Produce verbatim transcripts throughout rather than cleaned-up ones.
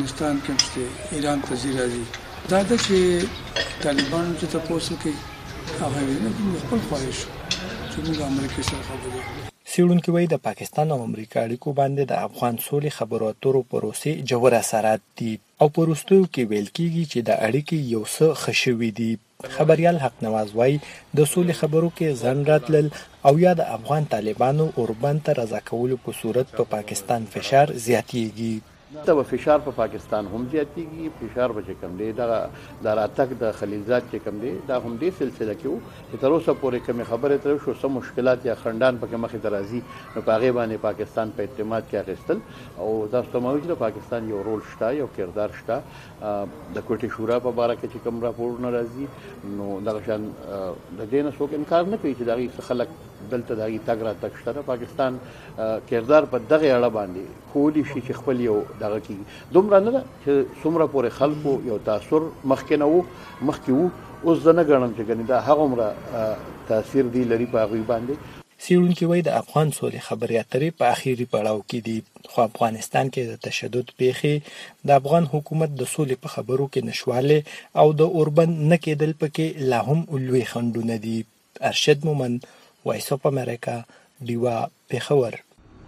افغانستان کې چې ایران ته ځي راځي دا د چې طالبان چې تاسو کې هغه نه خپل خواهش چې موږ امریکا سره خبرې څېړونکي وایي د پاکستان او امریکا اړیکو باندې د افغان سولې خبرو اترو پروسې ژور اثرات دي او په وروستیو کې ویل کېږي چې د اړیکې یو څه ښه شوي دي. خبریال حق نواز وایي د سولې خبرو کې ځنډ راتلل او یا د افغان طالبانو اوربند ته رضا کولو په صورت په پاکستان فشار زیاتېږي. دا فشار په پاکستان هم زیاتېږي. فشار به چې کوم دی د د راتګ د خلیلزاد چې کوم دی دا هم دې سلسله کې وو چې تر اوسه پورې کومې خبرې تر شو څه مشکلات یا خنډان پکې مخې ته راځي نو په هغې باندې پاکستان په اعتماد کې اخیستل او تاسو ته وایي چې د پاکستان یو رول شته یو کردار شته. د کوټې شورا په باره کې چې کوم راپورونه راځي نو دغه شان د دې نه څوک انکار نه کوي چې د هغې څه خلک دلته د هغې تګ راتګ شته. د پاکستان کردار په دغې اړه باندې کولی شي چې خپل یو دغه کېږي. دومره نه ده چې څومره پورې خلکو یو تاثر مخکې نه وو مخکې وو اوس زه نه ګڼم چې ګنې دا هغومره تاثیر دی لري په هغوی باندې. څېړونکي وایي د افغان سولې خبرې اترې په اخري پړاو کې دي خو افغانستان کې د تشدد پیښې د افغان حکومت د سولې په خبرو کې نشواله او د اوربند نه کېدل پکې لا هم لوی خنډونه دي. ارشد مومند، وایس اف امریکا، ډیوا، پېښور.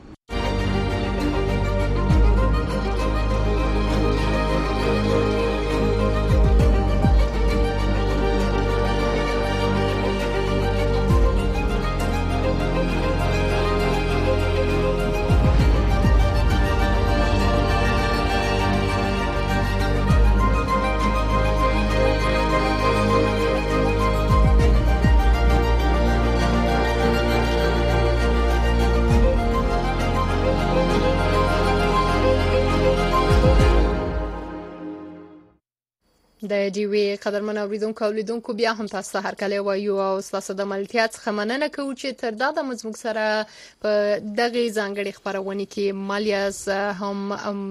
د ډیوی قدرمن اوریدونکو او لیدونکو بیا هم تاسو ته هرکلی وایو او تاسو د ملتیا څخه مننه کوو چې تر دا د موږ سره په دغه ځانګړي خبرونه کې مالیاز هم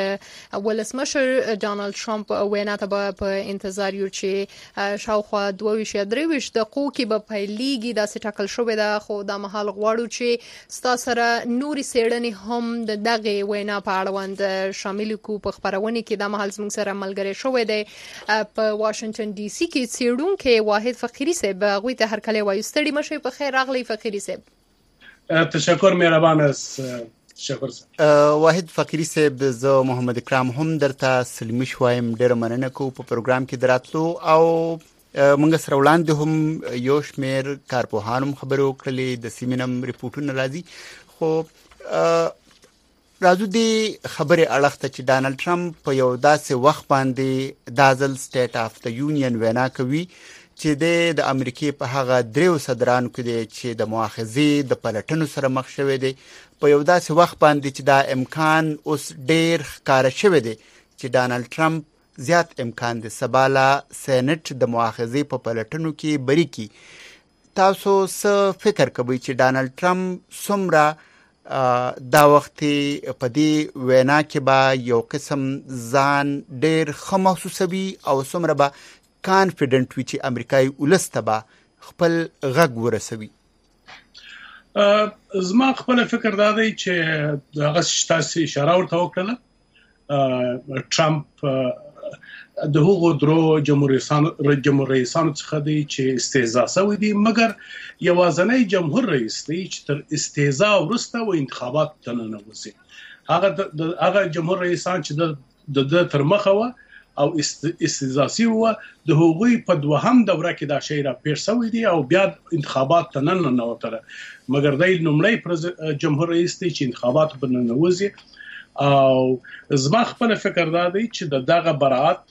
د ولسمشر ډانلډ ټرمپ وینا ته په انتظار یو چې شاوخوا دوه ویشت درې ویشت دقیقو کې به پیلېږي داسې ټاکل شوې ده خو دا مهال غواړو چې ستاسو سره نوري څېړنې هم د دغه وینا په اړوند شامل کړو په خبرونه کې. دا مهال موږ سره ملګری شوی دی په واشنگټن ډي سي کې څېړونکی واحد فقیري صاحب. هغوی ته هرکلی وایو. ستړي مه شئ. په خیر راغلی فقیري صاحب. تشکر مهربان است. تشکر واحد فقیري صاحب. زه محمد اکرام هم درته سلمی شوایم. ډېره مننه کوو په پروګرام کې دراتلو او موږ سره وړاندې هم یو شمېر کارپوهان هم خبرې وکړلې د سیمې نه هم ریپورټونه راځي خو راځو دې خبرې اړخ ته چې ډانلډ ټرمپ په یو داسې وخت باندې دا ځل سټیټ آف د یونین وینا کوي چې د امریکې په هغه دریو صدرانو کې دی چې د مؤاخذې د پلټنو سره مخ شوی دی په یو داسې وخت باندې چې دا امکان اوس ډېر ښکاره شوی دی چې ډانلډ ټرمپ زیات امکان دی سبا لا سینټ د مؤاخذې په پلټنو کې بری کی. تاسو څه فکر کوئ چې ډانلډ ټرمپ څومره دا وخت په دې وینا کې به یو قسم ځان ډېر ښه محسوسوي او څومره به کانفیډنټ وي چې امریکایي ولس ته به خپل غږ ورسوي؟ زما خپل فکر دا دی چې هغه تاسو اشاره ورته وکړه ټرمپ د هغو درو جمهوریت جمهور رئیسانو څخه دی چې استهزاء شوی دی مګر یوازنی جمهور رئیس دی چې تر استهزاء وروسته و انتخابات ته ننوځي. هغه هغه جمهور رئیسان چې د د تر مخه و او استهزاء و د هغوی په دوهم دوره کې دا شی را پیښ شوی دی او بیا انتخابات ته ننوتله مګر د لومړی جمهور رئیس دی چې انتخابات په ننوځي. او زما خپل فکر دا دی چې د دغه برات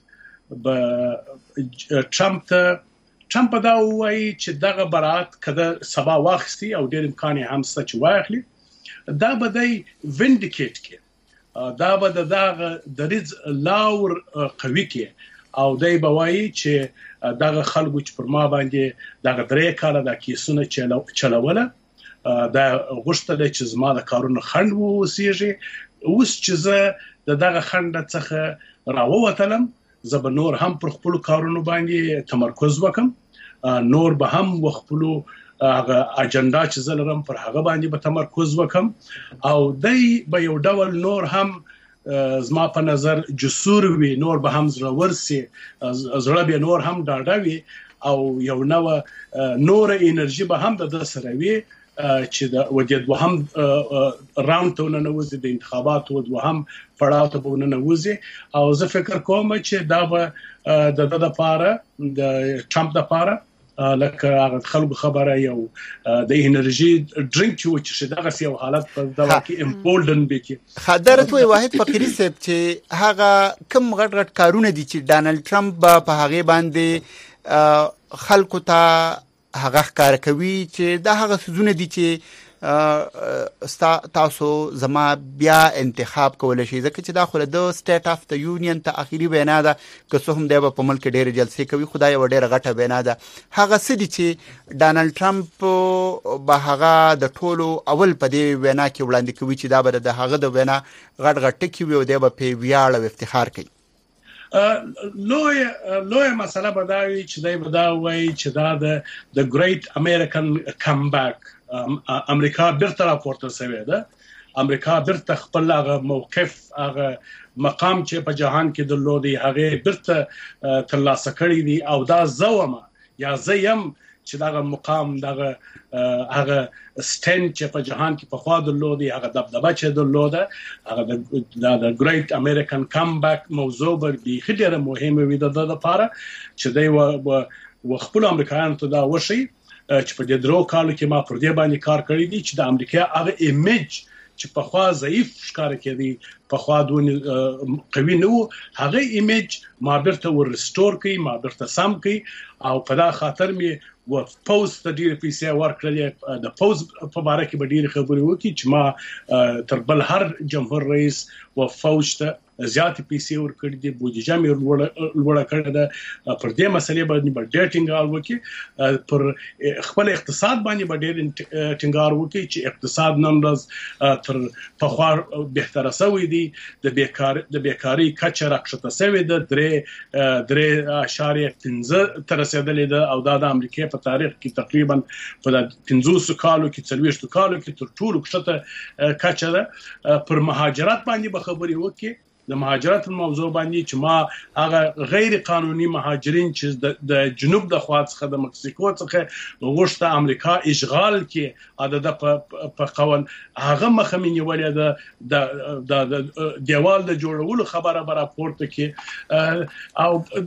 به ټرمپ ته ټرمپ دا وایي چې دغه برات کده سبا واخستي او ډېر امکان هم شته چې واخلي دا به دی وینډیکیټ کې دا به د دغه دریځ لاور قوي کې او دی به وایي چې دغه خلکو چې پر ما باندې دغه درې کاله د کیسونه چلوله دا غوښتل چې زما د کارونو خنډ ووسیږي. اوس چې زه د دغه خنډ څخه راووتلم زه به نور هم پر خپل کارونو باندې تمرکز وکم نور به هم وخپلو هغه اجنډا چې زه لرم پر هغه باندې به تمرکز وکم او دای به یو ډول نور هم زما په نظر جسور وي، نور به هم زړه ورسي، زړه به نور هم ډاډه وي او یو نو نور انرژي به هم د سره وي چې د وجد وهم راوند ته ننوځي، د انتخاباتو وهم پړاو ته ننوځي. او زه فکر کوم چې دا به د د لپاره د ټرمپ لپاره لکه هغه خلکو خبره یو د انرژي ډرینک چې چې دغه یو حالت په دغه کې امپولډن بکی خاطرت وي واحد فقيري صاحب چې هغه کم غټ غټ کارونه دي چې ډانلډ ټرمپ په هغه باندې خلکو ته هغه کار کوي چې دا هغه سيزونه دي چې تاسو زما بیا انتخاب کول شي، ځکه چې دا خو د سټیټ اف د یونین ته اخیری وینا ده که څه هم دی په ملک ډېر جلسې کوي، خدای و ډېر غټه وینا ده. هغه څه دي چې ډانلډ ټرمپ به هغه د ټولو اول په دې وینا کې وړاندې کوي چې دا به د هغه د وینا غټ غټ ټکی وي او دی به په ویاړ او افتخار کوي. لوی لوی مسله بداوي چې دای بداوي چې دا د د ګریټ امریکن کم بیک امریکا بیرته راپورته شوې ده. امریکا بیرته خپل هغه موقف هغه مقام چې په جهان کې درلودي هغه بیرته ترلاسه کړی دی او دا زومه یا زیم چې دا مقام دغه هغه سټند چې په جهان کې په خوا درلودي هغه دبدبه چې درلوده هغه د ګریټ امریکن کم بیک موضوع به ډیره مهمه وي د لپاره چې دوی و خپل امریکایانو ته دا وشي چې په دې درو کالو کې ما پر دې باندې کار کړی دی چې د امریکا هغه ایمیج چې په خوا ضعیف ښکار کېدی په خوا دون قوي نه هغه ایمیج ما برته ور ریسټور کړي، ما برته سم کړي او په دا خاطر می و پوسټ د ډیر پیسې ورکړل. د پوسټ په اړه کې به ډیر خبرې وکړي چې ما تر بل هر جمهور رئیس و فوج ته زیات پیسې ورکړي دي، بودیجه مې لوړه کړې ده. پر دې مسلې باندې به ډېر ټینګار وکړي، پر خپل اقتصاد باندې به ډېر ټینګار وکړي چې اقتصاد نن ورځ تر پخوا بهتره شوی دی، د بیکار د بیکاری کچه راکښته شوې ده، درې درې اشاریه پنځه تر رسیدلې ده او دا د امریکا په تاریخ کې تقریبا په پنځوس کالو کې څلوېښت کالو کې تر ټولو کښته کچه ده. پر مهاجرت باندې به خبرې وکړي، د مهاجرت موضوع باندې چې ما هغه غیر قانوني مهاجرین چې د جنوب د خوا څخه د مکسیکو څخه غوښته امریکا اشغال کې عدد په قول هغه مخه منیولې ده د دیوال د جوړولو خبره راپورته کې او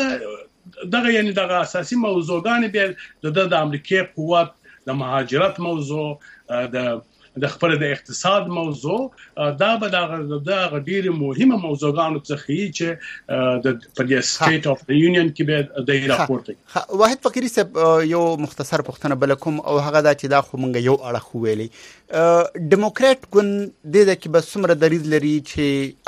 دغه دغه یعنی دغه اساسي موضوعګان به د امریکا قوت د مهاجرت موضوع د د خپل د اقتصاد موضوع دا به د ډیره مهمه موضوعګانو څخه چې د په د سټیټ اف د یونین کې به د راپورټ کوي. واحد فقيري صاحب یو مختصر پوښتنه بلکم او هغه دا چې دا خو مونږ یو اړه ویلې ډیموکرات ګوند د دې کې به څومره دریض لري چې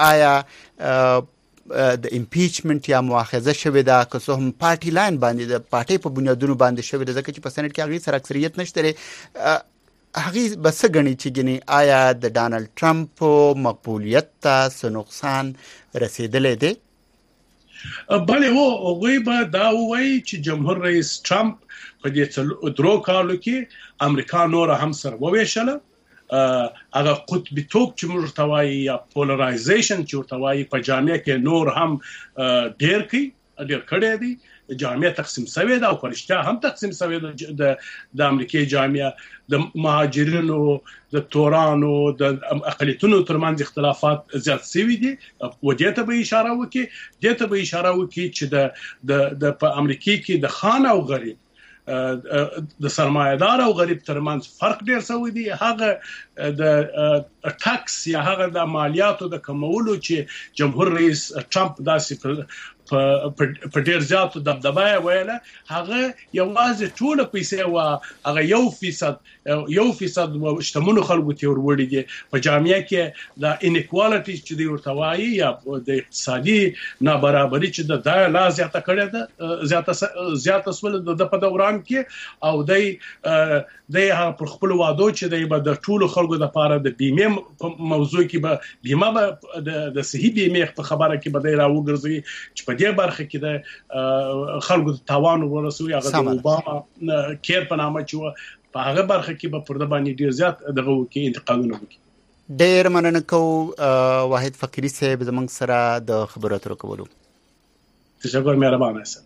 آیا د امپیچمنت یا مؤاخذه شوه دا که څه هم پارټي لاین باندې د پارټي په بنیادونو باندې شوه د ځکه چې په سنټ کې هغه سره اکثریت نشته، هغه بس غني چې ګني آیا د ډانلډ ټرمپ مقبولیت ته څه نقصان رسیدلې دی؟ بله هو هغه به دا وایي چې جمهور رئیس ټرمپ په دې درو کالو کې امریکا نور هم سره وویشله، هغه قطبی توپ چې موږ ته وایي یا پولرایزیشن چې ورته وایي په جامعه کې نور هم ډیر کوي ډیر کړی دی، جامعه تقسیم شوې ده او پرشته هم تقسیم شوې ده. د د امریکای جامعه د مهاجرینو د تورانو د اقلیتونو ترمنځ اختلافات زیات شوي دي و دې ته به اشاره وکړي دې ته به اشاره وکړي چې د د په امریکا کې د خان او غریب د سرمایدار او غریب ترمنځ فرق ډیر شوی دی. هغه د ټاکس یا هغه د مالیاتو د کمولو چې جمهور رئیس ټرمپ داسې په ډیر زیاتو دبدبه ویله، هغه یوازې ټول پیسې وا هغه یو فیصد یو فیصد شتمنو خلکو ته وروړي دي په جامعه کې د انیکوالټی چې دی ورته وایي یا د اقتصادي نابرابرۍ چې د دا لا زیاته کړې ده زیاته زیاته سول د په دوران کې او دای د پر خپل وادو چې دی به د ټولو خلکو د لپاره د بیمه موضوع کې به بیمه د صحي بیمه په خبره کې به دی راوګرځي چې په دې برخه کې د خلکو د تاوان ورسوي هغه د اوباما کیر په نامه چې په هغه برخه کې به پر د باندې ډیر زیات دغه کې انتقادونه وکړي. ډېر مننه کوم واحد فقيري صاحب زموږ سره د خبرو اترو کولو. تشکر مهربان هستم.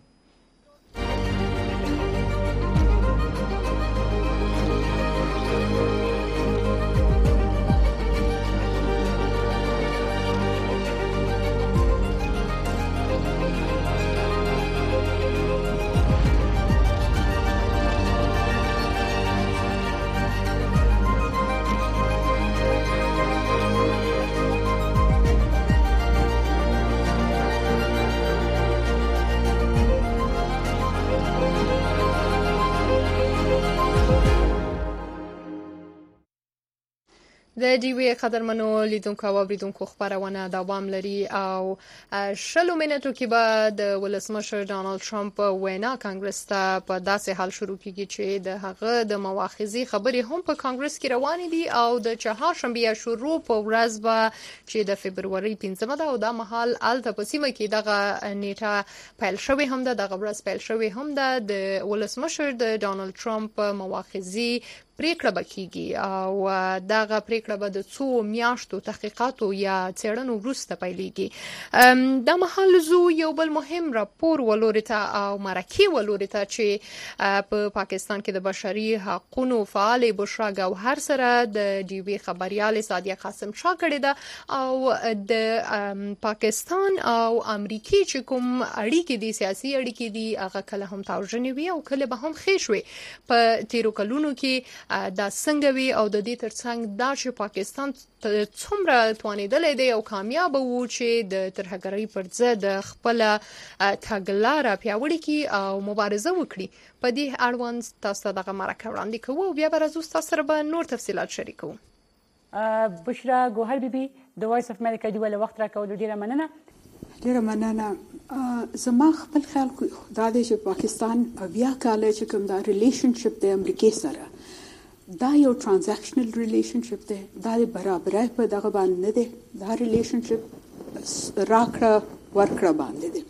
د ډیوی قدرمنو لیدونکو او اوریدونکو خبرونه دوام لري او شلو منټو کې به د ولسمشر ډانلډ ټرمپ وینا کانګرس ته په داسې حال شروع کیږي چې د هغه د مواخذي خبرې هم په کانګرس کې روانې دي او د چهارشنبه شروع په ورځ به چې د فبرवरी پنځمه ده او د مهال الته په سیمه کې دغه نیټه پیل شوی هم ده دغه ورځ پیل شوی هم ده د ولسمشر د ډانلډ ټرمپ مواخذي پریکړه بکیږي او دغه پریکړه به د څو میاشتو تحقیقاتو یا څېړنو وروسته پیلېږي. د مهال زو یو بل مهم راپور ولورته او مرکه ولورته چې په پاکستان کې د بشري حقوقو فعال بشرا گوهر سره د ډیوی خبريال سادیه قاسم شاه کړی ده او د پاکستان او امریکای چې کوم اړیکې دي سیاسي اړیکې دي هغه کله هم تاوژنې وي او کله به هم خېشوي په تیرو کلونو کې دا څنګه وی او د دې ترڅنګ دا چې پاکستان څومره توانیدلې دی او کامیاب وو چې د ترهګرۍ پر ضد خپل تګلارې پیاوړې کی او مبارزه وکړي. په دې اړوند تاسو دغه مرکه وړاندې کوو او بیا به راځو تاسو سره به نور تفصيلات شریکو. بشرا ګوهر بیبي د وایس اف امریکا دی ول وخت راکول ډیره مننه. ډیره مننه. زما خپل خیال دا دی چې پاکستان بیا کال چې کوم دا ریلیشنشپ د امریکای سره دا یو ترانزیکشنل ریلیشنشپ دی، دا د برابرۍ په دغه باندې نه دی، دا ریلیشنشپ راکړه ورکړه باندې دی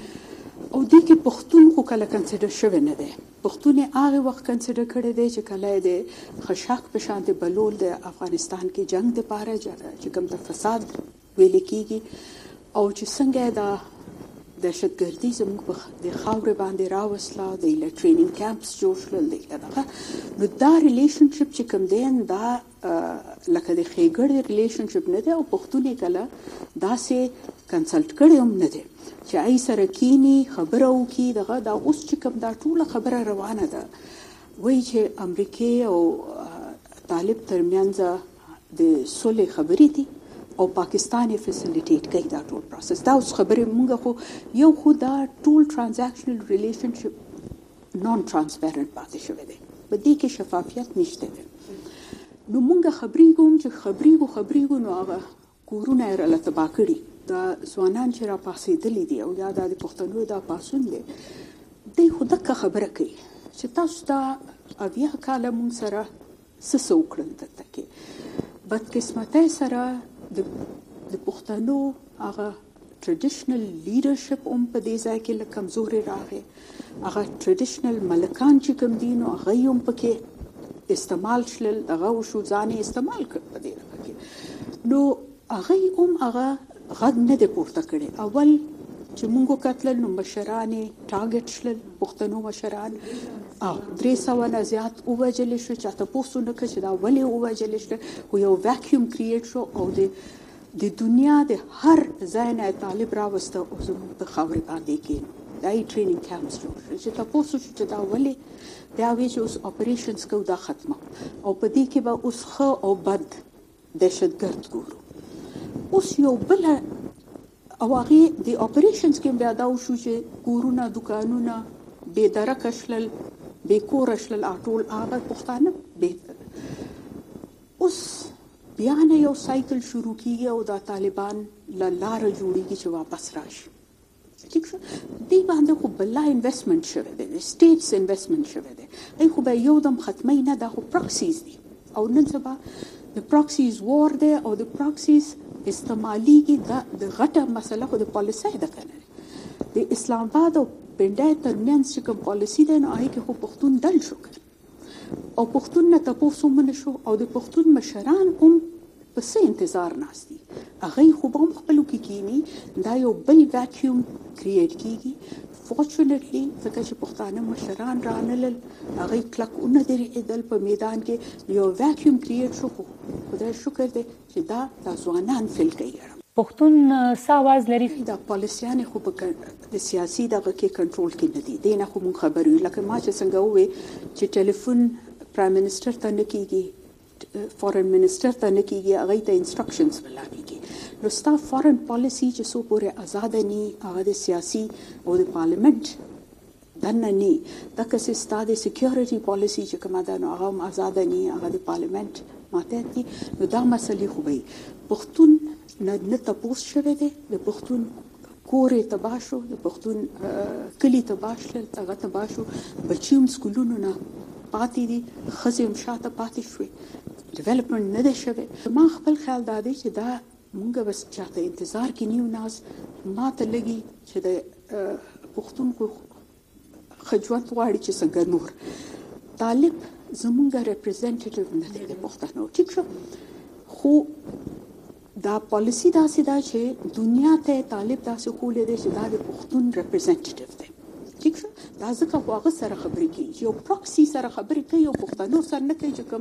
او دې کې پښتون خو کله کنسیډر شوی نه دی. پښتون هغه وخت کنسیډر کړی دی چې کله د خشاک په شان د بلول د افغانستان کې جنگ د پاره چې کوم د فساد ویل کېږي او چې څنګه دا دهشتګردي زموږ په د خاورې باندې راوسله د ټرینینګ کیمپس جوړ شول دی دغه نو دا ریلیشنشپ چې کوم دی دا لکه د خېګړې ریلیشنشپ نه دی او پښتون کله داسې کنسلټ کړی هم نه دی چې ای سره کینی خبره وکي دغه دا اوس چې کوم دا ټول خبره روانه ده وایي چې امریکای او طالب ترمنځ د صلح خبرې دي او پاکستان یې فیسیلیټیټ کوي دا ټول پروسس. دا اوس خبرې مونږ خو یو خو دا ټول ترانزیکشنل ریلیشنشپ نون ترانسپیرنت پاتې شوی دی، په دې کې شفافیت نشته دی. نو مونږ خبرې کوم چې خبرې کو خبرې کو نو هغه کورونه یې راله تباه کړي، دا ځوانان چې را پاسېدلي دي او یا دا د پښتنو دا پاسون دی دی خو دغه خبره کوي چې تاسو دا اویا کاله مونږ سره څه څه وکړل دلته کې بدقسمتۍ سره د د پښتنو هغه ټریډیشنل لیډرشپ هم په دې ځای کې لکه کمزوري راغی، هغه ټریډیشنل ملکان چې کوم دي نو هغه هم پکې استعمال شول، هغه وشو ځانې استعمال کړ په دې کې نو هغه هم هغه غږ نه دی پورته کړی. اول چې مونږ کتل نو مشران ټارګټ شول، پښتنو مشران او درې سوه نه زیات ووژل شو چې تاسو نه کړئ چې دا ولې ووژل شو خو یو ویکیوم کریټ شو او د د دنیا د هر ځای نه طالب راوسته او زموږ په خاورې باندې کې دا ټرینینګ کیمپس جوړ شو چې تاسو چې دا ولې بیا وی چې اوس اپریشنز کو دا ختمه او په دې کې به اوس خو او بد دهشتګرد ګورو. اوس یو بل او هغه د اپریشنز کې بیا دا شو چې کورونه دکانونه بے درک شلل بے کور شلل اټول هغه پښتانه به اوس بیا نه یو سایکل شروع کیږي او دا طالبان لا لار جوړیږي چې واپس راشي. ٹھیک شو دی باندې خو بل انویسټمنٹ شوه دی سټیټس انویسټمنٹ شوه دی ای خو به یو دم ختمه نه دا خو پراکسیز دي او نن سبا د پراکسیز وار دی او د پراکسیز استعماليږي دا د غټه مسله خو د پالیسي ده کنه د اسلام آباد او پنده ترمنځ چې کوم پالیسي ده نو هغه خو پښتون دل شو او پښتون نه تاسو مونږ شو او د پښتون مشران هم په څه انتظار ناشتي هغه خو به خپل کې کینی دا یو بل ویکیوم کریټ کیږي فورچونټلی ځکه چې پښتانه مشران رانل هغه کلک اون درې ادل په میدان کې یو ویکیوم کریټ شو خدای شکر دې چې دا د ځوانان فل کوي پښتون ساواز لري دا پالیسيان خو په د سیاسي دغه کې کنټرول کې نه دي دینه خو مونږ خبرو لکه ما چې څنګه وې چې ټلیفون پرایم منسٹر ته نه کیږي فورن منسٹر ته نه کیږي هغه ته انسټرکشنز ولاږي نو ستا فورن پالیسی چې سو پورې آزاد ني هغه د سیاسي او د پارلیمنت دنه ني دا که ستا د سکیورټي پالیسی چې کومه ده نو هغه آزاد ني هغه د پارلیمنت ماته دي نو دا مسلې خو به پښتون نه نه تاسو شوه دي د پښتون کورې تباشو د پښتون کلی تباشل هغه تباشو بچیم سکولونو نه پاتې دي خزم شاته پاتې شوي ډیولپمنٹ نه ده شوه ما خپل خیال دا دی چې دا مونږ بس چاته انتظار کې نیو ناز ما ته لګي چې د پښتون کو خجوت واړي چې څنګه نور طالب زمونږ ریپرزنټیټیو نه دی د پښتنو ټیک شو خو دا پالیسی داسې دا چې دنیا ته طالب داسې کولې دی چې دا د پښتون ریپرزنټیټیو دی ٹھیک شو دا ځکه هغه سره خبرې کوي یو پروکسي سره خبرې کوي او پښتنو سره نه کوي چې کوم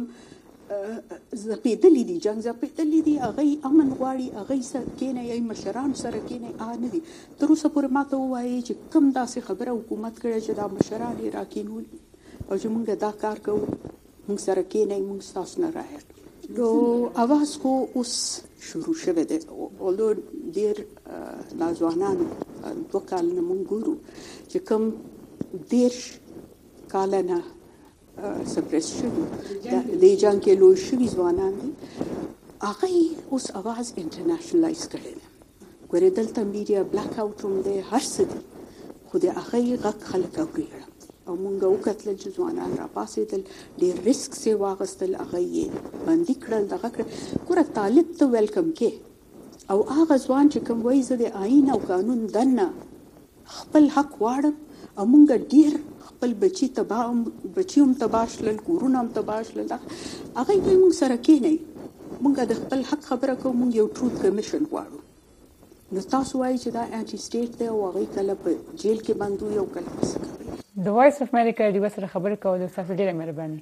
زپېدلې دي جنگ زپېدلې دي هغه امن غواړي هغه سره کېنه یې مشران سره کېنه آ نه دي تر اوسه پورې ماته وایي چې کوم داسې خبره حکومت کړي چې دا مشران یې راکینول او چې موږ دا کار کوو موږ سره کېنه موږ تاسو نه راهل نو اواز کو اوس شروع شوه دی اولو ډیر ناځوانان دوه کال نه مونږ ګورو چې کوم ډیر کال نه سپریس شوي د جنګ کې لوی شوي ځوانان دي هغه اوس اواز انټرنیشنلایز کړی دی ګورې دلته میډیا بلاک اوټ هم دی هر څه دي خو د هغه غږ خلک اوري او مونږ وکتل چې ځوانان را پاسېدل ډېر ریسک سي واغستل هغه یې باندې کړل دغه کړ ګوره طالب ته ویلکم کې او هغه ځوان چې کوم وایي زه د آئین او قانون دننه خپل حق واړم او مونږ ډېر خپل بچي تباه بچي هم تباه شلل کورونه هم تباه شلل هغه یې مونږ سره کېنئ مونږ د خپل حق خبره کوو مونږ یو ټروت کمیشن غواړو نو تاسو وایي چې دا انټي سټیټ دی او هغه کله په جیل کې بندوي او کله څه کوي د وایس اف امریکا د وسره خبرې کول تاسو ډیره مهرباني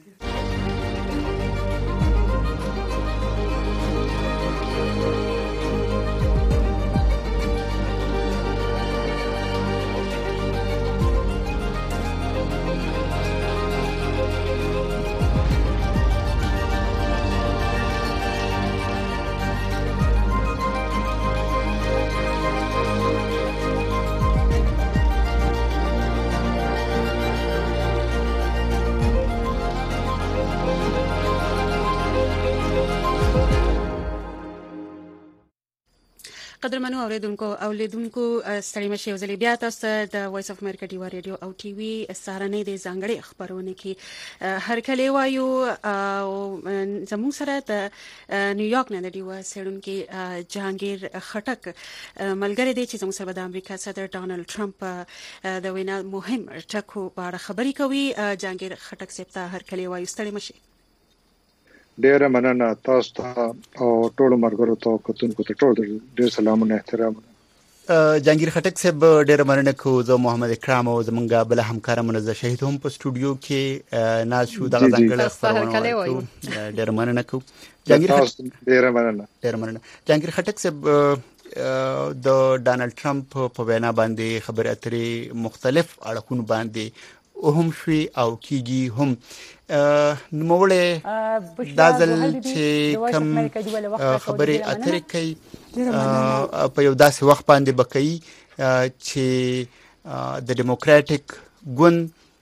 قدرمنو اوریدونکو او لیدونکو ستړي مشه یو ځلې بیا تاسو د وایس اف امریکا ډیوا ریډیو او ټي وي سهارنۍ د ځانګړي خبرونه کې هر کله وایو او زموږ سره د نیویارک نه د ډیوا سړونکو جهانگیر خټک ملګری دی چې زموږ سره د امریکا صدر ډانلډ ټرمپ د وینا مهم ټکو په اړه خبرې کوي جهانگیر خټک سپتا هر کله وایو ستړي مشه ډیره مننه تاسو ته او ټول مرګرو ته کتونکو ته ټول ډیر سلامونه احترام جهانگیر خټک صاحب ډیره مننه کو زه محمد اکرام او زمونږه بل همکار منزه شهید هم په سټوډیو کې ناز شو دغه ځنګل خبرونه ډیره مننه کو جهانگیر ډیره مننه ډیره مننه جهانگیر خټک صاحب د ډانلډ ټرمپ په وینا باندې خبرې اترې مختلف اړخونه باندې هم شوي او کیږي هم نوموړی دا ځل چې کوم خبرې اترې کوي په یو داسې وخت باندې به کوي چې د ډیموکراټیک ګوند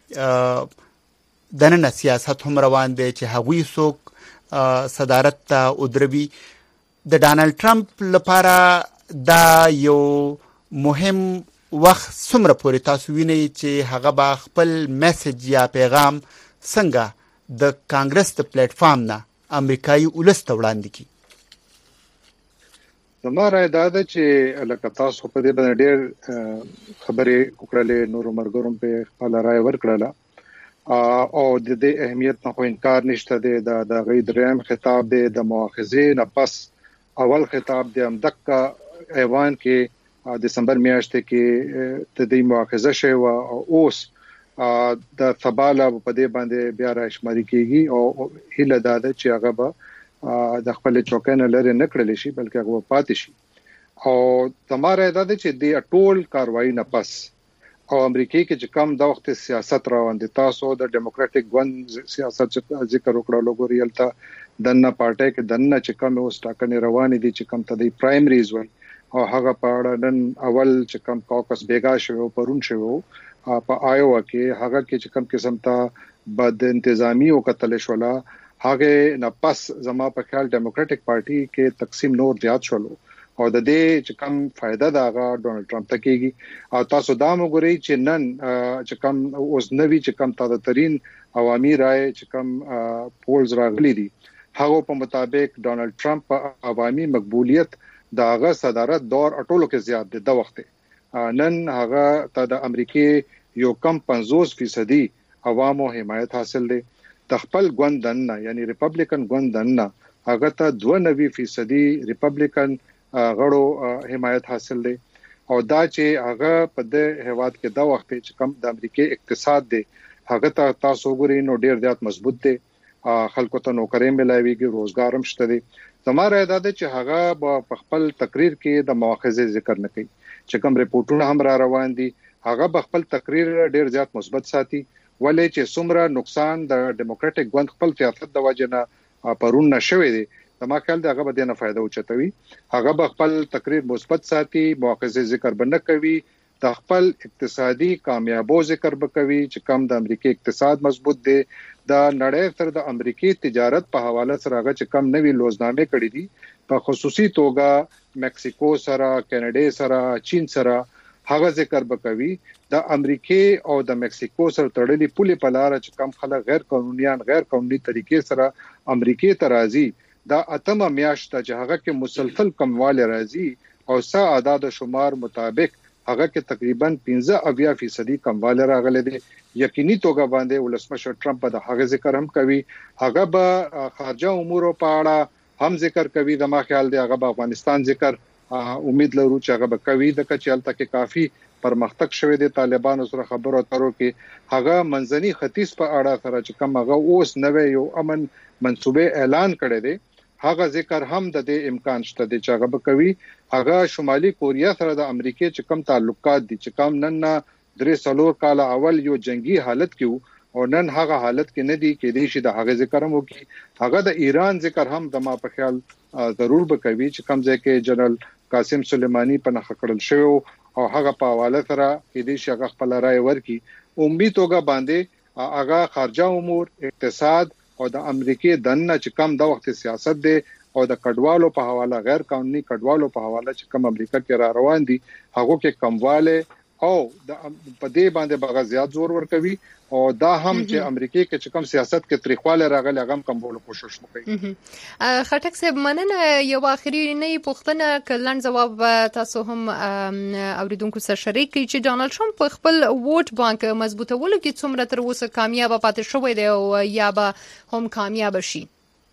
دننه سیاست هم روان دی چې هغوی څوک صدارت ته ودروي د ډانلډ ټرمپ لپاره دا یو مهم وخت څومره پورې تاسو وینئ چې هغه به خپل میسج یا پیغام څنګه د کانګرس د پلیټ فارم نه امریکایي ولس ته وړاندې کړي زما رائے دا ده چې لکه تاسو په دې باندې ډېر خبرې وکړلې نور مرګورم په خپل رائے ورکړله او د دې اهمیت نه خو انکار نشته دی د غي دریم خطاب دی د مؤاخذې نه پس اول خطاب د امدک ایوان کې دسمبر میاشتې کې تدې مؤاخذه شوه او اوس د ثباله په دې باندې بیا راشماري کیږي او هله داده چې هغه به د خپل چوکانه لري نه کړل شي بلکې هغه پاتې شي او تماره داده چې د ټول کاروایی نه پس او امریکای کې چې کم د وخت سیاست روان دي تاسو د ډیموکراټک ګوند سیاست ذکر وکړو لګوري الته دنه پارټي کې دنه چې کم اوس ټاکنې روان دي چې کم ته د پرایمریز وي او هغه په نن اول چې کم کوکس بیګا شو پرون شو په آیووا کې هغه کې چې کم قسم ته بد انتظامی او قتل شولا هغه نه پس زما په خیال ډیموکراټک پارټي کې تقسیم نور زیات شولو او د دې چې کم فائدہ دا هغه ډونلډ ټرمپ ته کیږي او تاسو دا وګورئ چې نن چې کم اوس نوی چې کم تازه ترين عوامي رائے چې کم پولز راغلي دي هغه په مطابق ډونلډ ټرمپ عوامي مقبولیت دا هغه صدارت دور اټولو کې زیات دی د وخت نن هغه ته د امریکای یو کم پنځوس فیصدي عوامو حمایت حاصل دی د خپل ګوندن یعنی ریپبلیکن ګوندن هغه ته دوه نوي فیصدي ریپبلیکن غړو حمایت حاصل دی او دا چې هغه په د هواد کې د وخت چې کم د امریکای اقتصاد دی هغه ته تاسو ګورئ نو ډیر زیات مضبوط دی خلکو ته نوکرۍ ملایويږي روزګار هم شته دی تمہاره اعداد چې هغه په خپل تقریر کې د مؤاخذه ذکر نه کوي چې کوم ریپورتونه هم را روان دي هغه په خپل تقریر ډیر زیات مثبت ساتي ولې چې څومره نقصان د ډیموکراټک ګوند خپل سیاست د وجنه پرون نشوي دي تما کال دغه به نه فائدہ اوچتوي هغه په خپل تقریر مثبت ساتي مؤاخذه ذکر بنه کوي د خپل اقتصادي کامیابو ذکر وکوي چې کم د امریکای اقتصاد مضبوط دی د نړۍ تر د امریکای تجارت په حواله سره هغه چې کم نوي لوزنامې کړې دي په خصوصي توګه مکسیکو سره کینیډا سره چین سره هغه ذکر وکوي د امریکای او د مکسیکو سره تړلې پولې په لار چې کم خلک غیر قانونيان غیر قانوني طریقې سره امریکای ته راځي دا اتمه میاشت چې هغه کې مسلسل کمواله راځي او سا اعداد شمار مطابق هغه کې تقریبا پنځه اویا فیصدي کمواله راغله دي یقیني توګه باندې ولسمشر ټرمپ د هغه ذکر هم کوي هغه به خارجه امور په اړه هم ذکر کوي د ما خیال دی هغه به افغانستان ذکر امید لرو چې هغه به کوي د کچال تک کافي پرمختګ شوه د طالبانو سره خبرو اترو کې هغه منځني ختیځ په اړه سره چې کوم هغه اوس نوې یو امن منصوبه اعلان کړی دی هغه ذکر هم د دې امکان شته چې هغه به کوي هغه شمالي کوریا سره د امریکای چې کم تعلقات دي چې کم نن درې سلور کال اول یو جنگي حالت کې او نن هغه حالت کې نه دي کې دي چې د هغه ذکر هم وکي هغه د ایران ذکر هم د ما په خیال ضرور به کوي چې کم ځای کې جنرال قاسم سلیمانی په نخ کړل شو او هغه په حواله سره کې دي چې هغه خپل رائے ورکي امید توګه باندې هغه خارجه امور اقتصاد او د امریکای دنه چې کم د وخت سیاست دی او د کډوالو په حواله غیر قانوني کډوالو په حواله چې کم امریکا کې را روان دي هغه کې کمواله او د په دې باندې بغا زیات زور ور کوي او دا هم چې امریکای کې چې کم سیاست کې تاریخواله راغلي هغه کم بوله کوشش وکړي خټک صاحب مننه یو اخري نه پوښتنه کلن جواب تاسو هم اوریدونکو سره شریک کړئ چې ډونالد ټرمپ خپل ووټ بانک مضبوطولو کې څومره تر اوسه کامیاب پاتې شوی دی او یا به هم کامیاب شي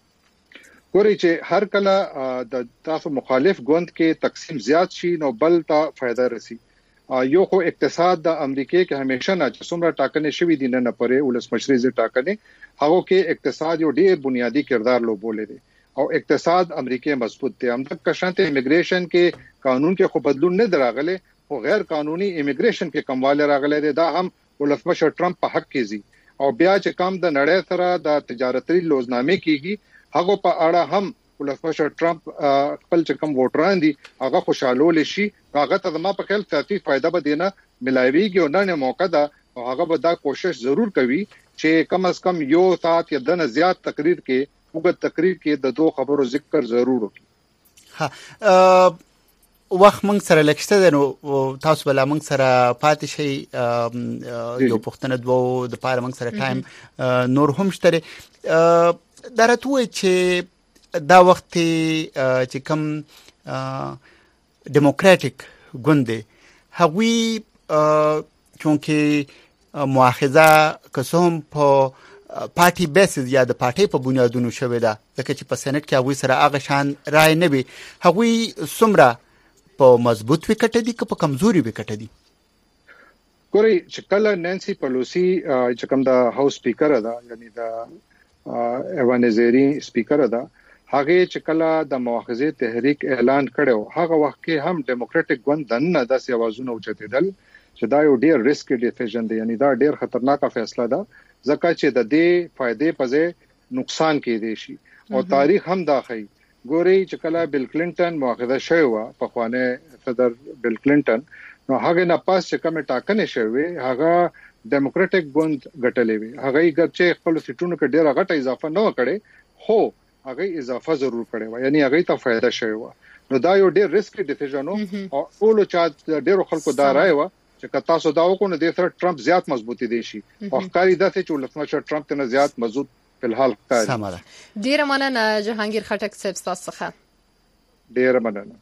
ګوري چې هر کله د تاسو مخالف ګوند کې تقسیم زیات شي نو بل ته فائدہ رسی یو خو اقتصاد د امریکای کې همیشه نه چې څومره ټاکنې شوې دي نه پرې ولسمشري زی ټاکنې هغه کې اقتصاد یو ډېر بنیادی کردار لوبولې دي او اقتصاد امریکای مضبوط دی هم د کشانته امیګریشن کې قانون کې خو بدلون نه دراغله او غیر قانوني امیګریشن کې کمواله راغله دي دا هم ولسمشر ټرمپ په حق کې زی او بیا چې کم د نړۍ سره د تجارتي لوزنامې کېږي هغه په اړه هم ولسمشر ټرمپ خپل چې کوم ووټران دي هغه خوشاله شي هغه ته ما په خیال سیاسي فائدہ به دینه ملایويږي او نه موقع ده او هغه به دا کوشش ضرور کوي چې کم از کم یو ساعت یا دنه زیات تقریر کې وګت تقریر کې د دوه خبرو ذکر ضرور وکړي ها وخت موږ سره لکشته ده نو تاسو بل موږ سره پاتې شي یو پښتنه دوه د پاره موږ سره ټایم نور هم شته درته چې دا وخت چې کوم ډیموکراټک ګوند هغوی چونکه مؤاخذه قسم په پارټي بیسز یا د پارټي په بنیادونو شوې ده ځکه چې په سېنات کې هغوی سره هغه شان رای نه وي هغوی څومره په مضبوط وکټ دي که په کمزوري وکټ دي ګوري چې کله نانسي پلوسی چې کوم د هاوس سپیکر ده یعنی د ایوانزيري سپیکر ده هغه چې کله د مؤاخذه تحریک اعلان کړو هغه وخت کې هم ډیموکراټک ګوند دنه د سیاوازونو اوچتېدل چې دا یو ډیر ریسک ډیسیژن دی یعنی دا ډیر خطرناک فیصله ده ځکه چې د دې فائدې په ځای نقصان کې دی شي او تاریخ هم دا ښيي ګوري چې کله بل کلینټن مؤاخذه شوی په خوانه صدر بل کلینټن نو هغه نه پاس چې کومه ټاکنه شوی هغه ډیموکراټک ګوند ګټلې وي هغه ګرچې خپل سیټونو کې ډیر غټه اضافه نه وکړي خو هغه اضافه ضرور کړي و یعنی هغه ته فائدہ شوی و نو دا یو ډیر ریسک ډیسیژن او ټول چا ډیرو خلکو دا راي و چې کتا سو دا وکړو د سره ټرمپ زیات مضبوطی دی شي او ښکاری دا چې ولسمشر ټرمپ ته زیات مضبوط په الحال ښکاری سمه ډیر مننه جهانگیر خټک صاحب تاسو څخه ډیر مننه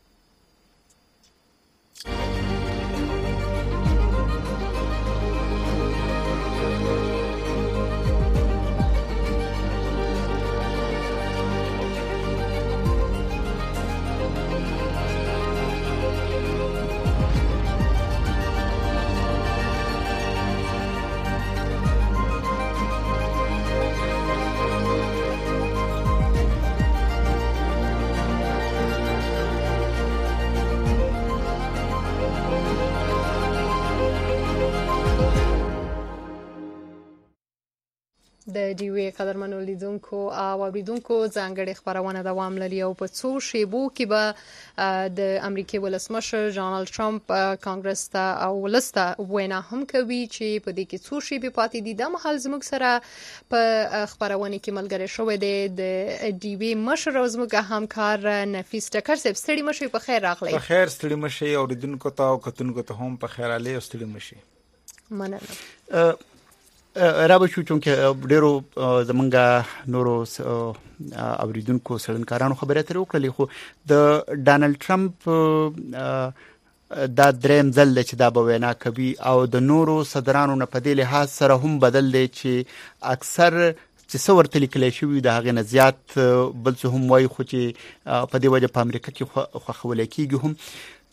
د ډیوی قدرمنو لیدونکو او اوریدونکو ځانګړي خبرونه دوام لري او په څو شیبو کې به د امریکای ولسمشر ډونالد ټرمپ کانګرس ته او ولسته وینا هم کوي چې په دې کې څو شیبې پاتې دي د محل زموږ سره په خبرونه کې ملګری شوی دی د ډیوی مشر او زموږ همکار نفیس ټکر صاحب ستړي مشي په خیر راغلی په خیر ستړي مشي اوریدونکو ته او کتونکو ته هم په خیر علي او ستړي مشي مننه رابه شو چونکه ډیرو زمونږه نورو اوریدونکو سړنکارانو خبره تر وکړلې خو د ډانلډ ټرمپ دا دریم ځل چې دا به وینا کوي او د نورو صدرانو نه په دې لحاظ سره هم بدل دی چې اکثر چې څو ورته لیکل شوی د هغه نه زیات بل څه هم وایي خو چې په دې وجه په امریکا کې خوښول کېږي هم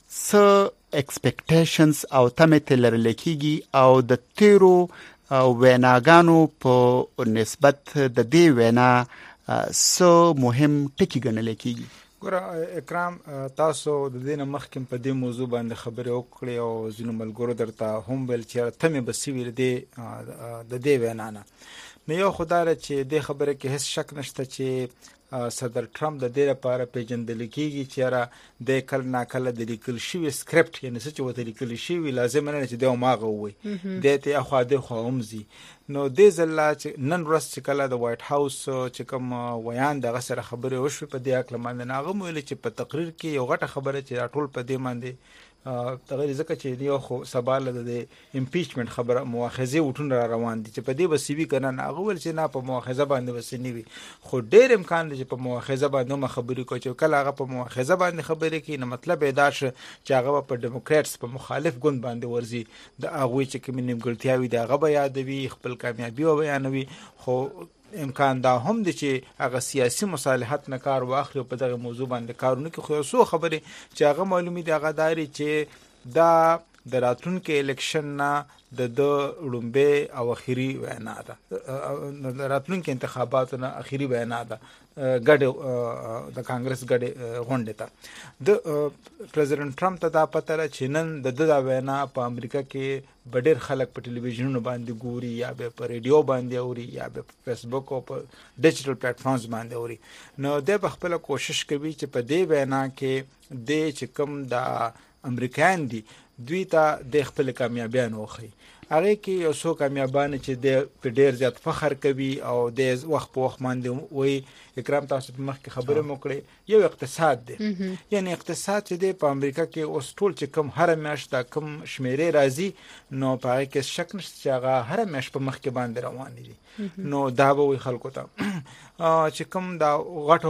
څه ایکسپیکټیشنز او تمه تل لرل کېږي او د تیرو او ویناګانو په نسبت د دې وینا سو مهم ټکی ګڼل کېږي ګوره اکرام تاسو د دې نه مخکې په دې موضوع باندې خبرې وکړې او ځینو ملګرو درته هم ویل چې تمه به سوي د د دې وینا نه نو یو خدای چې د خبره کې هیڅ شک نشته چې صدر ټرمپ د دې لپاره پیژندل کېږي چې را د کل ناکله د لیکل شوی سکرپټ یعنی څه چې وته لیکل شوی لازم نه چې د ماغه وي د ته اخوا د خومزي نو د زلا چې نن ورځ چې کله د وایټ هاوس چې کوم ویان دغه سره خبره وشو په دې اکل باندې ناغه ویل چې په تقریر کې یو غټه خبره چې ټول په دې باندې تغیر ځکه چې یو خو سباله د امپیچمنت خبره مؤاخذه وټون را روان دي چې په دې بسوي کنه هغه ول چې نه په مؤاخذه باندې وسنی وي خو ډېر امکان دی چې په مؤاخذه باندې ما خبرې کوي چې کله هغه په مؤاخذه باندې خبرې کوي نو مطلب دا چې هغه په ډیموکراتس په مخالف ګوند باندې ورزي د هغه چې کوم نیمګړتیاوي د هغه یادوي خپل کامیابی او بیانوي خو امکان دا هم دي چې هغه سیاسي مصالحت نه کار واخلي په دغه موضوع باندې کارونه کوي خو سو خبره چې هغه معلومي دی هغه داري چې دا د راتلونکو الیکشن نه د د لومبه او اخیری وینا ده د راتلونکو انتخاباتو نه اخیری وینا ده ګډ د کانګرس ګډ غونډه ته د پریزیدنت ټرمپ ته دا پته را چې نن د د وینا په امریکا کې ډېر خلک په ټلویزیونونو باندې ګوري یا به په ریډیو باندې اوري یا به په فیسبوک او په ډیجیټل پلیټ فارمز باندې اوري نو د خپل کوشش کوي چې په دې وینا کې د چې کوم د امریکایان دي دوی ته د خپل کامیابیانو وخی هغه کې یو څو کامیابان چې د په ډیر زیات فخر کوي او د وخت په وخت باندې وي اکرام تاسو په مخ کې خبره مو کړې یو اقتصاد دی یعنی اقتصاد چې دی په امریکا کې اوس ټول چې کم هر میاشت کم شمیرې راځي نو په هغه کې شک نشته چې هغه هر میاشت په مخ کې باندې روان دي نو دا به وي خلکو ته چې کم دا غټو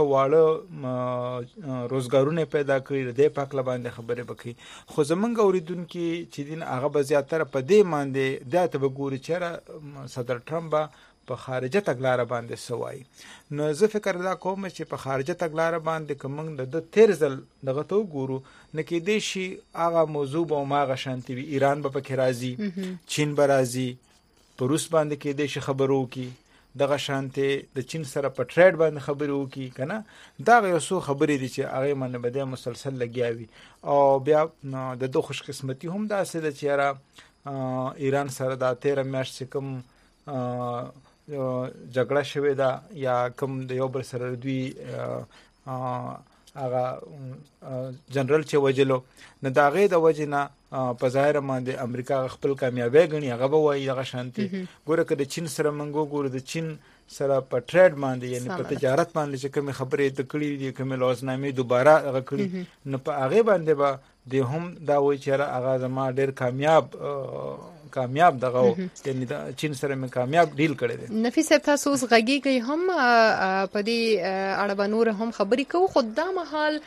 واړه روزګارونه پیدا کړي د پاکله باندې خبره وکړي خو زمونږ اوریدونکو چې دین هغه به زیاتره په دې باندې دا ته وګوري چې صدر ټرمپ په خارجه تګلاره باندې سوای. نو زه فکر دا کوم چې په خارجه تګلاره باندې کوم د تیر ځل دغه تو ګورو نه کې دی شي هغه موضوع به ماغه شانتي وي. ایران به پکې راځي، چین به راځي، په روس باندې کې دی شي خبرو کی دغه شانته د چین سره په ټریډ باندې خبرو کی کنه. دا یو څو خبرې دي چې هغه باندې بده مسلسل لګیاوي. او بیا د دوه خوش قسمتي هم دا څه د چیرې ایران سره د تیر میاشتې کوم جګړه شوې ده یا کوم د یو بل سره دوی هغه جنرال چې وجلو نه دا غي د وجنه په ظاهر باندې امریکا خپل کامیابی غني هغه به وایي دغه شانتي. ګوره که د چین سره منګو ګوره د چین سره په ټریډ باندې یعنی په تجارت باندې چې کوم خبرې د کړې دي کوم لوزنامې دوباره هغه کړې نه په هغه باندې به د هم دا وایي چې هغه زما ډېر کامیاب کامیاب دغه یعنی د چین سره مې کامیاب ډیل کړی دی. نفیس تاسو اوس غږیږئ هم په دې اړه به نور هم خبرې کوو. خو دا مهال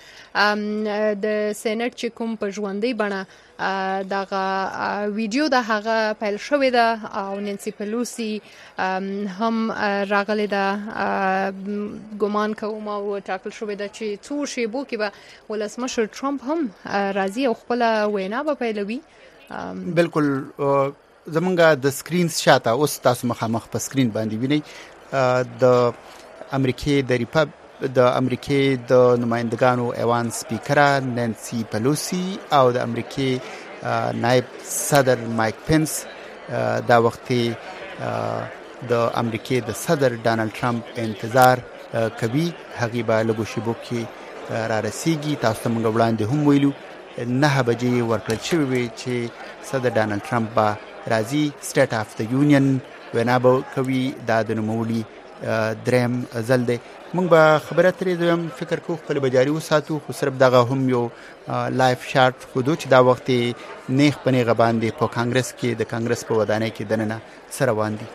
د سېنات چې کوم په ژوندۍ بڼه دغه ویډیو د هغه پیل شوې ده او نانسي پلوسی هم راغلې ده. ګومان کوم او ټاکل شوې ده چې څو شیبو کې به ولسمشر ټرمپ هم راځي او خپل وینا به پیلوي. بالکل زمونږه د سکرینز شاته اوس تاسو مخامخ په سکرین باندې وینئ د امریکای د ریپاب د امریکای د نمائندګانو ایوان سپیکره نانسي پلوسی او د امریکای نائب صدر مایک پنس دا وخت د امریکای د صدر ډانلډ ټرمپ انتظار کوي. هغه به لږ شیبو کې را رسیږي. تاسو موږ وړاندې هم ویلو نه بجې ورکړل شوی وي چې صدر ډانلډ ټرمپ به راځي سټیټ اف د یونین وینا به کوي. دا د نوموړي دریم ځل دی. موږ به خبره ترې دویم فکر کوو خپل بجاري وساتو خو صرف دغه هم یو لایف شارټ خودو چې دا وخت نیخ په نیغه باندې په کانګرس کې د کانګرس په ودانۍ کې دننه سره روان دي.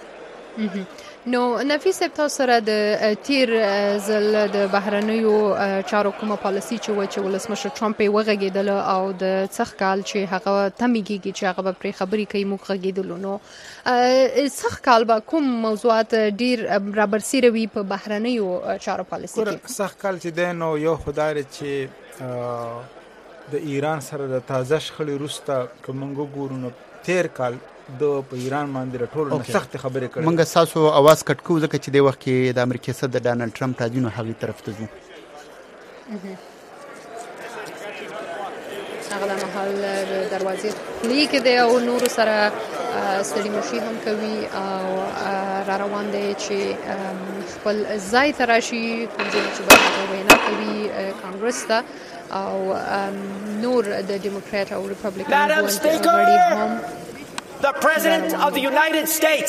نو نفیس تاسو سره د تیر ځل د بهرنیو چارو کومه پالیسي چې و چې ولسمشر ټرمپ یې وغږېدل او د څخ کال چې هغه تمیږي چې هغه پرې خبرې کوي موږ غږېدل. نو څخ کال به کوم موضوعات ډیر رابرسیروي په بهرنیو چارو پالیسي کې؟ څخ کال چې د نو یو خدای چې د ایران سره د تازه شخړې وروسته کومنګو ګورونو تیر کال د په ایران باندې ټول نو سخت خبرې کړې. موږ تاسو आवाज کټ کوو ځکه چې د وخت کې د امریکای صدر ډانلډ ټرمپ راځي نو هغه طرف ته ځو. هغه د محل دروازې خلی کې دی او نور سره ستړي مشي هم کوي او را روان دی چې خپل ځای ته راشي کوم ځای چې باید وینا کوي کانګرس ته او نور د ډیموکرات او ریپبلیکن غړي هم. The President of the United States.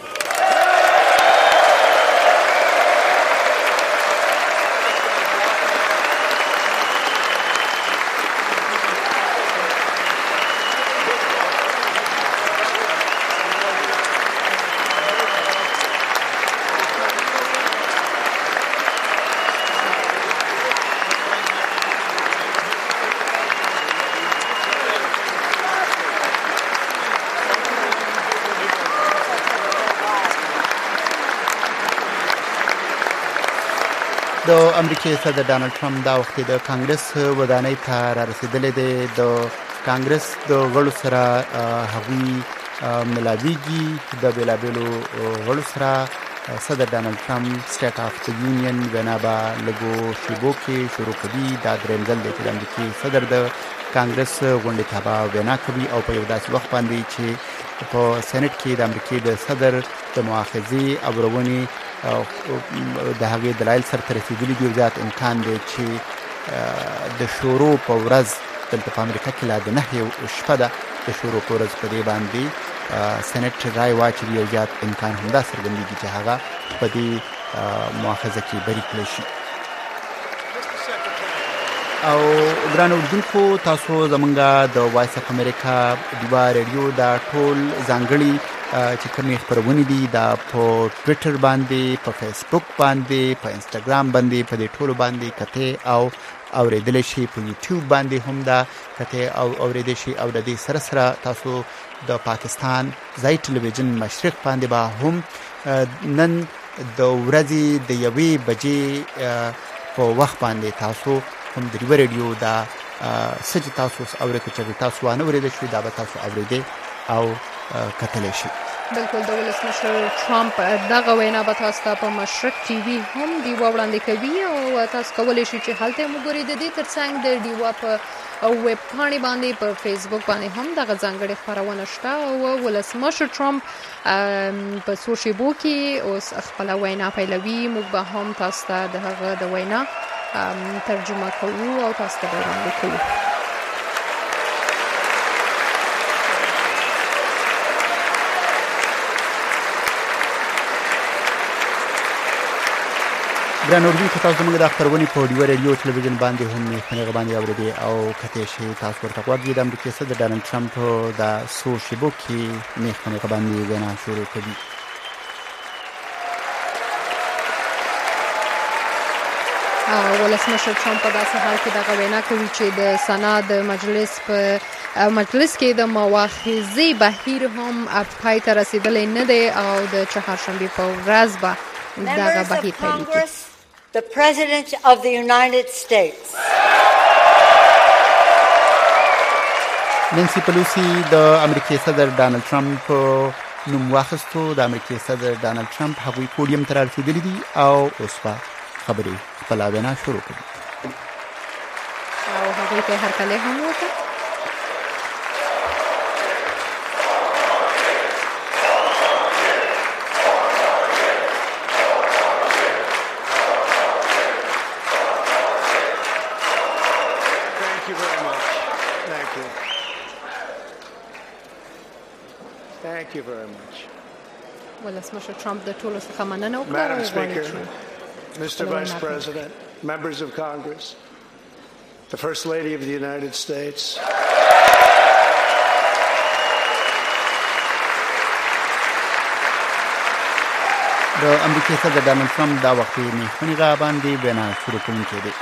د امریکای صدر ډانلډ ټرمپ دا وخت د کانګرس ودانۍ ته را رسیدلی دی. د کانګرس د غړو سره هغوی ملاویږي. د بیلابیلو غړو سره صدر ډانلډ ټرمپ سټیټ اف د یونین وینا به لږو شیبو کې شروع کوي. دا دریم ځل دی چې د امریکای صدر د کانګرس غونډې ته به وینا کوي او په یو داسې وخت باندې چې په سېنات کې د امریکای د صدر د مؤاخذې او ورونې د هغې دلایل سره رسیدلي دي. زیات امکان دی چې د شورو په ورځ دلته په امریکا کې لا د نهې شپه ده د شورو په ورځ په دې باندې سېنات رای واچوي. یو زیات امکان همدا څرګندېږي چې هغه په دې مؤاخذه کې بری کړی شي. او ګران اوریدونکو تاسو زمونږه د وایس اف امریکا دیوا ریډیو دا ټول ځانګړي چې کومې خبرونه دي دا په ټوئیټر باندې په فیسبوک باندې په انستګرام باندې په دې ټولو باندې کته او اوریدل شي په یوټیوب باندې هم دا کته او اوریدل شي او د دې سره سره تاسو د پاکستان ځای ټلویزیون مشرق باندې به هم نن د ورځې د یوې بجې په وخت باندې تاسو هم د ریډیو دا سچ تاسو اورئ چې تاسو وانه ورېد شوي دا به تاسو اورېدئ او کتلی شي. بالکل د ولسمشر ټرمپ دغه وینا به تاسو ته په مشرق ټي وي هم ډیوا وړاندې کوي او تاسو کولی شئ چې هلته مو ګورئ. د دې ترڅنګ د ډیوا په ویب پاڼې باندې په فیسبوک باندې هم دغه ځانګړې خپرونه شته او ولسمشر ټرمپ په څو شیبو کې اوس خپله وینا پیلوي. موږ به هم تاسو ته د هغه د وینا ترجمه کوو او تاسو ته به وړاندې کوو. ګران اوریدونکو تاسو موږ د خبرونې په ډیو ریډیو ټلویزیون باندې هم نه باندې اورېدي او کته شي تاسو ورته غواړئ د امریکا صدر ډانلډ ټرمپ د سو شیبو کې نه خبرې باندې غنا شروع کړي. ولسمشر ټرمپ په داسې حال کې دغه وینا کوي چې د سنا د مجلس په مجلس کې د مواخذې بهیر هم پای ته رسیدلی نه دی او د چهارشنبې په ورځ به دغه بهیر پیلېږي. The President of the United States. نانسي پلوسی د امریکای صدر ډانلډ ټرمپ نوم واخیستو. د امریکای صدر ډانلډ ټرمپ هغوی پوډیم ته رارسېدلي دي او اوس به خبرې خپله وینا شروع کړي او هغوی ته هرکلی هم وکړه. Thank you very much. ولسمشر ټرمپ د ټولو څخه مننه وکړه. Madam Speaker, Mister Vice President, members of Congress, the First Lady of the United States. د امریکای صدر ډانلډ ټرمپ دا وخت یې میخونې را باندې وینا شروع کوونکی دی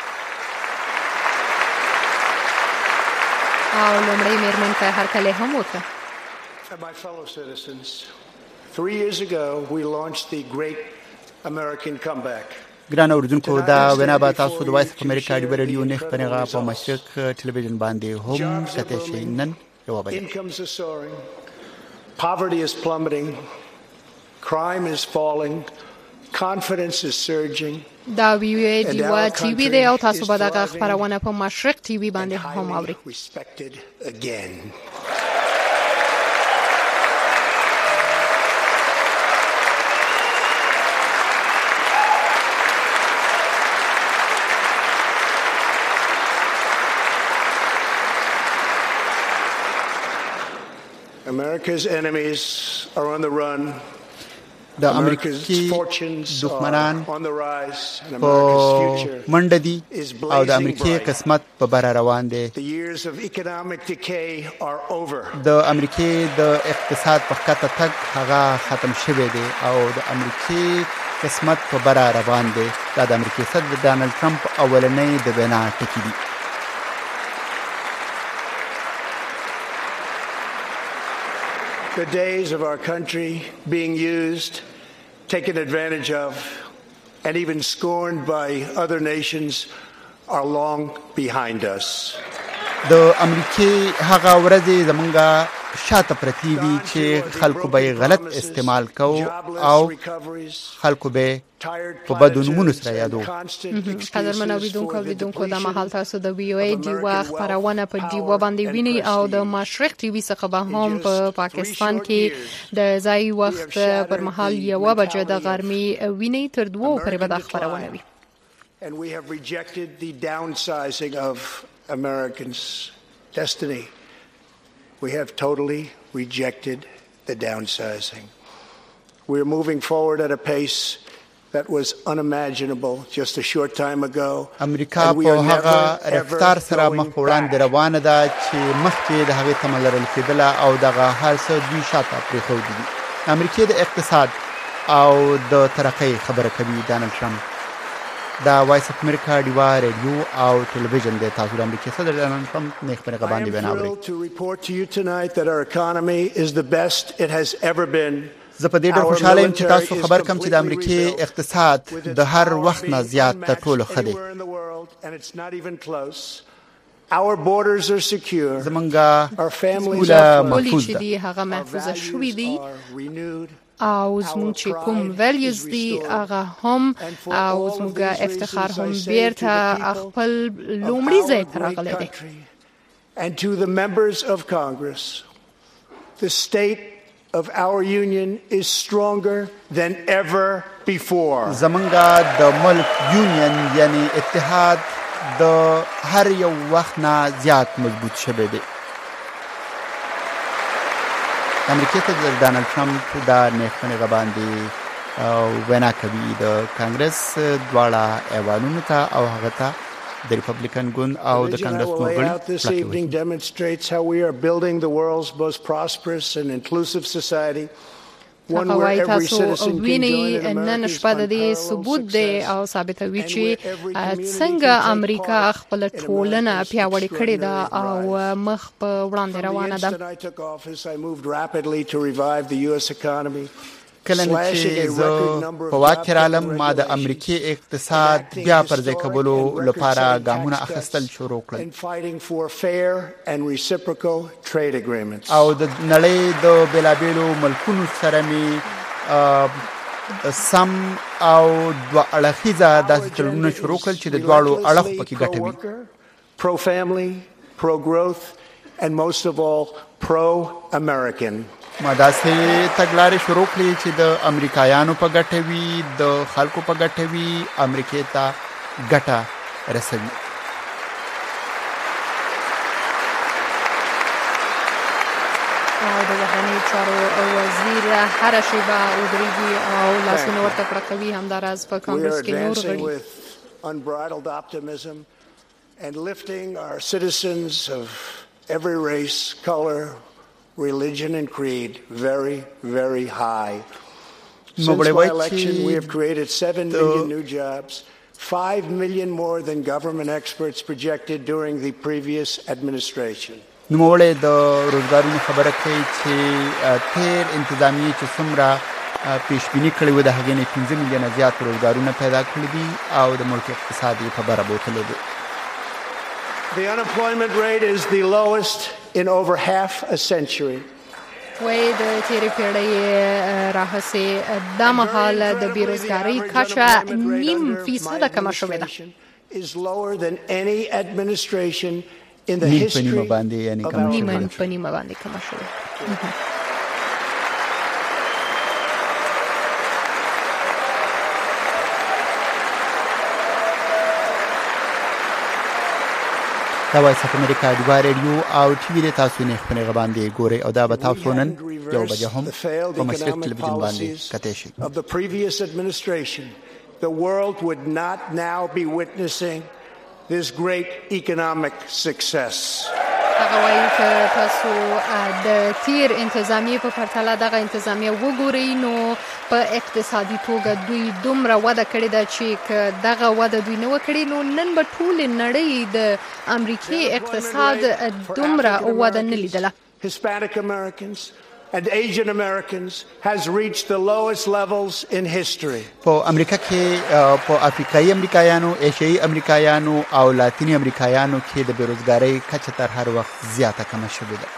او لومړی میرمن ته هرکلی هم وکړه. My fellow citizens, three years ago we launched the Great American Comeback. ګران اوریدونکو دا وینا به تاسو د وایس اف امریکا د ریډیو نه خبرونه په مشرق ټلویزیون باندې هم کته شي نن یو بل. Incomes are soaring, poverty is plummeting, crime is falling, confidence is surging. دا وی ډیوا ټي وي دی او تاسو به دغه خبرونه په مشرق ټي وي باندې هم اورئ. Respected again. America's enemies are on the run. د امریکای دښمنان په منډه دي او د امریکای قسمت په بر روان دي. د امریکای د اقتصاد په خطه تک هغه ختم شوی دی او د امریکای قسمت په بر روان دي. دا د امریکای صدر ډانلډ ټرمپ اولنۍ د وینا ټکی دی. The days of our country being used, taken advantage of, and even scorned by other nations are long behind us. د امریکای هغه ورځې زمونږه شاته پرتی دي چې خلکو به غلط استعمال کو او خلکو به په بدو نومونو سره یادو. قدرمن اوریدونکو اوریدونکو د مهال تاسو د وی او ای ډیوا خبرونه په ډیوا باندې ویني او د مشرق ټي وي څخه به هم په پاکستان کې د ځای وخت پر مهال یو بجې د غرمې ویني تر دوه پورې به د خبرونه وي. And we have rejected the downsizing of Americans' destiny. We have totally rejected the downsizing. We're moving forward at a pace that was unimaginable just a short time ago. امریکا په هغه رفتار سره مخ وړاندې روانه ده چې مخکې د هغې تمه لرل کېدله او دغه هر څه دوی شاته پرېښودي دي. امریکا د اقتصاد او د ترقۍ خبره کوي ډانلډ ټرمپ. دا وایس اف امریکا ډیوا ریډیو او ټلویزیون د تاسو د امریکا صدر ډانلډ ټرمپ نه خبره باندې وینا اوري. To report to you tonight that our economy is the best it has ever been. زه په دې ډېر خوشاله یم چې تاسو خبر کم چې د امریکای اقتصاد د هر وخت نه زیات تر ټولو ښه دی. Our borders are secure. زمونږه Our families سکوله are محفوظ چې دی هغه محفوظه شوې دي او زموږ چې کوم values دي هغه هم او زموږ افتخار هم بیرته خپل لومړي ځای ته راغلی دی. And to the members of Congress, the state of our union is stronger than ever before. زمونږه د ملک یونین یعنی اتحاد د هر یو وخت نه زیات مضبوط شوی دی. امریکا ته د ډانلډ ټرمپ دا نیښنه غباندې وینا کوي د کانګرس دواړه ایوانونو ته او هغه ته د ریپبلیکن ګوند او د کانګرس نورګړي this evening demonstrates how we are building the world's most prosperous and inclusive society. هغه وایي تاسو ویني نن شپه د دې ثبوت دی او ثابتوي چې څنګه امریکا خپل ټولنه پیاوړې کړې ده او مخ په وړاندې روانه ده. کله چې زه په واک کې رالم ما د امریکای اقتصاد بیا پر ځای کولو لپاره ګامونه اخیستل شروع کړل او د نړۍ د بېلابېلو ملکونو سره مې سم او دوه اړخیزه داسې تړونونه شروع کړل چې د دواړو اړخو پکې ګټه وي. Pro family, pro growth and most of all pro American. ما داسې تګلارې شروع کړې چې د امریکایانو په ګټه وي د خلکو په ګټه وي امریکای ته ګټه رسوي. او د بهرنیو چارو وزیر هره شیبه ودرېږي او لاسونه ورته پړقوي. همداراز په کانګرس کې نور غړي unbridled optimism and lifting our citizens of every race, color, religion and creed very, very high. Since my election, we have created seven million new jobs, five million more than government experts projected during the previous administration. نوموړی د روزګارونو خبره کوي چې تیر انتظامیې چې څومره پیشبیني کړې وه د هغې نه پنځه میلیونه زیات روزګارونه پیدا کړي دي او د ملک اقتصاد یې په بره بوتلی دی. The unemployment rate is the lowest in over half a century. وای د تیرې پیړۍ راهیسې دا مهال د بیروزګارۍ کچه نیم فیصده کمه شوې ده. Is lower than any administration in the نیم history په نیمه باندې یعنی کمه شوې نیم په نیمه باندې کمه شوې. دا وایس اف امریکا د رادیو او ټي وي تاسو نه خپل غباندې ګوري او دا به تاسو نن یو بجې هم په مشرق ټلویزیون باندې کته شي. Of the previous administration, the world would not now be witnessing this great economic success. هغه وایي چې تاسو د تیر انتظامیې په پرتله دغه انتظامیه وګورئ نو په اقتصادي توګه دوی دومره وده کړې ده چې دغه وده دوی نه وکړي نو نن به ټولې نړۍ د امریکای اقتصاد دومره وده نه لیدله. Hispanic Americans and Asian Americans has reached the lowest levels in history. په امریکا کې په افریقایي امریکایانو، ایشیایي امریکایانو او لاتینی امریکایانو کې د بیروزګارۍ کچه تر هر وخت زیاته کمه شوې ده.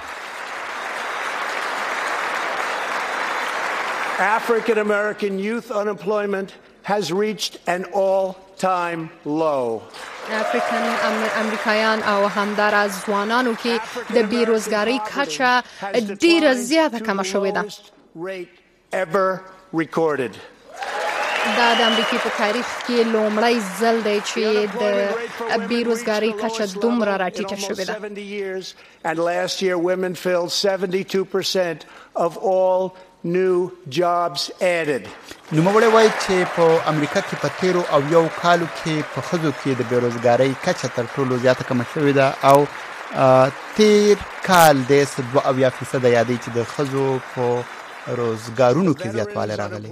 African American youth unemployment has reached an all-time low. افریقن امریکایان او همداراز ځوانانو کې د بیروزګارۍ کچه ډیره زیاته کمه شوې ده. Ever recorded. دا د امریکای په تاریخ کې لومړی ځل دی چې د بیروزګارۍ کچه دومره راټیټه شوې ده. And last year women filled seventy-two percent of all new jobs added. نوموړی وایي چې په امریکا کې په تیرو او یو کالو کې په ښځو کې د بیروزګارۍ کچه تر ټولو زیاته کمه شوې ده او تیر کال د دوه اویا فیصده یادوي چې د ښځو په روزګارونو کې زیاتوالی راغلی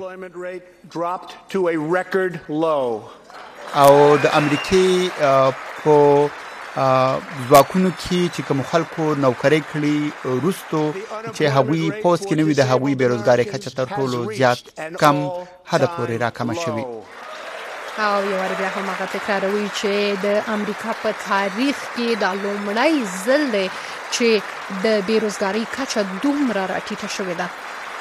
او د امریکې په ځواکونو کې چې کوم خلکو نوکری کړي روستو چې هغوی پوس کې نوي د هغوی بیروزګاری کچه تر ټولو زیات کم حد پورې راکمه شوې. او یو ور بیا هم هغه تکراروي چې د امریکا په تاریخ کې د لومړی ځل دی چې د بیروزګاری کچه دومره راټیټه شوې ده.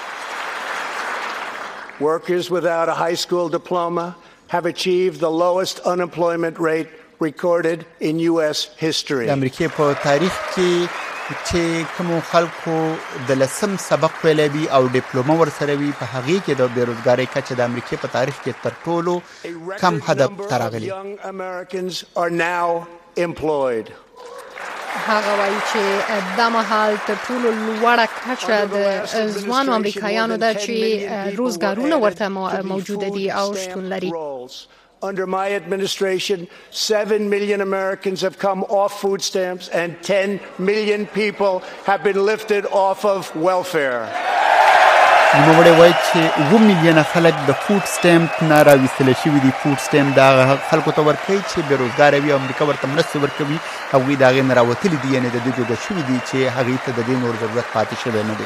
Workers without a high school diploma have achieved the lowest unemployment rate recorded in U S history. د امریکا په تاریخ کې چې کوم خلکو د لسم سبق ویلی وي او ډیپلوما ورسره وي په هغې کې د بیروزګارۍ کچه د امریکا په تاریخ کې تر ټولو کم حد ته راغلي. Young Americans are now employed. هغه وایي چې دا مهال تر ټولو لوړه کچه د ځوانو امریکایانو ده چې روزګارونه ورته موجوده دي او شتون لري. Under my administration, seven million Americans have come off food stamps and ten million people have been lifted off of welfare. نوموړی وایي چې اووه میلیونه خلک د فوډ سټیمپ نه راویستلی شوي دي. فوډ سټیمپ د هغه خلکو ته ورکوي چې بېروزګاره وي او امریکا ورته مرستې ورکوي. هغوی د هغې نه راوتلي دي، یعنې د دوی جوګه شوي دي چې هغې ته د دې نور ضرورت پاتې شوی نه دی.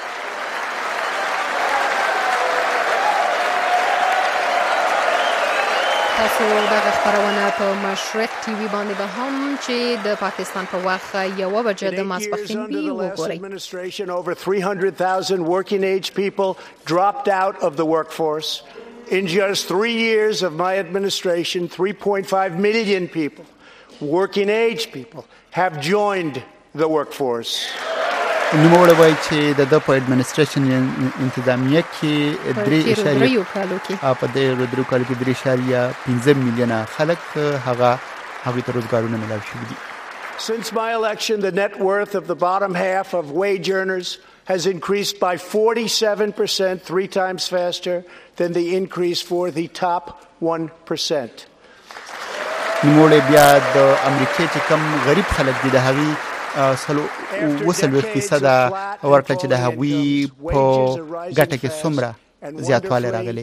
تاسو دغه خبرونه په مشرق ټي وي باندې به هم چې د پاکستان په وخت یوه بجه د ماسپښین وي وګورئ. Over three hundred thousand working age people dropped out of the workforce. In just three years of my administration, three point five million people, working age people, have joined the workforce. نوموړی وایي چې د ده په اډمنسټریشن انتظامیه کې درې اشاریه په دې درې کالو کې درې اشاریه پنځه میلیونه خلک هغه هغوی ته روزګارونه میلاو شوي دي. Since my election, the net worth of the bottom half of wage earners has increased by forty-seven percent, three times faster than the increase for the top one percent. نوموړی بیا د امریکې چې کم غریب خلک دي د هغوی سلو وسلوېښت فیصده ورکړه چې د هغوی په ګټه کې څومره زیاتوالی راغلی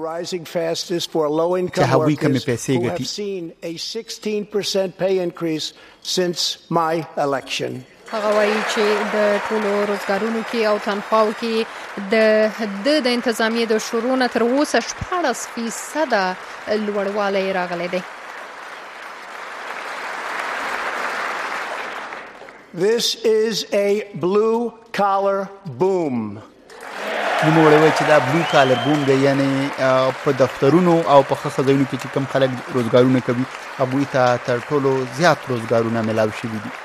چې هغوی کمې پیسې ګټي. هغه وایي چې د ټولو روزګارونو کې او تنخواو کې د د د انتظامیې د شروع نه تر اوسه شپاړس فیصده لوړوالی راغلی دی. This is a blue collar boom. نوموړی وایي چې دا بلو کالر بوم دی، یعنې په دفترونو او په ښه ځایونو کې چې کوم خلک روزګارونه کوي هغوی ته تر ټولو زیات روزګارونه میلاو شوي دي.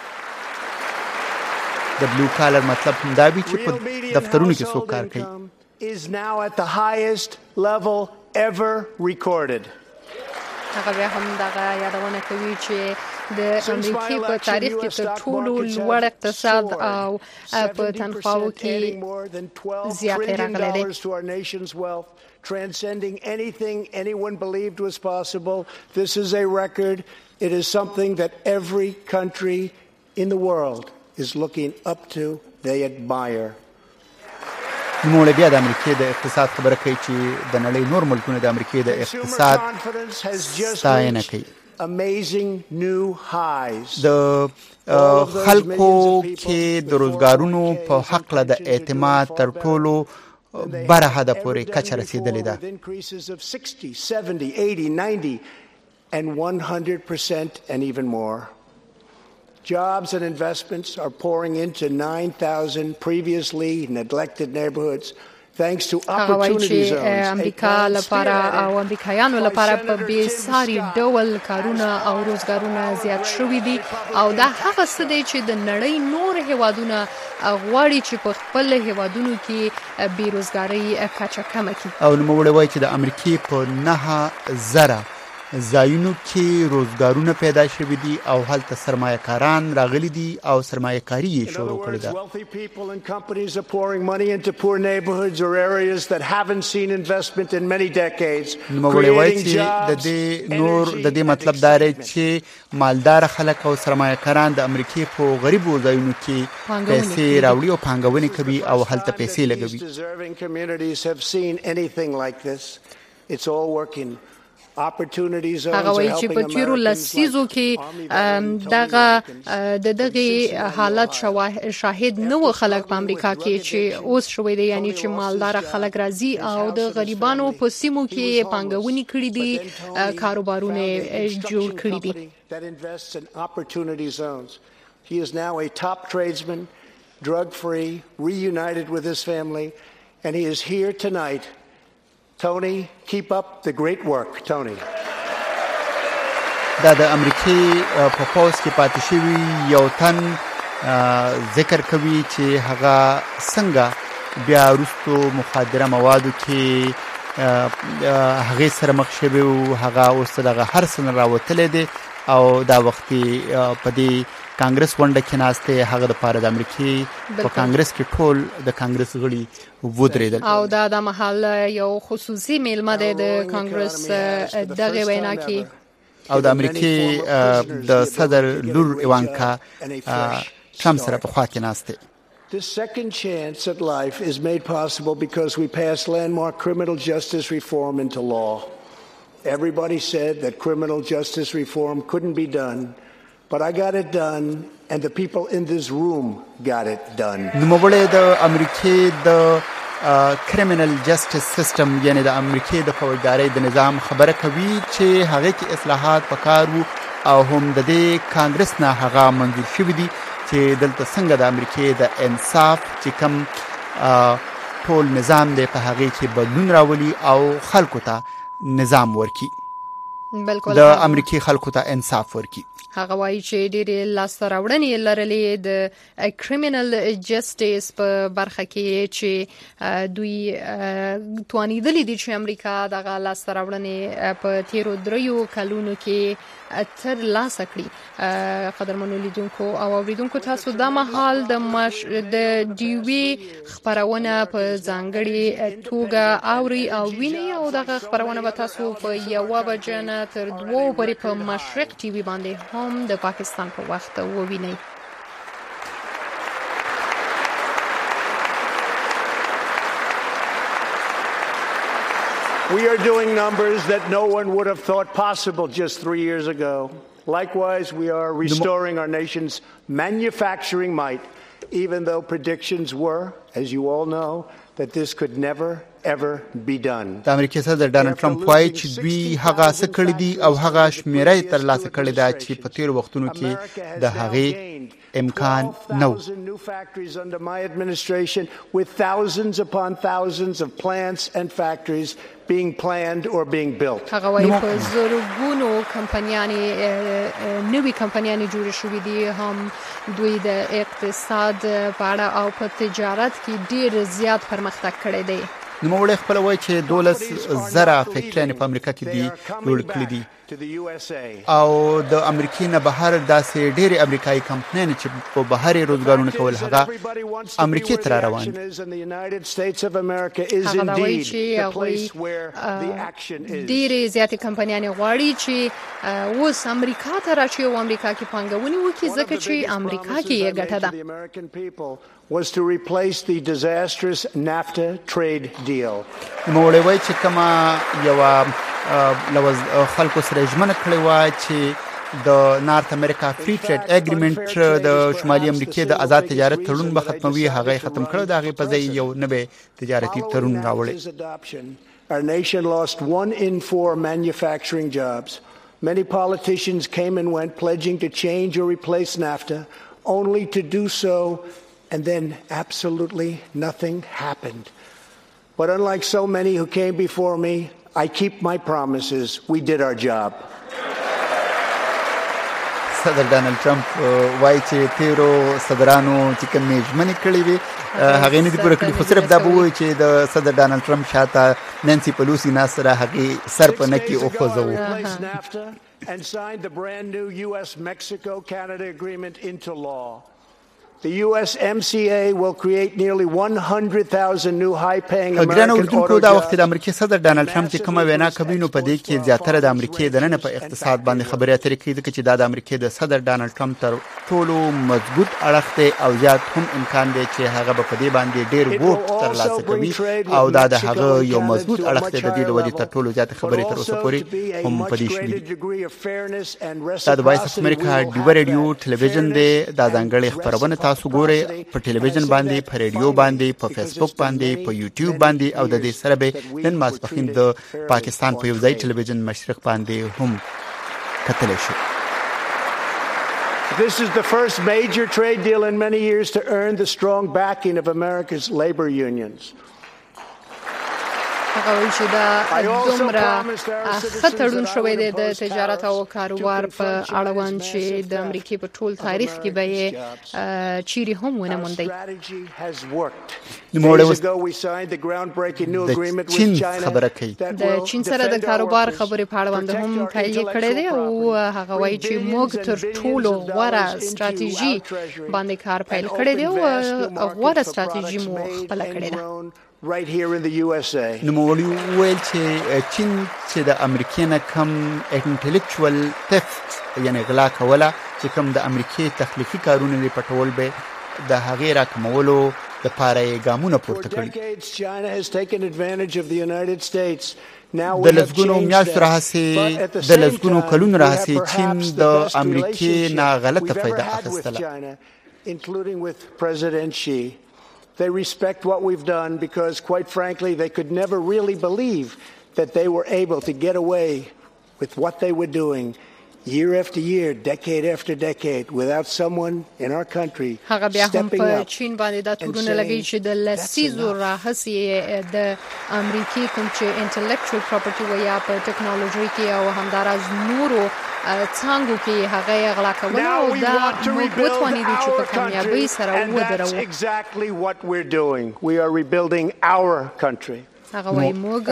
د بلو کالر مطلب همدا وي چې په دفترونو کې څوک کار کوي. Is now at the highest level ever recorded. هغه بیا هم دغه یادونه کوي چې د امریکای په تاریخ کې تر ټولو لوړ اقتصاد او په تنخواو کې زیاتې راغلی دی. Transcending anything anyone believed was possible. This is a record. It is something that every country in the world is looking up to. They admire. نوموړی بیا د امریکې د اقتصاد خبره کوي چې د نړۍ نور ملکونه د امریکې د اقتصاد ستاینه کوي. Amazing new highs. د خلکو کې د روزګارونو په حقله د اعتماد تر ټولو بره حده پورې کچه رسېدلې ده. Increases of sixty, seventy, eighty, ninety and one hundred percent and even more. Jobs and investments are pouring into nine thousand previously neglected neighborhoods. Thanks to opportunity zones. امریکا لپاره او امریکایانو لپاره په بې ساري ډول کارونه او روزګارونه زیات شوي دي او دا هغه څه دی چې د نړۍ نور هیوادونه غواړي چې په خپل هیوادونو کې بیروزګارۍ کچه کمه کړي. او نوموړی وایي چې د امریکې په نهه زره ځایونو کې روزګارونه پیدا شوي دي او هلته سرمایه کاران راغلي دي او سرمایه کاري یې شروع کړې ده. Wealthy people and companies are pouring money into poor neighborhoods or areas that haven't seen investment in many decades. نوموړی وایي چې د دې نور د دې مطلب دا دی چې مالدار خلک او سرمایه کاران د امریکې په غریبو ځایونو کې پیسې راوړي او پانګونې کوي او هلته پیسې لګوي. Deserving communities have seen anything like this. It's all working هغه وایي چې په تیرو لسیزو کې دغه د دغه حالت شاهد نو خلک په امریکا کې چې اوس شوې دي، یعنی چې مالدار خلک راځي او د غریبانو په سیمو کې پانګونې کړې دي، کاروبارونه جوړ کړي دي. He is now a top tradesman, drug-free, reunited with his family, and he is here tonight. Tony, keep up the great work, Tony. دا د امریکای په پوز کې پاتې شوی یو تن ذکر کوي چې هغه څنګه بیا وروستو مخدره موادو کې هغه سره مخ شوی او هغه اوس دغه هر څه راوتلی دی او دا وختي په دې کانګرس ونډه کې ناشته هغه د پاره د امریکای په کانګرس کې ټول د کانګرس غړي ودرېدل او دا د محل یو خصوصي میلمه د کانګرس دغه وینا کې او د امریکای د صدر لور ایوانکا ټرمپ سره په خوا کې ناشته. This second chance at life is made possible because we passed landmark criminal justice reform into law. Everybody said that criminal justice reform couldn't be done, but I got it done and the people in this room got it done. نوموړی د امریکای د criminal justice system یعنی د امریکای د فوجدارۍ د نظام خبره کوي چې هغه کې اصلاحات پکار وو او هم د دې کانګرس نه هغه منظور شوی دي چې دلته څنګه د امریکای د انصاف چې کوم ټول نظام دی په هغه کې بدلون راولي او خلکو ته نظام ورکی بالکل د امریکای خلکو ته انصاف ورکی. هغه وایي چې ډېرې لاسته راوړنې لرلې د کریمینل جسټیس په برخه کې چې دوی توانیدلې دي چې امریکا دغه لاسته راوړنې په تیرو دریو کلونو کې تر لاسه کړي. قدرمنو لیدونکو او اوریدونکو تاسو دا مهال د مش د ډیوی خبرونه په ځانګړي توګه اوري او ویني او دغه خبرونه به تاسو په یو بجنه تر دوه پورې په مشرق ټي وي باندې هم د پاکستان په وخت وویني. We are doing numbers that no one would have thought possible just three years ago. Likewise, we are restoring our nation's manufacturing might, even though predictions were, as you all know, that this could never, ever be done. د امریکای صدر ډانلډ ټرمپ وايي چې دوی هغه څه کړی دي او هغه شمیره تر لاسه کړی دا چې په تیر وختونو کې د هغې امکان نو. New factories under my administration with thousands upon thousands of plants and factories being planned or being built. هغه وايي په زرګونو کمپنیانې نوې کمپنیانې جوړې شوې دي، هم دوی د اقتصاد په اړه او په تجارت کې ډېر زیات پرمختګ کړی دی. نوموړی خپل وایي چې دولس زره فیکټریانې په امریکا کې دي جوړ کړي دي او د امریکای نه بهر داسې ډېرې امریکایي کمپنیانې چې په بهر روزګارونه کول هغه امریکای ته روان دي. هغه وایي چې ډېرې زیاتې کمپنیانې غواړي چې اوس امریکا ته راشي او امریکا کې پانګونې وکړي ځکه چې امریکا کې یې ګټه ده. was to replace the disastrous NAFTA trade deal. نوموړی وایي چې کومه یوه لوز خلکو سره ژمنه کړې وه چې د نارت امریکا فری ټریډ اګریمنټ د شمالي امریکا د آزاد تجارت تړون به ختموي، هغه ختم کړ، د هغې په ځای یو نوی تجارتي تړون راوړی. Our nation lost one in four manufacturing jobs. Many politicians came and went pledging to change or replace NAFTA, only to do so and then absolutely nothing happened. But unlike so many who came before me, I keep my promises. We did our job. صدر ډانلډ ټرمپ وایي چې تیرو صدرانو چې کومې ژمنې کړې وې هغې نه دي پوره کړي، خو صرف دا به ووایي چې د صدر ډانلډ ټرمپ شاته نانسي پلوسي ناست سره هغې سر په نه کې وخوځوو. And signed the brand new U S Mexico Canada agreement into law. The U S M C A will create nearly one hundred thousand new high-paying ګران American اوریدونکو auto دا وخت د jobs. امریکا صدر ډانلډ ټرمپ چې کومه وینا کوي نو په دې کې زیاتره د امریکا د نن په اقتصاد باندې خبرې اترې کوي ځکه چې دا د امریکا د صدر ډانلډ ټرمپ تر ټولو مضبوط اړخ دی او زیات هم امکان دی چې هغه به په دې باندې ډېر ووټ ترلاسه کوي او دا د هغه یو مضبوط اړخ دی د دې د ودې تر ټولو زیات خبرې تر اوسه پورې هم په دې شوي دا د وایس اف امریکا ډیو ریډیو ټلویزیون دی دا ځانګړې خبرونه تاسو ګورئ په ټلویزیون باندې په ریډیو باندې په فیسبوک باندې په یوټیوب باندې او د دې سره به نن ماسپخین د پاکستان په یو ځای ټلویزیون مشرق باندې هم کتلی شي. This is the first major trade deal in many years to earn the strong backing of America's labor unions. هغه وایي چې دا دومره خطرون شوی دی د تجارت او کاروبار په اړوند چې د امریکای په ټول تاریخ کې به یې چیرې هم ونه موندی. نوموړی اوس د چین خبره کوي. د چین سره د کاروبار خبرې په اړوند هم پیل کړی دی او هغه وایي چې موږ تر ټولو غوره ستراتیژي باندې کار پیل کړی دی او غوره ستراتیژي مو خپله کړې ده. right here in the U S A. نوموړي وویل چې چین چې د امریکا نه کم انټلیکچوال تفت یعنی غلا کوله چې کم د امریکا تخلیقي کارونه لري پټول به د هغې راکمولو لپاره یې ګامونه پورته کړي. د لسګونو میاشتو راهیسې د لسګونو کلونو راهیسې چین د امریکا نه غلطه فایده اخیستله. including with President Xi. They respect what we've done because, quite frankly, they could never really believe that they were able to get away with what they were doing year after year, decade after decade, without someone in our country stepping up. چین باندې دا تورونه لګي چې د لسیزو راهیسې د امریکای کوم چې انټلیکچوال پراپرټي ویا په ټکنالوژي کې او همداراز نورو څنګه کې هغه غلا کول او دا موږ وتوانیدو چې په کامیابی سره ودرو. That's exactly what we're doing. We are rebuilding our country. هغه وایي موږ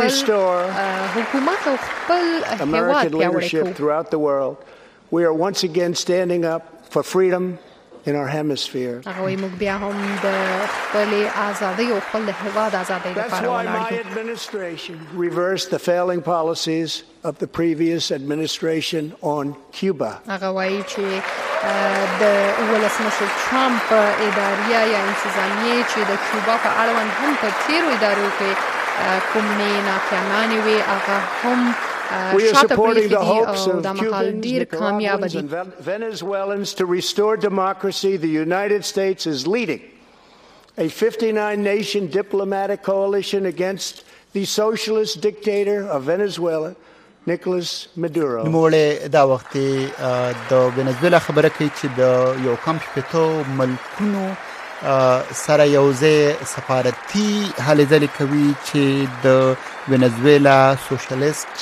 حکومت او خپل هیواد پیاوړی کوو. Throughout the world, we are once again standing up for freedom in our hemisphere. هغه وایي موږ بیا هم د خپل ازادۍ او خپل هیواد ازادۍ لپاره ولاړ یو. That's why my administration reversed the failing policies of the previous administration on Cuba. هغه وایي چې د ولسمشر ټرمپ اداریه یا انتظامیه چې د کیوبا په اړوند هم په تیرو ادارو کې کومې ناکامانې وي هغه هم شاته پریښي دي او دا مهال ډېر کامیاب دي. Venezuelans to restore democracy, the United States is leading a fifty-nine nation diplomatic coalition against the socialist dictator of Venezuela, Nicolas Maduro. نوموړی دا وخت د ونزویلا خبره کوي چې د یو کم شپېتو ملکونو سره یو ځای سفارتي هلې ځلې کوي چې د ونزویلا سوشلیست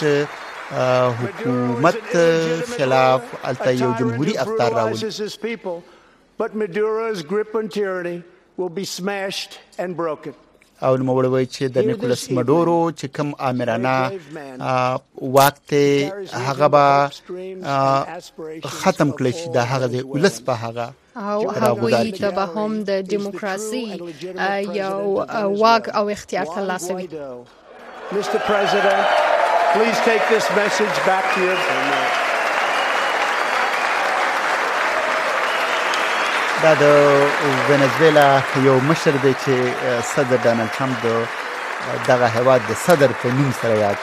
حکومت خلاف هلته یو جمهوري افطار راولي. But Maduro's grip on tyranny will be smashed and broken. او نوموړی وایي چې د نیکولاس مډورو چې کوم آمرانه واک دی هغه به ختم کړی شي د هغه د ولس په هغه او هغوی ته به هم د دیموکراسي یو واک او اختیار ترلاسه وي. Mister President, please take this message back to you. دا د ونزویلا یو مشر دی چې صدر ډانلډ ټرمپ د دغه هیواد د صدر په نوم سره یاد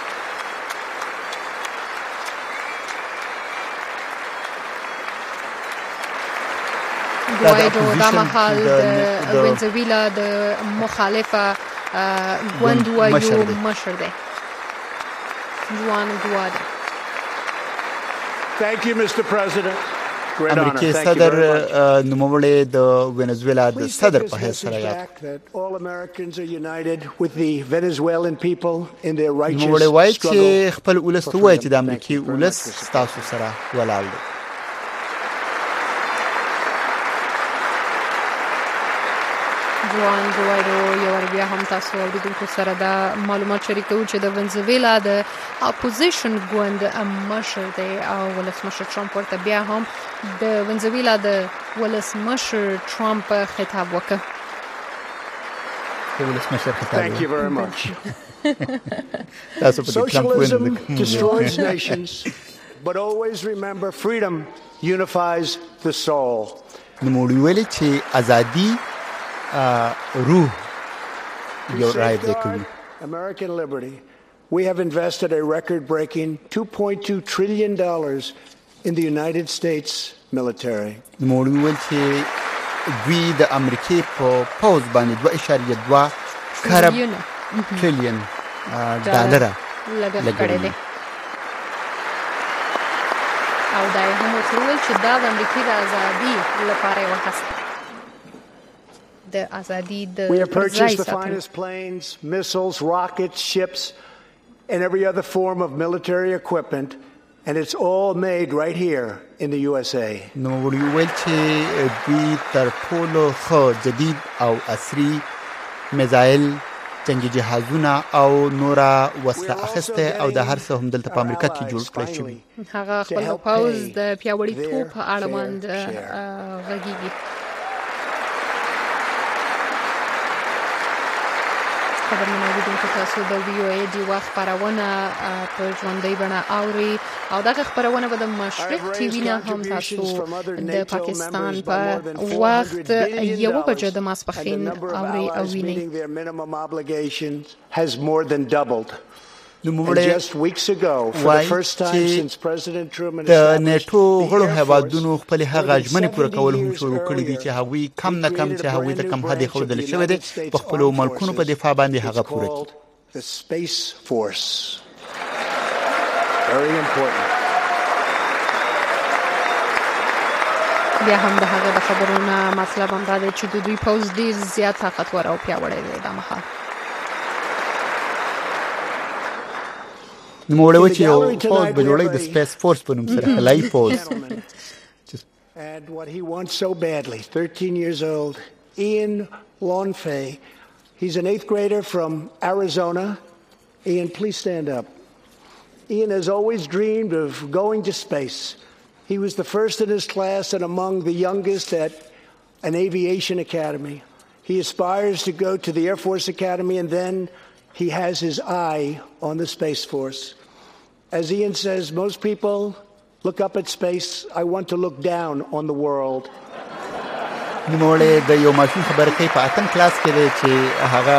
ګوایډو دا مهال د ونزویلا د مخالفه ګوند وایو مشر دی جوان ګوایډو. Thank you, Mister President. امریکای صدر نوموړی د ونزویلا د صدر په حیث سره یاد. نوموړی وایي چې خپل ولس ته وایي چې د امریکای ولس ستاسو سره ولاړ دی. جوان ګوایډو یو ور بیا هم تاسو اوریدونکو سره دا معلومات شریکو چې د ونزویلا د اپوزیشن ګوند مشر دی او ولسمشر ټرمپ ورته بیا هم د ونزویلا د ولسمشر ټرمپ خطاب وکړ. Thank you very much. Socialism destroys nations, but always remember freedom unifies the soul. نموړي ویلي چې ازادي روح یو راي دی کوي. American liberty. We have invested a record-breaking two point two trillion dollars in the United States military. نموړي ویل چې دوی د امریکای په پوز باندې دوه اعشاریه دوه کرب ټریلیون ډالر لګړي دي او دا هم ویل چې دا د امریکای د ازادي لپاره یو هڅه د ازادي د We have purchased the finest planes, missiles, rockets, ships and every other form of military equipment. And it's all made right here in the U S A. نو ویل چې دوی تر ټولو ښه جدید او عصري میزایل جنگي جهازونه او نورا وسله اخیسته او د هر څه هم دلته په امریکا کې جوړ کړی شوی. هغه خپل پاوز د پیاوړی توپ اړوند غږیږي. خبرونه اوریدونکو تاسو د وی او ای ډي وخت خبرونه په ژوندۍ بڼه اوري او دغه خبرونه به د مشرق ټي وي نه هم تاسو د پاکستان په وخت یو بجې د ماسپښین اوري او ویني. And just weeks ago, for the first time since President Truman د نیټو غړو هیوادونو خپل هغه ژمنې پوره کول هم شروع کړي دي چې هغوی کم نه کم چې هغوی ته کم هدي ښودل شوی دی په خپلو ملکونو په دفاع باندې هغه پوره کړي. The Space Force. Very important. بیا هم د هغه د خبرونو مطلب هم دا دی چې د دوی پوز ډیر زیات طاقتور او پیاوړی دی د مخه. نموړی و چې یو پوز به جوړی د سپیس فورس په نوم سره خلایي پوز. And what he wants so badly, thirteen years old, Ian Lonfey. He's an eighth grader from Arizona. Ian, please stand up. Ian has always dreamed of going to space. He was the first in his class and among the youngest at an aviation academy. He aspires to go to the Air Force Academy, and then he has his eye on the Space Force. As Ian says, most people look up at space. I want to look down on the world. نموړی د یو ماشوم خبره کوي په اتم کلاس کې دی چې هغه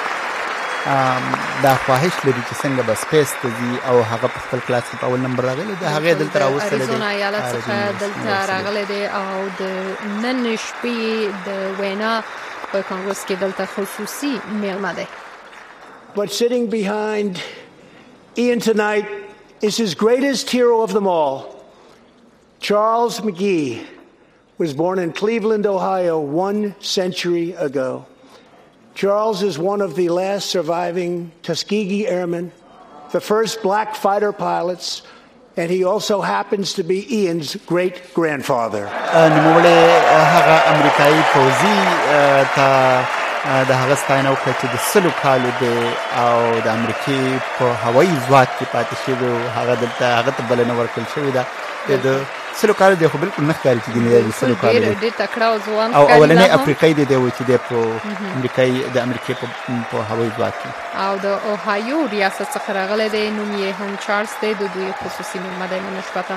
دا خواهش لري چې څنګه به سپیس ته ځي او هغه په خپل کلاس کې په اول نمبر راغلی دی. هغه دلته راوستلی دی. اریزونا ایالت څخه دلته راغلی دی او د نن شپې د وینا په کانګرس کې دلته خصوصي میلمه دی. But sitting behind Ian tonight is his greatest hero of them all. Charles McGee was born in Cleveland, Ohio, one century ago. Charles is one of the last surviving Tuskegee Airmen, the first black fighter pilots, and he also happens to be Ian's great-grandfather. نموړی هغه امریکایي پوځي تا د هغه ستاینه وکړه چې د سلو کالو دی او د امریکې په هوایي ځواک کې پاتې شوی. هغه دلته هغه ته بلنه ورکړل شوې ده. د سلو کالو دی خو بالکل نه ښکاري چې دی د سلو کالو دی او اولنی افریقایي دی دی چې دی په امریکایي د امریکې په هوایي ځواک کې او د اوهایو ریاست څخه راغلی دی. نوم یې هم چارلز دی. د دوی خصوصي میلمه دی نن شپه.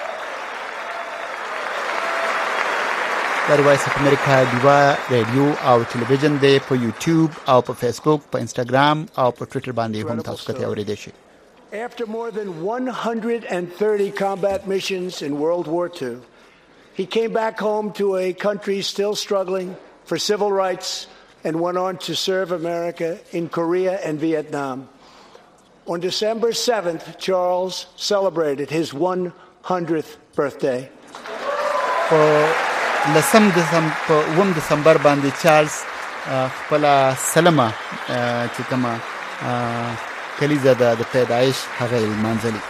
د وایس اف امریکا دیوا رادیو او ټلویزیون دی په یوټیوب او په فیسبوک په انستګرام او په ټویټر باندې هم تاسو کته اوریدئ شئ. After more than one hundred thirty combat missions in World War Two, he came back home to a country still struggling for civil rights and went on to serve America in Korea and Vietnam. On December seventh, Charles celebrated his one hundredth birthday. لسم دسمبر وم دسمبر باندې چارلز خپل سلمه چې کومه کلیزه د پیدایش هغه منځلي.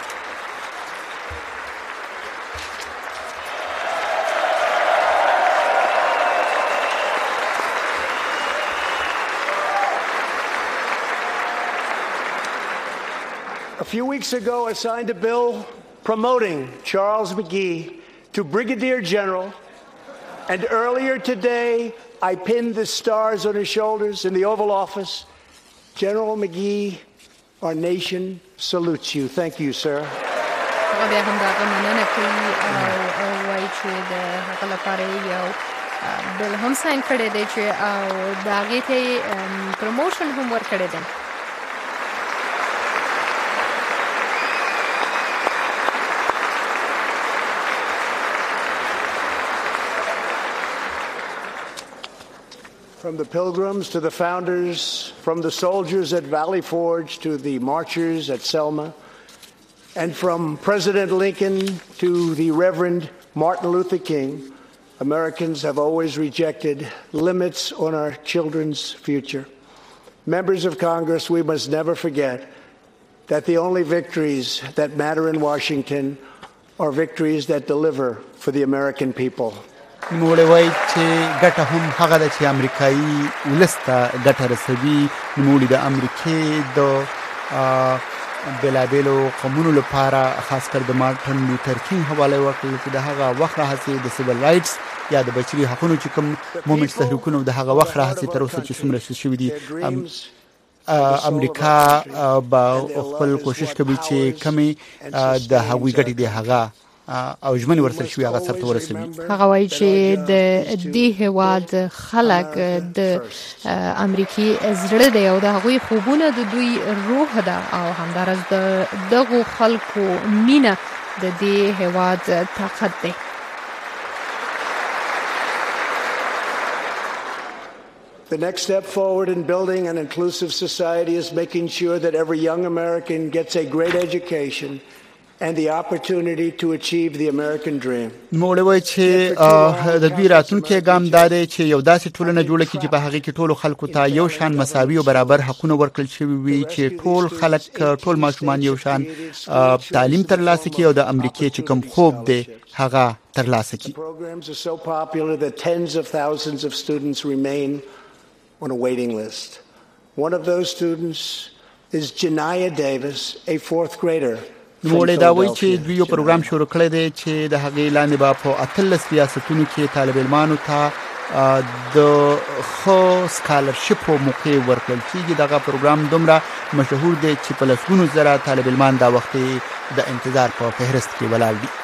A few weeks ago, I signed a bill promoting Charles McGee to Brigadier General, and earlier today, I pinned the stars on his shoulders in the Oval Office. General McGee, our nation salutes you. Thank you, sir. بیا هم دا مننه کوي او وایي چې د هغه لپاره یو بل هم ساين کړی دی چې او د هغې ته پروموشن هم ورکړی دی. From the Pilgrims to the founders, from the soldiers at Valley Forge to the marchers at Selma, and from President Lincoln to the Reverend Martin Luther King, Americans have always rejected limits on our children's future. Members of Congress, we must never forget that the only victories that matter in Washington are victories that deliver for the American people. نوموړی وایي چې ګټه هم هغه ده چې امریکایي ولس ته ګټه رسوي. نوموړي د امریکې د بېلابېلو قومونو لپاره خاص کر د مارټن لوتر کینګ حواله ورکړل چې د هغه وخت راهیسې د سیول رایټس یا د بشري حقونو چې کوم مومنټ تحریکونه د هغه وخت راهیسې تر اوسه چې څومره شوي دي امریکا به خپل کوشش کوي چې کمې د هغوی ګټې دی هغه او ژمنې ورسره شوي هغه سرته ورسوي. هغه وایي چې د دې هېواد خلک د امریکې زړه دی او د هغوی خوبونه د دوی روح ده او همداراز د دغو خلکو مینه د دې هېواد طاقت دی. The next step forward in building an inclusive society is making sure that every young American gets a great education and the opportunity to achieve the American dream. نوموړی وایي چې د دوی راتلونکی ګام دا دی چې یو داسې ټولنه جوړه کړي چې په هغې کې ټولو خلکو ته یو شان مساوي او برابر حقونه ورکړل شوي وي چې ټول خلک ټول ماشومان یو شان تعلیم ترلاسه کړي او د امریکې چې کوم خوب دی هغه ترلاسه کړي. Programs are so popular that tens of thousands of students remain on a waiting list. One of those students is Janiyah Davis, a fourth grader. نوموړی دا وایي چې دوی یو پروګرام شروع کړی دی چې د هغې لاندې به په اتلس ریاستونو کې طالب علمانو ته د ښه سکالرشپو موقع ورکړل کېږي. دغه پروګرام دومره مشهور دی چې په لسګونو زره طالب علمان دا وخت د انتظار په فهرست کې ولاړ دي.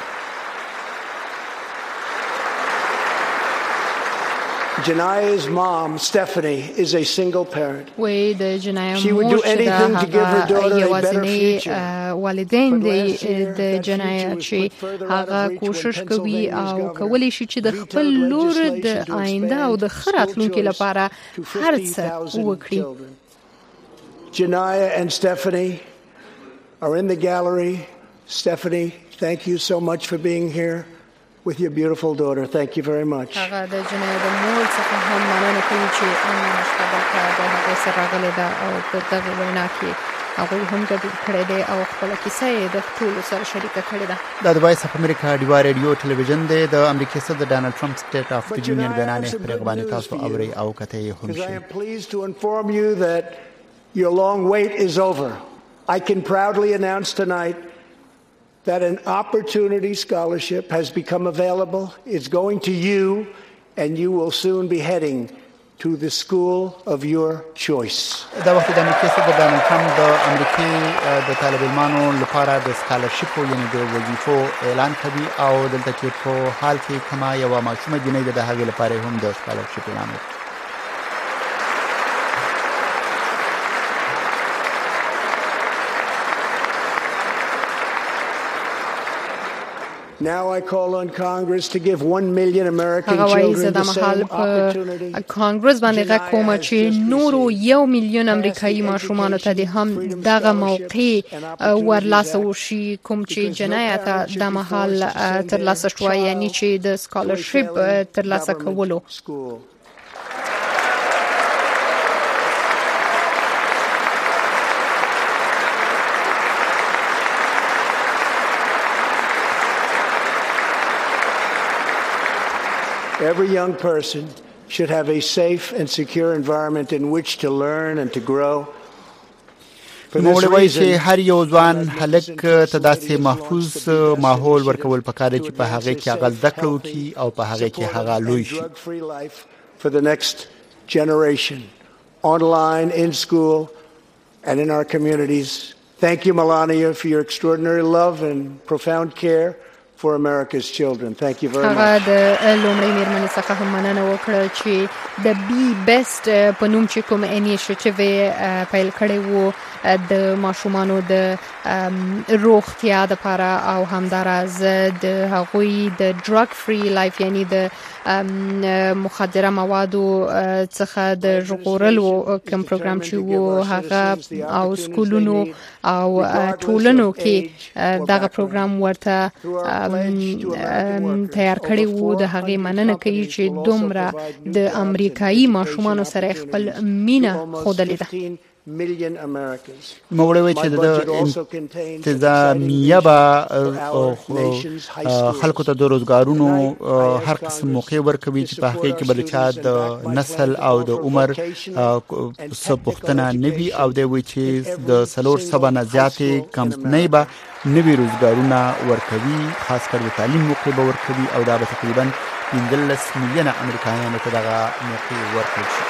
Janiyah's mom, Stephanie, is a single parent. وی د جنایه She would do anything to give her daughter a better future. والدین دی د جنایه چې هغه کوشش کوي او کولی شي چې د خپل لور د آینده او د ښه راتلونکي لپاره هر څه وکړي. Janiyah and Stephanie are in the gallery. Stephanie, thank you so much for being here with your beautiful daughter. Thank you very much. هغه د جنایه د مور څخه هم مننه کوي چې ان شپږ کال د هغه سره راغلی ده او په دغه وینا کې هغوی هم ګډون کړی دی او خپله کیسه یې د ټولو سره شریکه کړې ده. دا د وایس اف امریکا ډیوا ریډیو ټلویزیون دی. د امریکا صدر ډانلډ ټرمپ سټیټ اف د یونین بیان یې پر غوښتنه تاسو اوري او کته یې هم شي. I am pleased to inform you that your long wait is over. I can proudly announce tonight that an opportunity scholarship has become available. It's going to you, and you will soon be heading to the school of your choice. دا وخت د امریکا صدر ډانلډ ټرمپ د امریکای د طالب علمانو لپاره د سکالرشپ یعنی د وظیفو اعلان کوي او دلته کې په حال کې کما یو ماشومه جنۍ د هغې لپاره هم د سکالرشپ اعلان وکړي. Now I call on Congress to give one million American children the same opportunity. کانګرس باندې غږ کوم چې نورو یو میلیون امریکایي ماشومانو ته د هم دغه موقع ورلاسه وشي کوم چې جنایه ته د مهال ترلاسه شوه یعنی چې د سکالرشپ ترلاسه کولو. Every young person should have a safe and secure environment in which to learn and to grow. نو وایي چې هر یو ځوان هلک ته داسې محفوظ ماحول ورکول پکار دی چې په هغه کې هغه زده کړه وکړي او په هغه کې هغه لوی شي. For the next generation, online, in school, and in our communities. Thank you, Melania, for your extraordinary love and profound care for America's children. Thank you very much. هغه د لومړی میرمنې څخه هم مننه وکړه چې د بی بیسټ په نوم چې کوم انیشیټیو پیل کړی وو د ماشومانو د روغتیا لپاره او همداراز د هغوی د ډرګ فری لایف یعنی د مخدره موادو څخه د ژغورلو کوم پروګرام چې وو هغه او سکولونو او ټولنو کې دغه پروګرام ورته تیار کړی وو. د هغې مننه کوي چې دومره د امریکایي ماشومانو سره خپل مینه ښودلې ده. موږ وایو چې د انتظامیه به خلکو ته د روزګارونو هر قسم موقع ورکوي چې په هغې کې به د چا د نسل او د عمر څه پوښتنه نه وي او دی وایي چې د څلور سوه نه زیاتې کمپنۍ به نوي روزګارونه ورکوي، خاص کر د تعلیم موقع به ورکوي او دا به تقریبا پنځلس میلیونه امریکایانو ته دغه موقع ورکړل شي.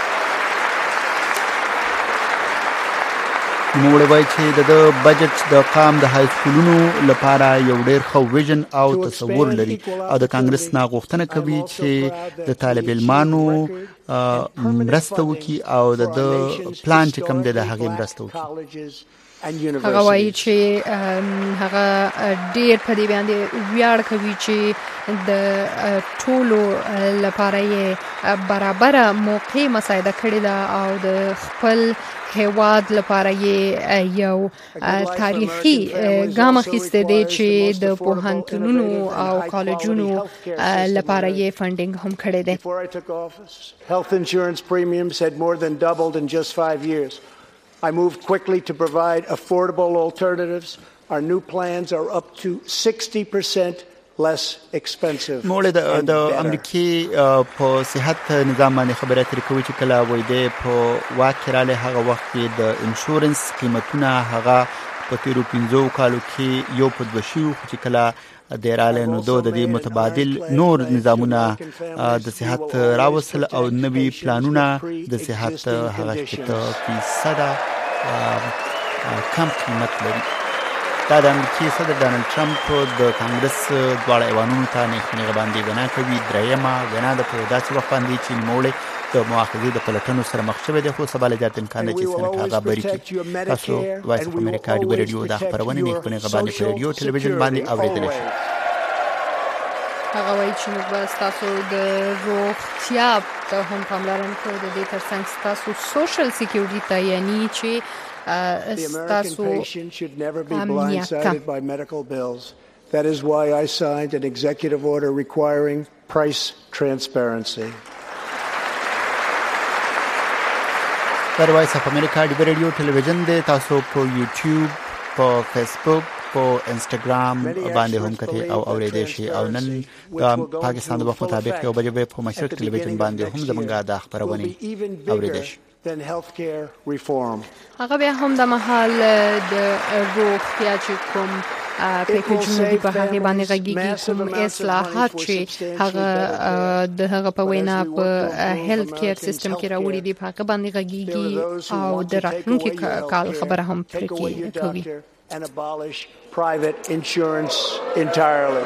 نوموړی وایي چې د بجټ د قام د های سکولونو لپاره یو ډېر ښه ویژن او تصور لري او د کانګرس نه غوښتنه کوي چې د طالب علمانو مرسته وکړي او د پلان چې کوم دی د هغې مرسته وکړي. هغه وایي چې هغه ډېر په دې باندې ویاړ کوي چې د ټولو لپاره یې برابره موقع مساعده کړې ده او د خپل هیواد لپاره یې یو تاریخي ګام اخیستی دی چې د پوهنتونونو او کالجونو لپاره یې فنډینګ هم کړی دی. Health insurance premiums had more than doubled in just five years. I moved quickly to provide affordable alternatives. Our new plans are up to sixty percent less expensive. موږ د د امریکای په صحت نظام باندې خبرې اترې کوي چې کله وای دی په واک کې راغلی هغه وخت کې د انشورنس قیمتونه هغه په تیرو پنځو کالو کې یو په دوه شوي خو چې کله دی راغلی نو دو د دې متبادل نور نظامونه د صحت راوستل او نوي پلانونه د صحت هغه شپېته فیصده کم قیمت لري. دا د امریکای صدر ډانلډ ټرمپ د کانګرس دواړه ایوانونو ته نیغ باندې وینا کوي. درېیمه وینا ده په داسې وخت باندې چې نوموړی د مؤاخذې د پلټنو سره مخ شوی دی خو سبا له زیات امکان دی چې سنټ هغه بری کړي. تاسو وایس اف امریکا ډیو ریډیو د خبرونه نیغ په نیغ باندې په ریډیو ټلویزیون باندې اوریدلی شي. هغه وایي چې موږ به ستاسو د روغتیا ته هم پاملرنه کوو، د دې ترڅنګ ستاسو سوشل سیکیورټي ته یعنی چې The American patient should never be blindsided by medical bills. That is why I signed an executive order requiring price transparency. دا وایس اف امریکا د ریډیو ټلویزیون د تاسو په یوټیوب، په فیسبوک، په انستګرام باندې هم کته او اوریدئ شي او نن د پاکستان د وخت مطابق یو بجې په مشرق ټلویزیون باندې هم زمونږه د خبرونه اوریدئ شي. Than healthcare reform. هغه بیا هم د محل د روغتیا چې کوم پیکیجونه دي په هغه باندې غږیږي کوم اصلاحات چې هغه د هغه په وینا په هیلث کیر سیستم کې راوړي دي په هغه باندې غږیږي او د راتلونکي کال خبره هم پرې کوي. And abolish private insurance entirely.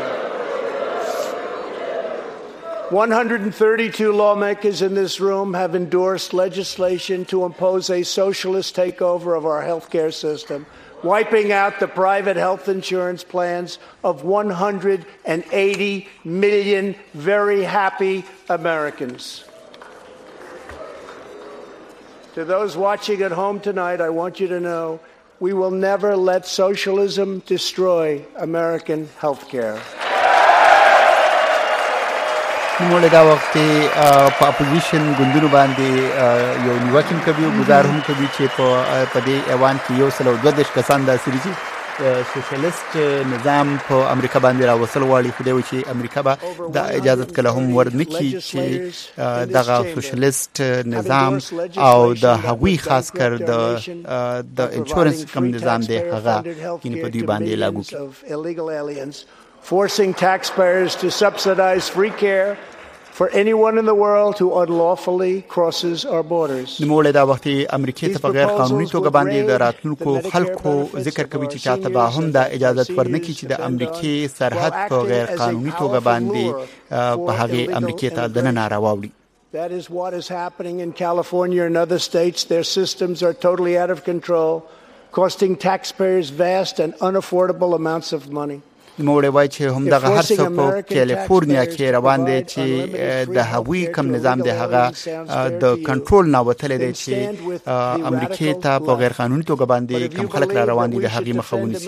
one hundred thirty-two lawmakers in this room have endorsed legislation to impose a socialist takeover of our healthcare system, wiping out the private health insurance plans of one hundred eighty million very happy Americans. To those watching at home tonight, I want you to know we will never let socialism destroy American healthcare. موږ دا وخت په اپوزیشن ګوندونو باندې یو نیوکه کوي او ګزار هم کوي چې په دې ایوان کې یو سل او دوه دېرش کسان داسې دي سوشلیست نظام په امریکا باندې راوصل غواړي خو دوی چې امریکا به د اجازه کله هم ورنکي چې دغه سوشلیست نظام او د هغوی خاص کر د د انشورنس کم نظام دی هغه کینې په دوی باندې لاګو کړي. Forcing taxpayers to subsidize free care for anyone in the world who unlawfully crosses our borders. نموړه دا وخت امریکا ته په غیر قانوني توګه باندې د راتلونکو خلکو ذکر کوي چې چاته به هم د اجازه ورنکړي چې د امریکای سرحد په غیر قانوني توګه باندې په هغه امریکا ته دننه راوړي. That is what is happening in California and other states. Their systems are totally out of control, costing taxpayers vast and unaffordable amounts of money. نوموړی وایي چې همدغه هر څه په کالیفورنیا کې روان دی چې د هغوی کم نظام دی هغه د کنټرول نه وتلی دی چې امریکې ته په غیر قانوني توګه باندې کم خلک را روان دي د هغې مخه ونیسي.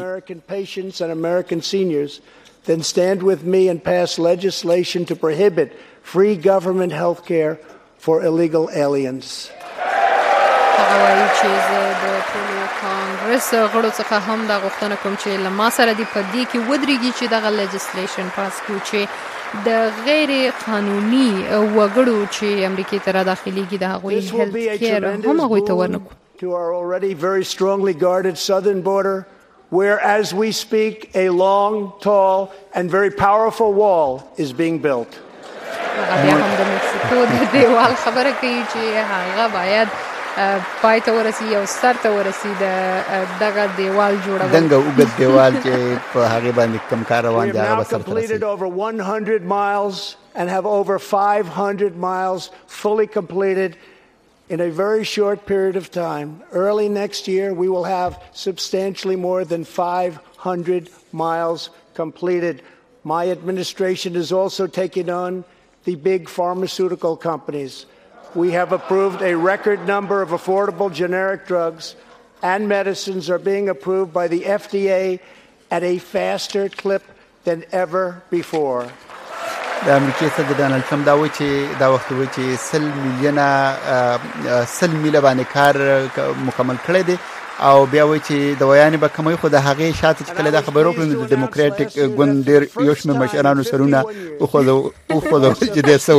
Then stand with me and pass legislation to prohibit free government health care for illegal aliens. هغه وایي چې زه د ټولو کانګرس غړو څخه هم دا غوښتنه کوم چې له ما سره دې په دې کې ودرېږي چې دغه لیجسلیشن پاس کړو چې د غیر قانوني وګړو چې امریکې ته را داخليږي د هغوی هیلث کیر هم هغوی ته ورنکړو. To our already very strongly guarded southern border, where as we speak a long, tall and very powerful wall is being built. هغه بیا هم د مکسیکو د دیوال خبره کوي چې هغه باید پای ته ورسي او سر ته ورسي د دغه دیوال جوړول دغه وګد دیوال چې په هغه باندې کم کار روان دي هغه سر ته رسي. Over one hundred miles and have over five hundred miles fully completed in a very short period of time. Early next year we will have substantially more than five hundred miles completed. My administration is also taking on the big pharmaceutical companies. We have approved a record number of affordable generic drugs, and medicines are being approved by the F D A at a faster clip than ever before. د امریکای صدر ډانلډ ټرمپ دا وایي چې دا وخت وایي چې سل میلیونه سل میله باندې کار مکمل کړی دی او بیا وایي چې دوايانې به کموي خو د هغې شاته چې کله دا خبرې وکړو نو د ډیموکراټیک ګوند ډېر یو شمېر مشرانو سرونه وښودل چې دی څه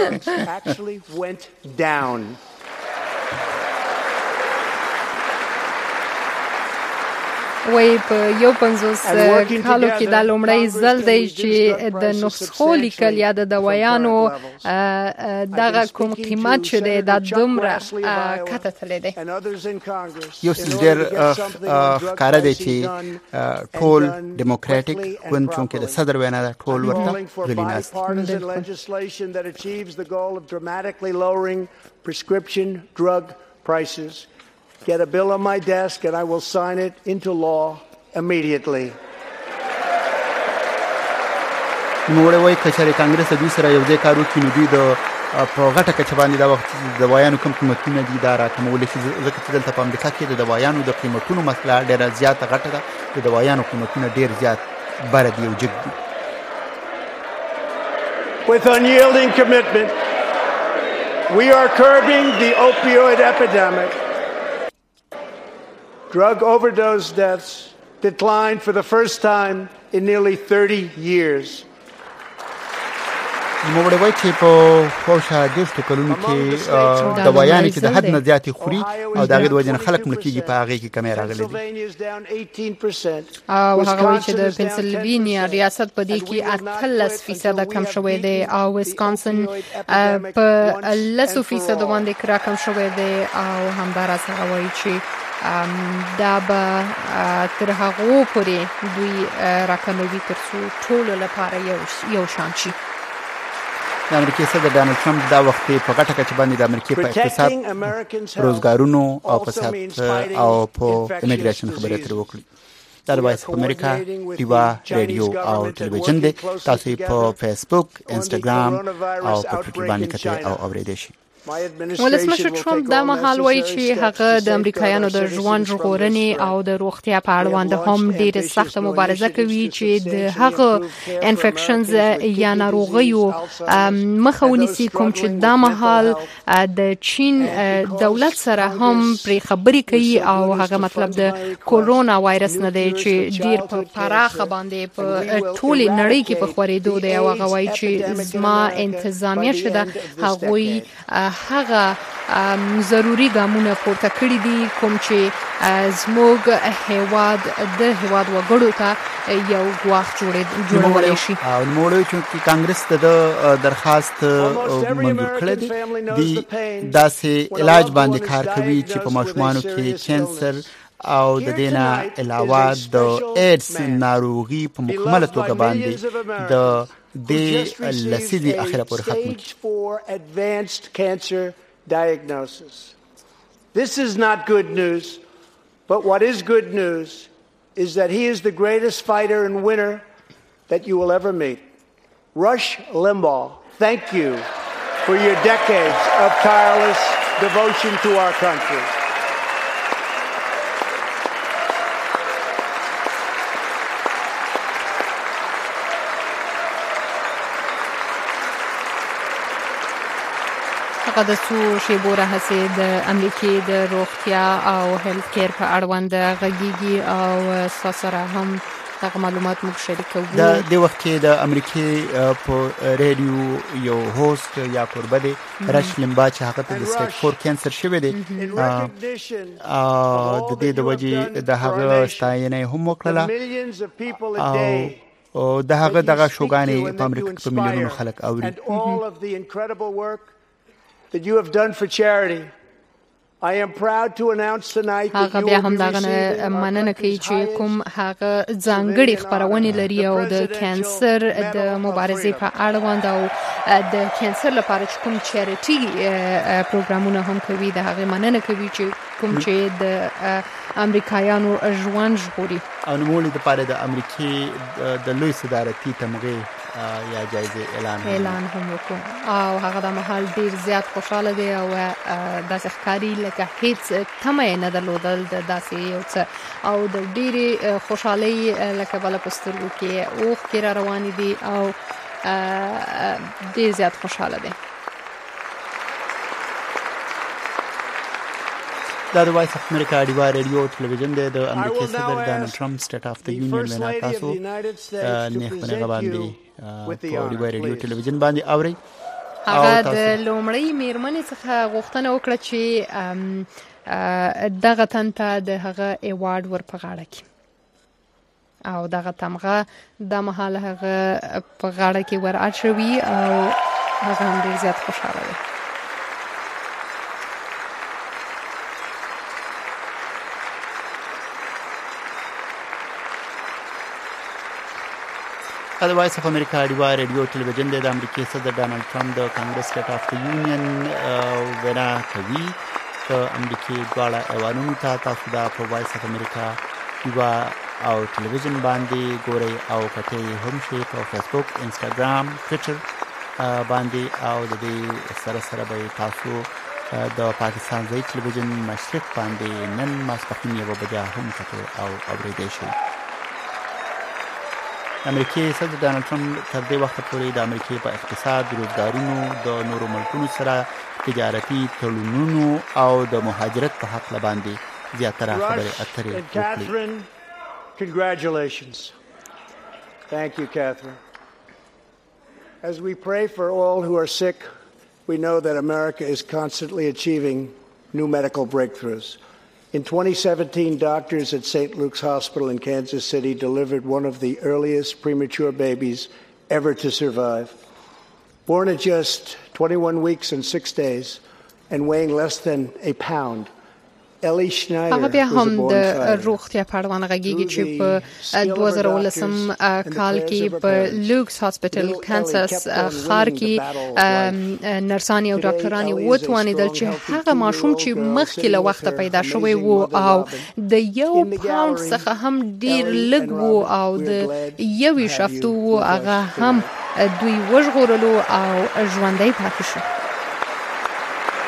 وایي. وایي په یو پنځوس کالو کې دا لومړی ځل دی چې د نسخو لیکل یا د دوايانو دغه کوم قیمت چې دی دا دومره کته تللی دی. یو څه ډېر ښکاره دی چې ټول ډیموکراټیک ګوند چونکې د صدر وینا ده ټول ورته غلي ناست دي. Get a bill on my desk and I will sign it into law immediately. نوړې وایي کچاري کانګرس دوی سره یو ځای کار وکړي نو دوی د په غټه کچه باندې دا وخت د دوايانو کم قیمتونه دي دا راکمولی شي ځکه چې دلته په امریکا کې د دوايانو د قیمتونو مسله ډېره زیاته غټه ده د دوايانو قیمتونه ډېر زیات بره دي او جګ دي. With unyielding commitment, we are curbing the opioid epidemic. Drug overdose deaths declined for the first time in nearly thirty years. نوموړی وایي چې په شاوخوا دېرشو کلونو کې دوايانې چې د حد نه زیاتې خوري او د هغې د وجې نه خلک مړه کېږي په هغې کې کمی راغلی دی. او هغه وایي چې د پنسلوینیا ریاست په دې کې اتلس فیصده کم شوی دی او ویسکانسن په لسو فیصدو باندې را کم شوی دی او همداراز هغه وایي چې دا به تر هغو پورې دوی راکموي تر څو ټولو لپاره یو شان شي. د امریکای صدر ډانلډ ټرمپ دا وخت په غټه کچه باندې د امریکای په اقتصاد روزګارونو او په صحت او په امیګریشن خبرې اترې وکړي. دا د وایس اف امریکا ډیوا ریډیو او ټلویزیون دی. تاسو په فیسبوک، انسټاګرام او په ټویټر باندې کتئ او اوریدئ شئ. ولسمشر ټرمپ دا مهال وایي چې هغه د امریکایانو د ژوند ژغورنې او د روغتیا په اړوند هم ډېره سخته مبارزه کوي چې د هغه انفیکشنز یا ناروغیو مخه ونیسي، کوم چې دا مهال د چین دولت سره هم پرې خبرې کوي او هغه مطلب د کورونا وایرس نه دی چې ډېر په پراخه باندې په ټولې نړۍ کې په خورېدو دی او هغه وایي چې زما انتظامیه چې ده هغوی هغه ضروري ګامونه پورته کړي دي کوم چې زموږ هیواد د هیواد وګړو ته یو ګواښ جوړولی شي. او نوموړی چې کانګرس ته د درخواست منظور کړی دی داسې علاج باندې کار کوي چې په ماشومانو کې کینسر او د دینه علاوه د ایډز ناروغي په مکمله توګه باندې د د لسیدي اخره پورې ختم کی. Diagnosis. This is not good news, but what is good news is that he is the greatest fighter and winner that you will ever meet. Rush Limbaugh, thank you for your decades of tireless devotion to our country. هغه د څو شیبو راهیسې د امریکې د روغتیا او هیلث کیر په اړوند غږیږي او ستاسو سره هم دغه معلومات موږ شریکوو. د دې وخت کې د امریکې په رادیو یو هوست یا کوربه دی رش لمبا چې هغه ته د سټیج فور کینسر شوی دی د دې د وجې د هغه ستاینه هم وکړه او د هغه دغه شوګانې په امریکا کې په میلیونونو خلک اوري. That you have done for charity. I am proud to announce tonight that هغه بیا هم دغه مننه کوي چې کوم هغه ځانګړي خبرونه لري او د کانسر د مبارزې په اړوند او د کانسر لپاره کوم چیریټي پروګرامونه هم کوي. د هغه مننه کوي چې کوم چې د امریکایانو ژوند ژغوري. او نوموړي د پاره د امریکای د لوی صدارتي تمغه یا جایزه اعلان اعلان هم وکړ او هغه د محل ډیر زیات خوشاله دی او داسې ښکاری لکه هیڅ تمه نه درلودل د داسې یو څه او د ډیرې خوشحالي لکه بل پسترګو کې اوخ کې را روان دي او ډیر زیات خوشاله دی. دا د وایس اف امریکا ډیوا ریډیو ټلویزیون دی. د امریکا صدر ډانلډ ټرمپ سټیټ اف د یونین وینا تاسو نه خبره باندې په ډیوا ریډیو ټلویزیون باندې اوري. هغه د لومړی میرمنې څخه غوښتنه وکړه چې دغه تن ته د هغه ایوارډ ور په غاړه کړي او دغه تمغه د مهال هغه په غاړه کې ور اچوي او هغه هم ډیر زیات خوشاله دی. د وایس اف امریکا ډیوا ریډیو ټلویزیون د امریکای صدر ډانلډ ټرمپ د کانګرس سټیټ اف د یونین وینا کوي. د امریکای دواړه ایوانونو ته تاسو د وایس اف امریکا ډیوا او ټلویزیون باندې ګورئ او کته هم شي په فیسبوک، انستګرام، ټویټر باندې او د دې سره سره به تاسو د پاکستان ځای ټلویزیون مشرق باندې نن ماسپښین یو بجې هم کته او اوریدئ شي. امریکای صدر ډانلډ ټرمپ تر دې وخت پورې د امریکای په اقتصاد، روزګارونو، د نورو ملکونو سره تجارتي تړونونو او د مهاجرت په حق باندې زیاتره خبرې اترې وکړې. Congratulations. Thank you, Catherine. As we pray for all who are sick, we know that America is constantly achieving new medical breakthroughs. In twenty seventeen, doctors at Saint Luke's Hospital in Kansas City delivered one of the earliest premature babies ever to survive. Born at just twenty-one weeks and six days and weighing less than a pound, Ellie Schneider هغه بیا was a هم born د fighter. روغتیا په اړه غږیږي چې په دوه زره ولسم کال کې په لوکس هاسپټل کانساس ښار کې نرسانی او ډاکټرانی وتوانیدل چې هغه ماشوم چې مخکې له وخته پیدا شوی وو او د یو پاوند څخه هم ډیر لږ وو او د یوې شفتو وو هغه هم دوی وژغورلو او ژوندۍ پاتې شو.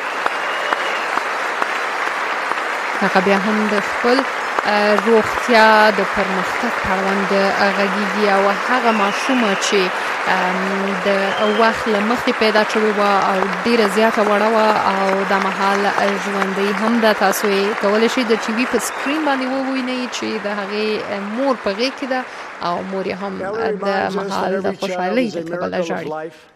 هغه بیا هم د خپل روغتیا د پرمختګ پروند غږیږي او هغه ماشومه چې د وخت له مخکې پیدا شوې وه او ډېره زیاته وړه وه او د مهال ژوندۍ هم ده. تاسو یې کولی شئ د ټي وي په سکرین باندې ووینئ چې د هغې مور په غېږ کې ده او مور یې هم د مهال د خوشحالۍ د کبله ژاړي.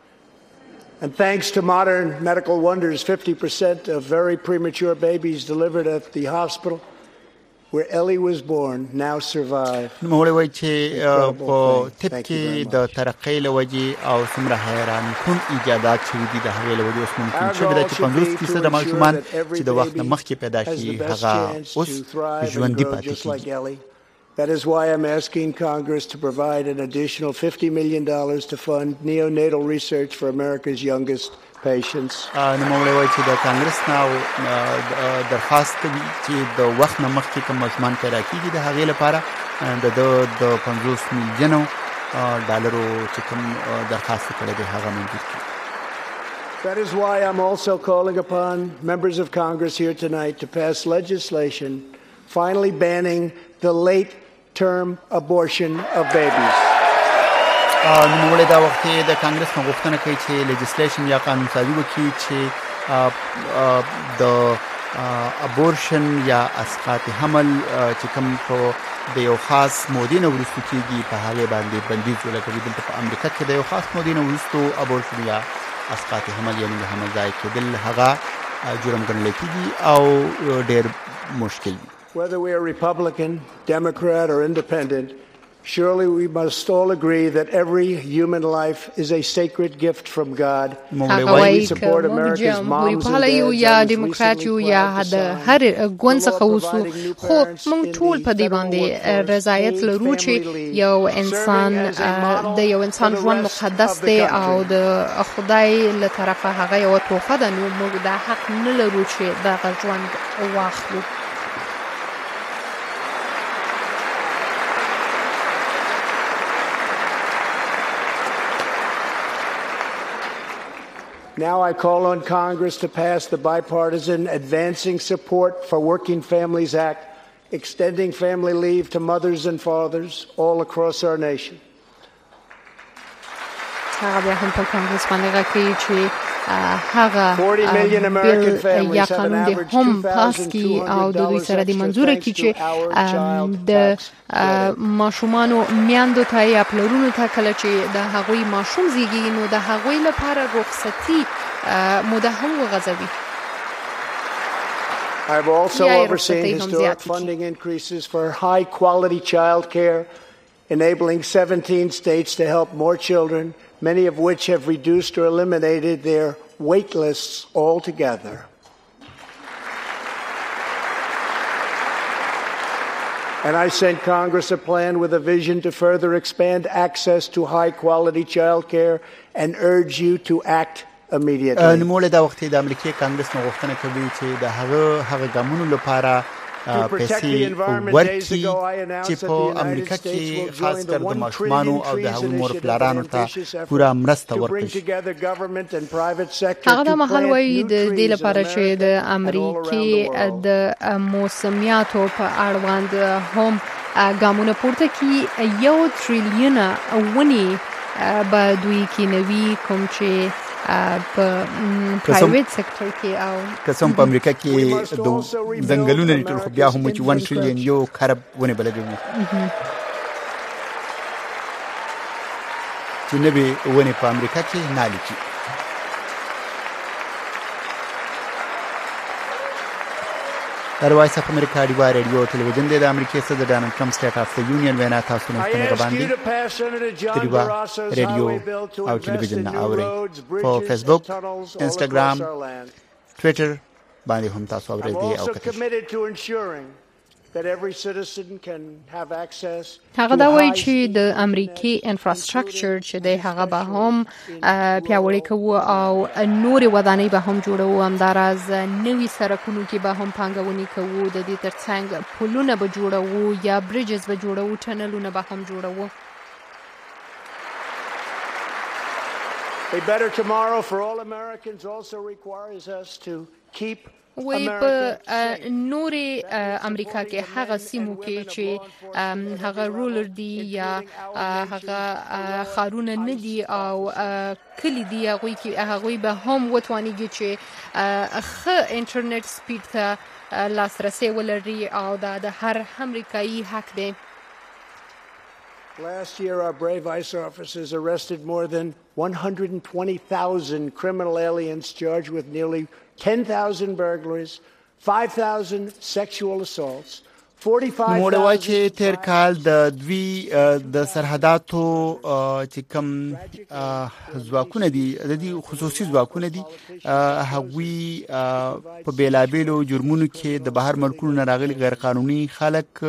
And thanks to modern medical wonders, fifty percent of very premature babies delivered at the hospital where Ellie was born now survive. نوموړی وایي چې په طب کې د ترقۍ له وجې او څومره حیران کن ایجادات شوي دي د هغې له وجې اوس ممکن شوي ده چې پنځوس فیصده ماشومان چې د وخت نه مخکې پیدا شي هغه اوس ژوندي پاتې کېږي. That is why I'm asking Congress to provide an additional fifty million dollars to fund neonatal research for America's youngest patients. نوموړی وایي چې د کانګرس نه درخواست کوي چې د وخت نه مخکې کوم ماشومان پیدا کېږي د هغې لپاره د د پنځوس میلیونو ډالرو چې کوم درخواست کړی دی هغه منظور کړي. That is why I'm also calling upon members of Congress here tonight to pass legislation finally banning the late term abortion of babies. نوموړی دا وخت د کانګرس نه غوښتنه کوي چې لیجسلیشن یا قانون سازي وکړي چې د ابورشن یا اسقاط حمل چې کوم په د یو خاص مودې نه وروسته کېږي په هغې باندې بندیز ولګوي. دلته په امریکا کې د یو خاص مودې نه وروسته ابورشن یا اسقاط حمل یعنې د حمل ضایع کېدل هغه جرم ګڼلی کېږي او ډېر مشکل وي. Whether we are Republican, Democrat, or Independent, surely we must all agree that every human life is a sacred gift from God. We support America's moms and dads یا دیموکرات یو یا د هر ګوند څخه وسو خو موږ ټول په دې باندې رضایت لرو چې یو انسان د یو انسان ژوند مقدس دی او د خدای له طرفه هغه یو تحفه ده نو موږ دا حق نه لرو چې دغه ژوند واخلو. Now I call on Congress to pass the bipartisan Advancing Support for Working Families Act, extending family leave to mothers and fathers all across our nation. هغه بیا هم په کانګرس باندې غږی چې هغه بیل یا قانون د هم پاس کی او د دوی سره د منځوره کی چې د ماشومانو میاندو ته یا پلرونو ته کله چې د هغوی ماشوم زیږي نو د هغوی لپاره رخصتي مدهم وغځوي. I've also overseen historic funding increases for high quality child care, enabling seventeen states to help more children, many of which have reduced or eliminated their wait lists altogether. And I sent Congress a plan with a vision to further expand access to high-quality child care and urge you to act immediately. نوموړی دا وخت د امریکای کانګرس نه غوښتنه کوي چې د هغه هغه ګامونو لپاره پیسې ورکړي چې په امریکا کې خاص کر د ماشومانو او د هغوی مور پلارانو ته پوره مرسته ورکړي. هغه د مهال وایي د دې لپاره چې د امریکې د موسمیاتو په اړوند هم ګامونه پورته کړي. یو تریلیونه ونې به دوی کینوي کوم چې په پرایویټ سېکټر کې او قسم په امریکا کې د ځنګلونو لري خو بیا هم چې one trillion یو خراب ونه بلګوي چې نه به ونه په امریکا کې نه لیکي. در وایس اف امریکا دی واره ریډیو ټلویزیون د امریکای صدر ډانلډ ټرمپ سټیټ اف د یونین وینا تاسو نه څنګه باندې ریډیو ریډیو او ټلویزیون نه اوري په فیسبوک انستګرام ټوئیټر باندې هم تاسو اورئ دی او کتل. هغه دا وایي چې د امریکای انفراستراکچر چې د هغه به هم پیاوړی کوو او نورې ودانۍ به هم جوړوو، همداراز نوي سرکونو کې به هم پانګونې کوو، د دې ترڅنګ پلونه به جوړوو یا بریجز به جوړوو، ټنلونه به هم جوړوو. A better tomorrow for all Americans also requires us to keep وی په نوري امریکا کې هغه سیمو کې چې هغه رولر دی یا هغه خارونه نه دي او کلی دی هغه کې هغه به هم وتوانیږي چې خ انټرنیټ سپیډ ته لاسرسي ولري او دا د هر امریکایي حق دی. Last year, our brave ICE officers arrested more than one hundred twenty thousand criminal aliens charged with nearly ten thousand burglaries, five thousand sexual assaults, forty-five thousand... نو وایي چې تیر کال د دوی د سرحداتو چې کوم ځواکونه دي د دې خصوصي ځواکونه دي هغوی په بیلابیلو جرمونو کې د بهر ملکونو نه راغلي غیر قانوني خلک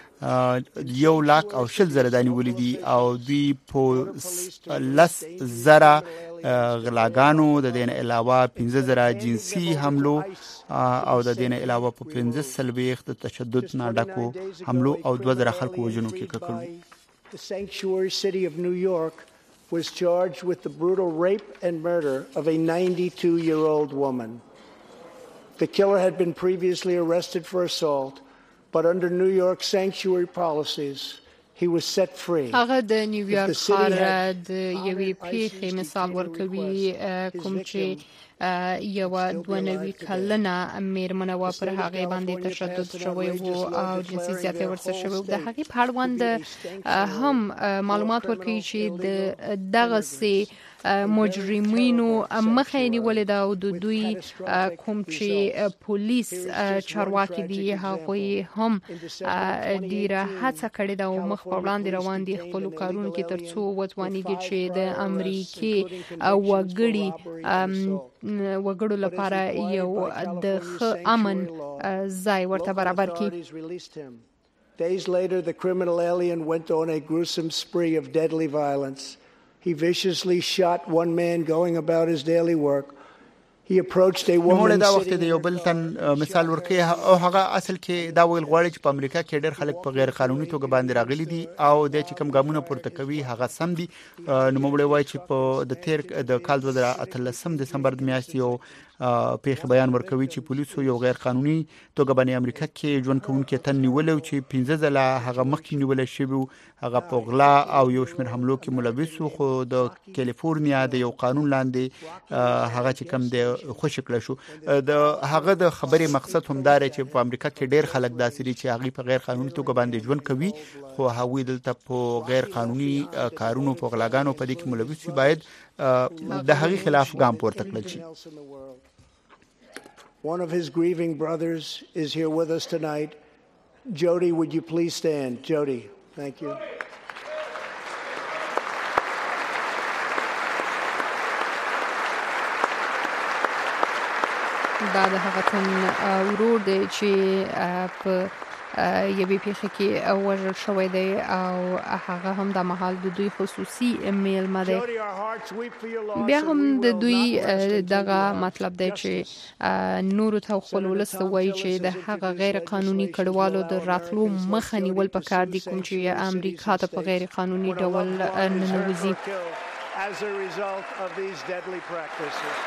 یو لاک او شل زره دانی ولیدي او دوی په لس زره غلاګانو د دین علاوه پنځه زره جنسي حملو او د دین علاوه په پنځه سلويخ د تشدد نه ډکو حملو او دوه زره خلکو وژنو کې کړو. The sanctuary city of New York was charged with the brutal rape and murder of a ninety-two-year-old woman. The killer had been previously arrested for assault, but under New York sanctuary policies, he was set free. هغه د نیویارک ښار د یوې پیښې مثال ورکوي کوم چې یو دوه نوي کلنه میرمنه و پر هغه باندې تشدد شوی وو او جنسي زیاتې ورسره شوی وو. د هغې په اړوند هم معلومات ورکوي چې د دغه سي مجرمینو مخه نیولې ده او د دوی کوم چې پولیس چارواکي دي هغوی هم ډیره هڅه کړې ده او مخ په وړاندې روان دي خپل کارونو کې ترڅو وتوانیږي چې د امریکای وګړي وګړو لپاره یو د ښه امن ځای ورته برابر کړي. Days later, the criminal alien went on a gruesome spree of deadly violence. He viciously shot one man going about his daily work. He approached a woman دا وخت د یو بل تن مثال ورکړي او هغه اصل کې دا ویل غواړي چې په امریکا کې ډېر خلک په غیر قانوني توګه باندې راغلي دي او د چې کوم ګامونه پورته کوي هغه سم دي. نو موږ وایي چې په د تیر د کال دوه زره اتلسم دسمبر د میاشتې یو پیښه بیان ورکوي چې پولیسو یو غیر قانوني توګه باندې امریکا کې ژوند کوونکي تن نیول او چې پنځه ځله هغه مخکې نیول شوی هغه په غلا او یو شمېر حملو کې ملوث و خو د کالیفورنیا د یو قانون لاندې هغه چې کوم د خوش کړل شو. د هغه د خبرې مقصد هم دا دی چې په امریکا کې ډېر خلک داسې دي چې هغه په غیر قانوني توګه باندې ژوند کوي خو هغوی دلته په غیر قانوني کارونو په غلاګانو په دې کې ملوث وي. باید د هغې خلاف ګام پورته کړل شي. One of his grieving brothers is here with us tonight. Jody, would you please stand? Jody, thank you. دا د هغه تن ورور دی چې په یوې پیښه کې وژل شوی دی او هغه هم د مهال د دوی خصوصي میلمه دی. بیا هم د دوی دغه مطلب دی چې نورو ته خپل ولس ته وایي چې د هغه غیر قانوني کډوالو د راتلو مخه نیول پکار دي کوم چې امریکا ته په غیر قانوني ډول ننوځي. As a result of these deadly practices.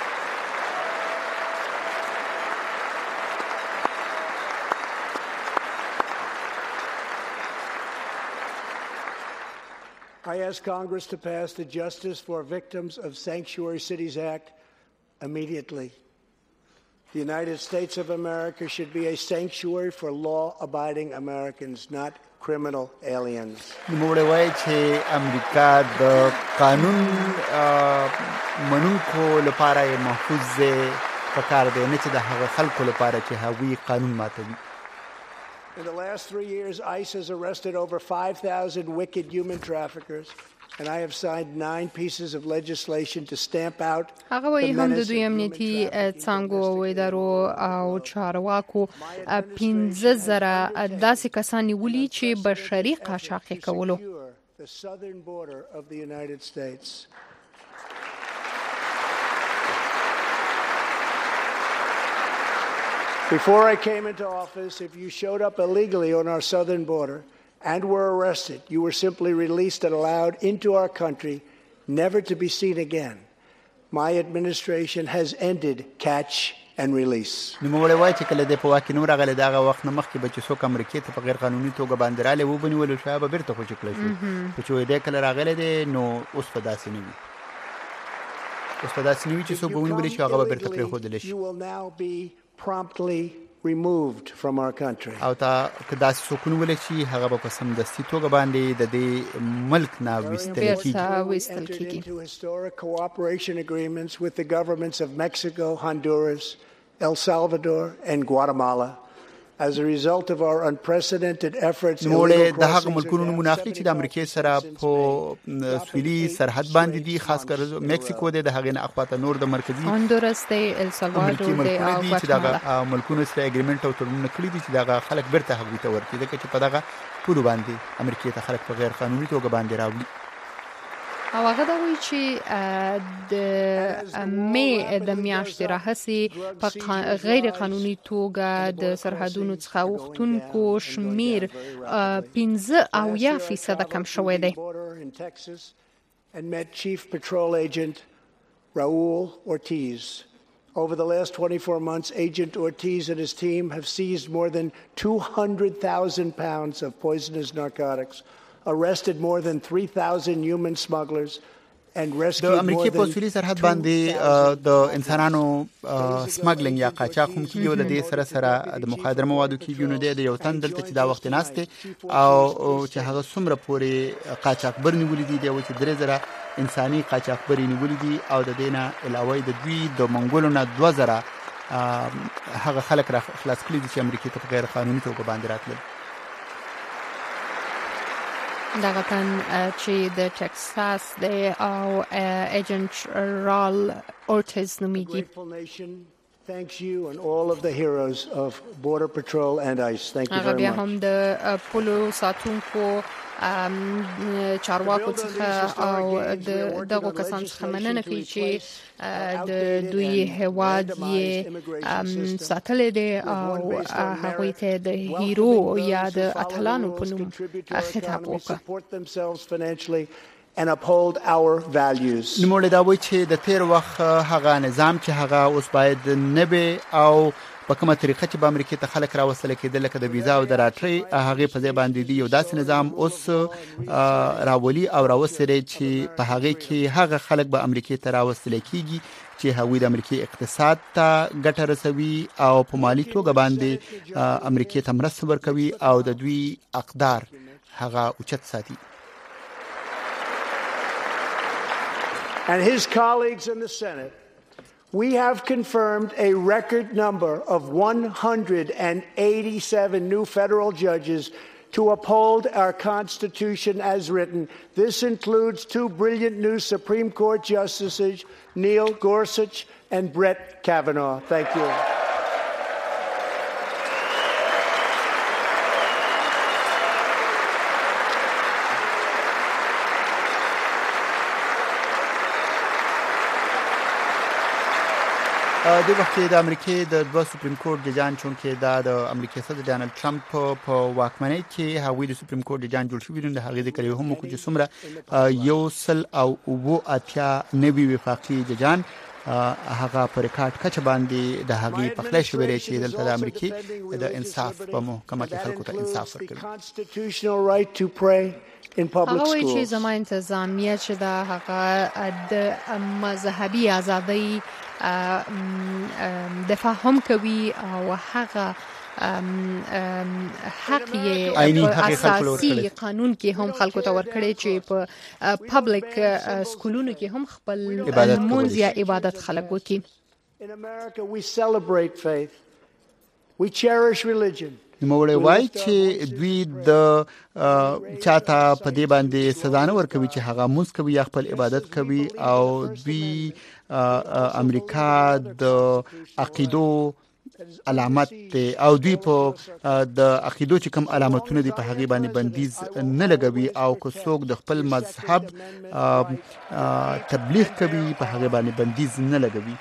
I ask Congress to pass the Justice for Victims of Sanctuary Cities Act immediately. The United States of America should be a sanctuary for law-abiding Americans, not criminal aliens. موږ وایي چې امریکا د قانون منونکو لپاره یې محفوظ پکار دی نه چې د هغه خلکو لپاره چې هغوی قانون ماتوي. In the last three years, ICE has arrested over five thousand wicked human traffickers, and I have signed nine pieces of legislation to stamp out the menace. هغه وایي هم د دوی امنیتي څانګو او ادارو او چارواکو پنځه زره داسې کسان نیولي چې بشري قاچاق یې کولو. The southern border of the United States. Before I came into office, if you showed up illegally on our southern border and were arrested, you were simply released and allowed into our country, never to be seen again. My administration has ended catch and release. نو موږ وایي چې کله د په واکې نور غل دغه وخت نه مخکې بچ څوک امریکا ته په غیر قانوني توګه باندې رااله و بنول شو به بیرته خو چکل شو چې وې د کله راغله دي نو اوس په داسې نه وي اوس په داسې نه وي چې څوک ونیول شي هغه به بیرته پرې خودل شي. You will now be promptly removed from our country. او تا کدا سکون ولشي هغه په سمدستي توګه باندې د دې ملک نه وستل کیږي. Into historic cooperation agreements with the governments of Mexico, Honduras, El Salvador and Guatemala. As a result of our unprecedented efforts نو له د هغه ملکونو نمونه اخلي چې د امریکای سره په سویلي سرحد باندې دي خاص کر مکسیکو د هغه نه اخواته نور د مرکزی هندوراس د ال سالوادور د او غواټمالا ملکونو سره اګریمنت او تړونونه کړی دي چې دغه خلک بیرته هغوی ته ورکړي دغه چې په دغه ټول باندې امریکای ته خلک په غیر قانوني توګه باندې راوړي. او هغه دا وایي چې د مې د میاشتې راهسي په غیر قانوني توګه د سرحدونو څخه وختونکو شمیر پنځه اویا فیصد کم شوی دی. And met Chief Patrol Agent Raul Ortiz. Over the last twenty-four months, Agent Ortiz and his team have seized more than two hundred thousand pounds of poisonous narcotics, arrested more than three thousand human smugglers and rescued more than د امریکای په سویلي سرحد باندې د انسانانو سمګلینګ یا قاچاق هم کیږي ول د سره سره د مخدر موادو کیږي نو د یو تن دلته چې دا وخت ناشته او چې هغه څومره پورې قاچاق برنیولې دي د وچ درې زره انساني قاچاق برنیولې دي او د دینه علاوه د دوی د منګولو نه دوه زره هغه خلک را خلاص کړي چې امریکای ته غیر قانوني توګه باندې راتلل. دغه تن چې د ټکساس د او ایجنټ رال اورتیز نومیږي. Thanks you and all of the heroes of Border Patrol and ICE. Thank you very much. هغه هم د پولو ساتونکو چارواکو څخه او د دغه کسان څخه مننه کوي چې د دوی هواد یې ساتل دي او هغه ته د هیرو یا د اتلانو په نوم خطاب وکړي and uphold our values. نو موږ دا وایو چې د تیر وخت هغه نظام چې هغه اوس باید نبي او په کومه طریقه چې په امریکا ته خلک راوستل کېدل لکه د ویزا او د راټري هغه په ځای باندې دی یو داسې نظام اوس راولي او راوستل چې په هغه کې هغه خلک به امریکا ته راوستل کېږي چې هغوی د امریکای اقتصاد ته ګټه رسوي او په مالی توګه باندې امریکا ته مرسته ورکوي او د دوی اقدار هغه اوچت ساتي. And his colleagues in the Senate, we have confirmed a record number of one hundred eighty-seven new federal judges to uphold our Constitution as written. This includes two brilliant new Supreme Court justices, Neil Gorsuch and Brett Kavanaugh. Thank you. د وخت د امریکای د دوه سپریم کورټ ججان چون کې دا د امریکای صدر ډانلډ ټرمپ په واکمنۍ کې هغوی د سپریم کورټ ججان جوړ شوي دي. د هغې د کلیو هم چې څومره یو سل او اووه اتیا نوي وفاقي ججان هغه پر ریکارډ کچه باندې د هغې پخلی شوی دی چې دلته د امریکای د انصاف په محکمه کې خلکو ته انصاف ورکوي. هغه وایي چې زما انتظامیه چې دا هغه د مذهبي ازادۍ دفاع هم کوي او هغه حق یې اساسي قانون کې هم خلکو ته ورکړي چې په پبلک سکولونو کې هم خپل لمونځ یا عبادت خلک وکړي. In America we celebrate faith. We cherish religion. نو وړي وای چې دوی د چاته په دې باندې سزا نه ورکوي چې هغه موږ کوي یا خپل عبادت کوي او دوی امریکا د عقیدو علامت او دوی په د عقیدو چې کوم علامتونه دي په هغه باندې بندیز نه لګوي او که څوک د خپل مذهب تبلیغ کوي په هغه باندې بندیز نه لګوي.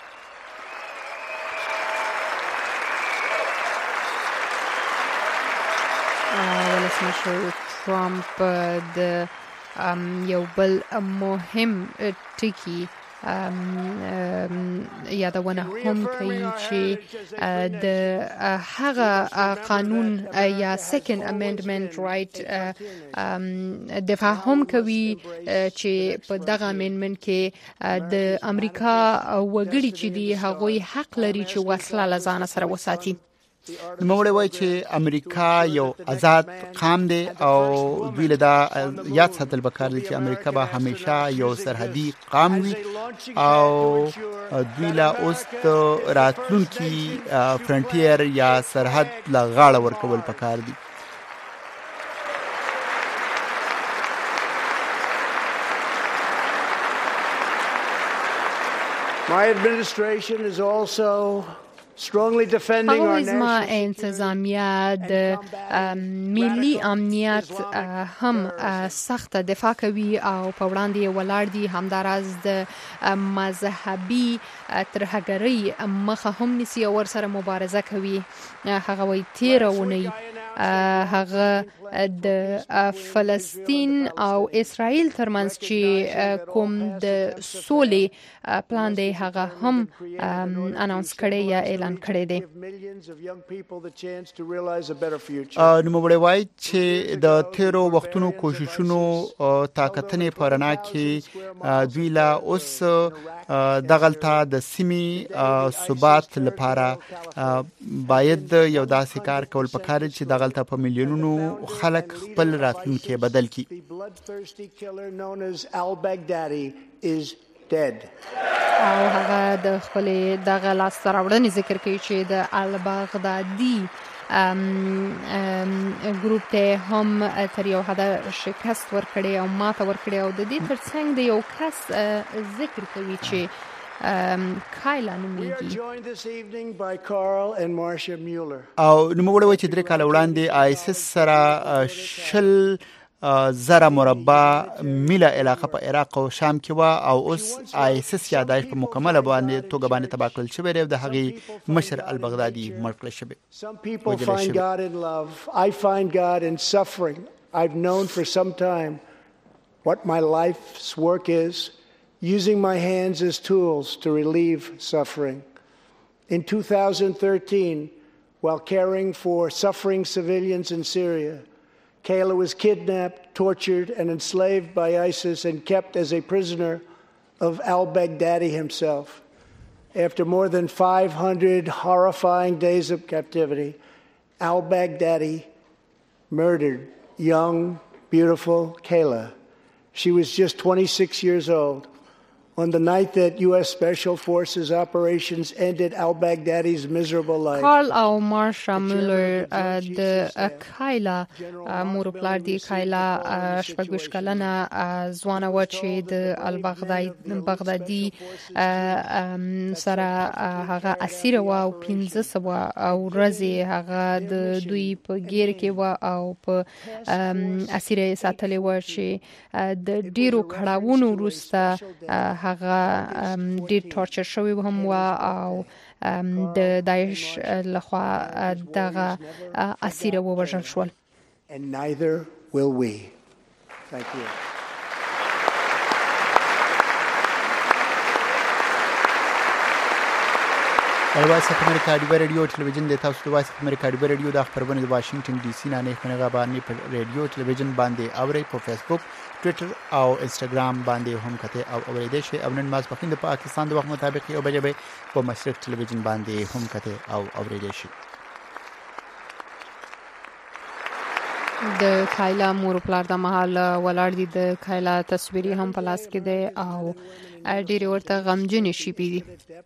ولسمشر ټرمپ د یو بل مهم ټکی یادونه هم کوي چې د هغه قانون یا سیکنډ امندمنت رائټ دفاع هم کوي چې په دغه امندمنت کې د امریکا وګړي چې دی هغوی حق لري چې وسله لزان سره وساتي. نوموړی وایي چې امریکا یو آزاد قام دی او دوی له دا یاد ساتل پکار دي چې امریکا به همیشه یو سرحدي قام وي او دوی له اوس راتلونکي فرنټیر یا سرحد له غاړه ورکول پکار دي. My administration is also strongly defending our national انتظامیه د ملي امنیت هم سخت دفاع کوي او په وړاندې ولاړ دي. همداراز د مذهبي ترهګرۍ مخه هم نیسي او ورسره مبارزه کوي. هغه وایي تیرونی هغه د فلسطین او اسرائیل ترمنځ چې کوم د سولې پلان دی هغه هم اناونس کړی یا اعلان کړی دی. نوموړی وایي چې د تیرو وختونو کوششونو طاقتنې په رڼا کې دوی لا اوس دغلته د سیمې ثبات لپاره باید یو داسې کار کول پکار چې دغلته په میلیونونو خلک خپل راتلونکي بدل کړي. او هغه د خپل دغه لاسته راوړنې ذکر کوي چې د البغدادي ګروپ ته هم تر یو حده شکست ورکړي او ماته ورکړي او د دې ترڅنګ د یو کس ذکر کوي چې کایلا نومیږي. او نوموړی وایي چې درې کاله وړاندې آیسس سره شل زره مربع میله علاقه په عراق او شام کې و او اوس آیسس یادایش په مکمله باندې توګه باندې تباه کړل شوی دی. د هغې مشر البغدادي مړ کړل شوی. Some people find God in love. I find God in suffering. I've known for some time what my life's work is, using my hands as tools to relieve suffering. In two thousand thirteen, while caring for suffering civilians in Syria, Kayla was kidnapped, tortured, and enslaved by ISIS and kept as a prisoner of al-Baghdadi himself. After more than five hundred horrifying days of captivity, al-Baghdadi murdered young, beautiful Kayla. She was just twenty-six years old. On the night that U S Special Forces operations ended al-Baghdadi's miserable life. کارل او مارشا مولر د کایلا مور پلار دی کایلا شپږ کلنه ځوانه و چې د البغدادي سره هغه اسیر و او پنځه سوه ورځې هغه د دوی په ګیر کې و او په اسیر ساتلې و چې د ډیرو کړهونو وروسته هغه ډیر ټورچر شوی هم و او د داعش لخوا دغه اسیر ووژل شول. And neither will we. Thank you. وایس اف امریکا دی رادیو ټلویزیون د تاسو د وایس اف امریکا دی رادیو د خبرونه د واشنگټن ډي سي نه نه خنګه باندې په رادیو ټلویزیون باندې اوري په فیسبوک ټوئیټر او انستګرام باندې هم کته او اوریدل شي او نن ماس پخین د پاکستان د وخت مطابق یو بجې به په مشرق ټلویزیون باندې هم کته او اوریدل شي. د کایلا مور پلار د محل ولاړ دي. د کایلا تصویري هم په لاس کې دی او ډېر ورته غمجن شي بي.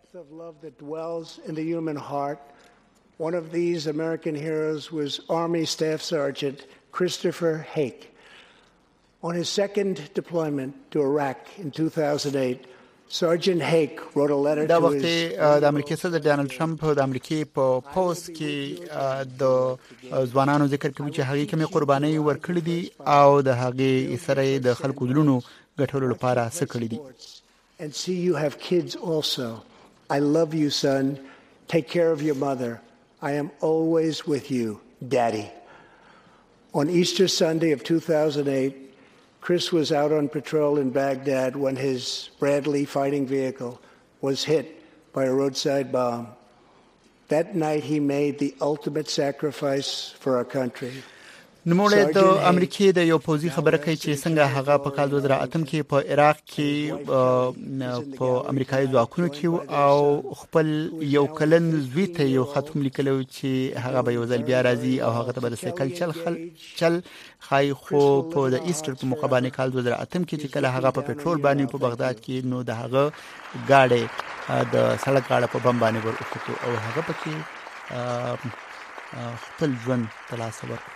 One of these American heroes was Army Staff Sergeant Christopher Hake. On his second deployment to Iraq in two thousand eight, Sergeant Hake wrote a letter دا to وخت his د امریکای صدر ډانلډ ټرمپ د امریکای په پوسټ کې د ځوانانو ذکر کوي چې هغه کومه قرباني ورکړې دي او د هغه سره د خلکو دلونو ګټولو لپاره څه کړی دي. And see, you have kids also. I love you, son. Take care of your mother. I am always with you, Daddy. On Easter Sunday of two thousand eight, Chris was out on patrol in Baghdad when his Bradley fighting vehicle was hit by a roadside bomb. That night he made the ultimate sacrifice for our country. نوموړی د امریکای د یو پوځي خبره کوي چې څنګه هغه په کال دوه زره اته کې په عراق کې په امریکایي ځواکونو کې او خپل یو کلن زوی ته یو خط هم لیکلو چې هغه به یو ځل بیا راځي او هغه ته به د سایکل چل خل چل خای خو په د ایسټر په موقع باندې کال دوه زره اته کې چې کله هغه په پټرول باندې په بغداد کې نو د هغه گاډي د سړک گاډه په بم باندې ورکوټو او هغه پکې خپل ژوند ترلاسه ورکړ.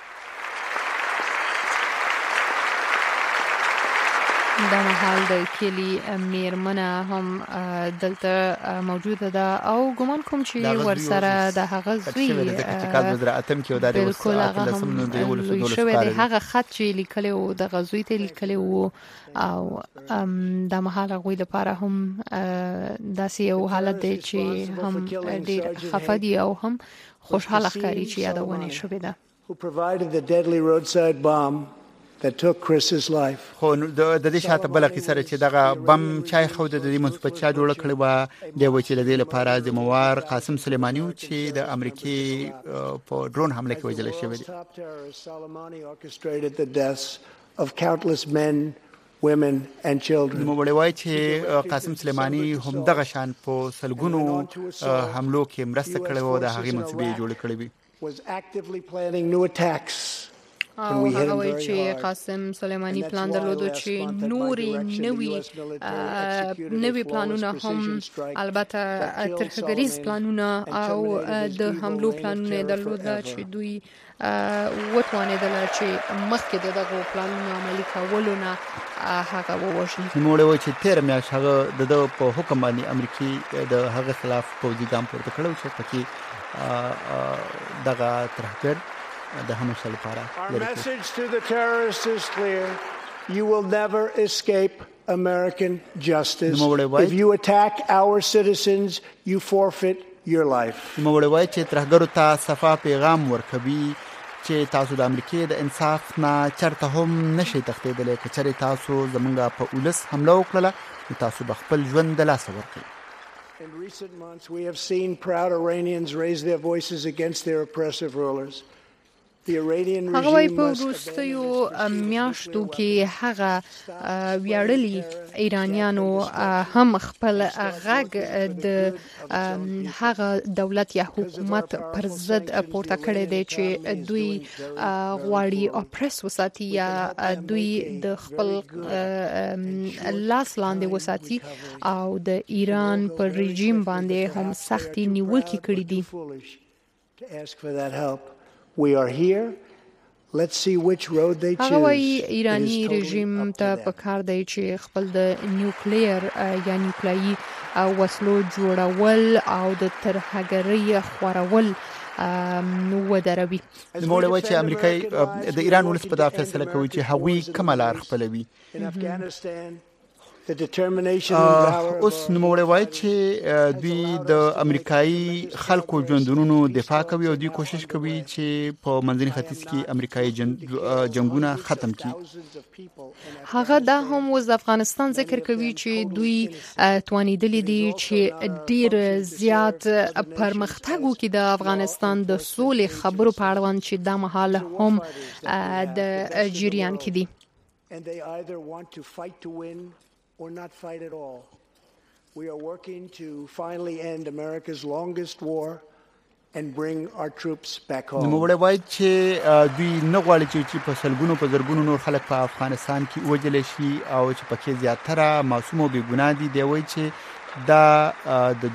دا مهال د کلی میرمنه هم دلته موجوده ده او ګومان کوم چې ورسره د هغه زوی بالکل هغه هغه خط چې لیکلی و د غزوی ته لیکلی و او د مهال غوی لپاره هم داسې یو حالت دی چې هم ډیر خفه دي او هم خوشحاله ښکاري چې یادونه شوې ده. Who provided the deadly roadside bomb that took Chris's life. خو د دې شاته بل کیسه چې دغه بم چای خو د دې منسوبه چا جوړ کړی و د وچې د دې لپاره ذمہوار قاسم سلیمانی و چې د امریکای په ډرون حمله کې وژل شوی دی. Soleimani orchestrated the deaths of countless men, women and children. نو وړي چې قاسم سلیمانی هم دغه شان په سلګونو حملو کې مرسته کړې و د هغې منسوبه جوړ کړې وي. Was actively planning new attacks. او هغه وایي چې قاسم سلیمانی پلان درلود چې نوري نوي نوي پلانونه هم البته ترهګریز پلانونه او د حملو پلانونه درلود چې دوی وټوانېدل چې مخکې دغه پلانونه عملي کولونه هغه ووژني. نو وایي چې تیر میاشت هغه د په حکم باندې امریکای د هغه خلاف پوځي ګام پورته کړو چې پکې دغه ترهګر Our message to the terrorists is clear. You will never escape American justice. If you attack our citizens, you forfeit your life. نوموړی چې ترهګرو ته صفا پیغام ورکوي چې تاسو د امریکای د انصاف نه چرته هم نشئ تښتېدلی. که چېرې تاسو زموږ په ولس حمله وکړله نو تاسو به خپل ژوند د لاسه ورکړئ. In recent months, we have seen proud Iranians raise their voices against their oppressive rulers. هغه وایي په وروستیو میاشتو کې هغه ویاړلي ایرانیانو هم خپل غږ د هغه دولت یا حکومت پر ضد پورته کړی دی چې دوی غواړي اپریس وساتي یا دوی د خپل لاس لاندې وساتي او د ایران پر رژیم باندې هم سختي نیوکې کړې دي. We are here. Let's see which road they choose. هغه وایي ایرانی رژیم ته پکار دی چې خپل د نیوکلیر یا نیوکلایي وسلو جوړول او د ترهګرۍ خورول نو ودروي. نوموړی وایي چې امریکای د ایران ولس په دا فیصله کوي چې هغوی کومه لار خپلوي. اوس نوموړی وایي چې دوی د امریکایي خلکو ژوندونو دفاع کوي او دوی کوشش کوي چې په منځني ختیځ کې امریکایي جنگونه ختم کړي. هغه دا هم اوس د افغانستان ذکر کوي چې دوی توانیدلي دي چې ډیر زیات پرمختګ وکړي د افغانستان د سولې خبرو په اړوند چې دا مهال هم د جریان کې دي. And they either want to fight to win or not fight at all. We are working to finally end America's longest war and bring our troops back home. نو موږ وایو چې دوی نه غواړي چې په سلګونو په زرګونو نور خلک په افغانستان کې وژل شي او چې پکې زیاتره معصوم او بې ګناه دي. دی وایي چې دا د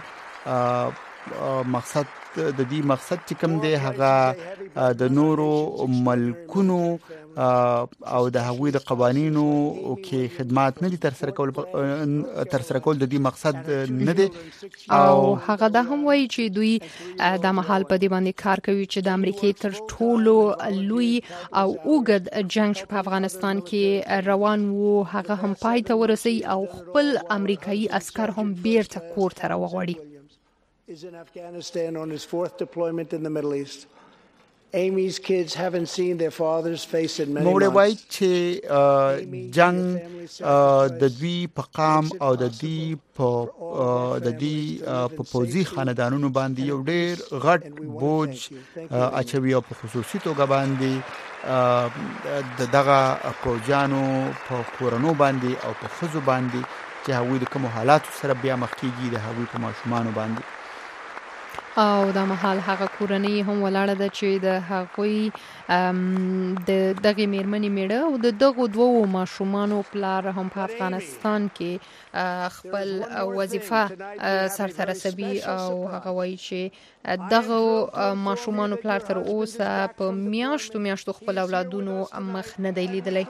دوی مقصد د دې مقصد چې کوم دی هغه د نورو ملکونو او د هغوی د قوانینو کې خدمات نه دي تر سره کول تر سره کول د دې مقصد نه دی. او هغه دا هم وایي چې دوی د مهال په دې باندې کار کوي چې د امریکای تر ټولو لوی او اوږد جنگ په افغانستان کې روان وو هغه هم پای ته ورسي او خپل امریکایي عسكر هم بیرته کور ته راوغوړي. Is in Afghanistan on his fourth deployment in the Middle East. Amy's kids haven't seen their father's face in many نو وای months. چې جنگ د دوی په قام او د دوی په د دوی په پوزي خاندانونو باندې یو ډېر غټ بوج اچوي او په خصوصي توګه باندې د دغه پوجانو په کورونو باندې او په خزو باندې چې هغوی د کوم حالاتو سره بیا مخ کیږي د هغوی په ماشومانو باندې او د محل هغه کورنۍ هم ولاړه ده چې د هغوی د دغه میرمنې میړه او د دغه دوو ماشومانو پلار هم په افغانستان کې خپل وظیفه سرته رسوي او هغه وایي چې دغه ماشومانو پلار تر اوسه په میاشتو میاشتو خپل اولادونو مخ نه دی لیدلی.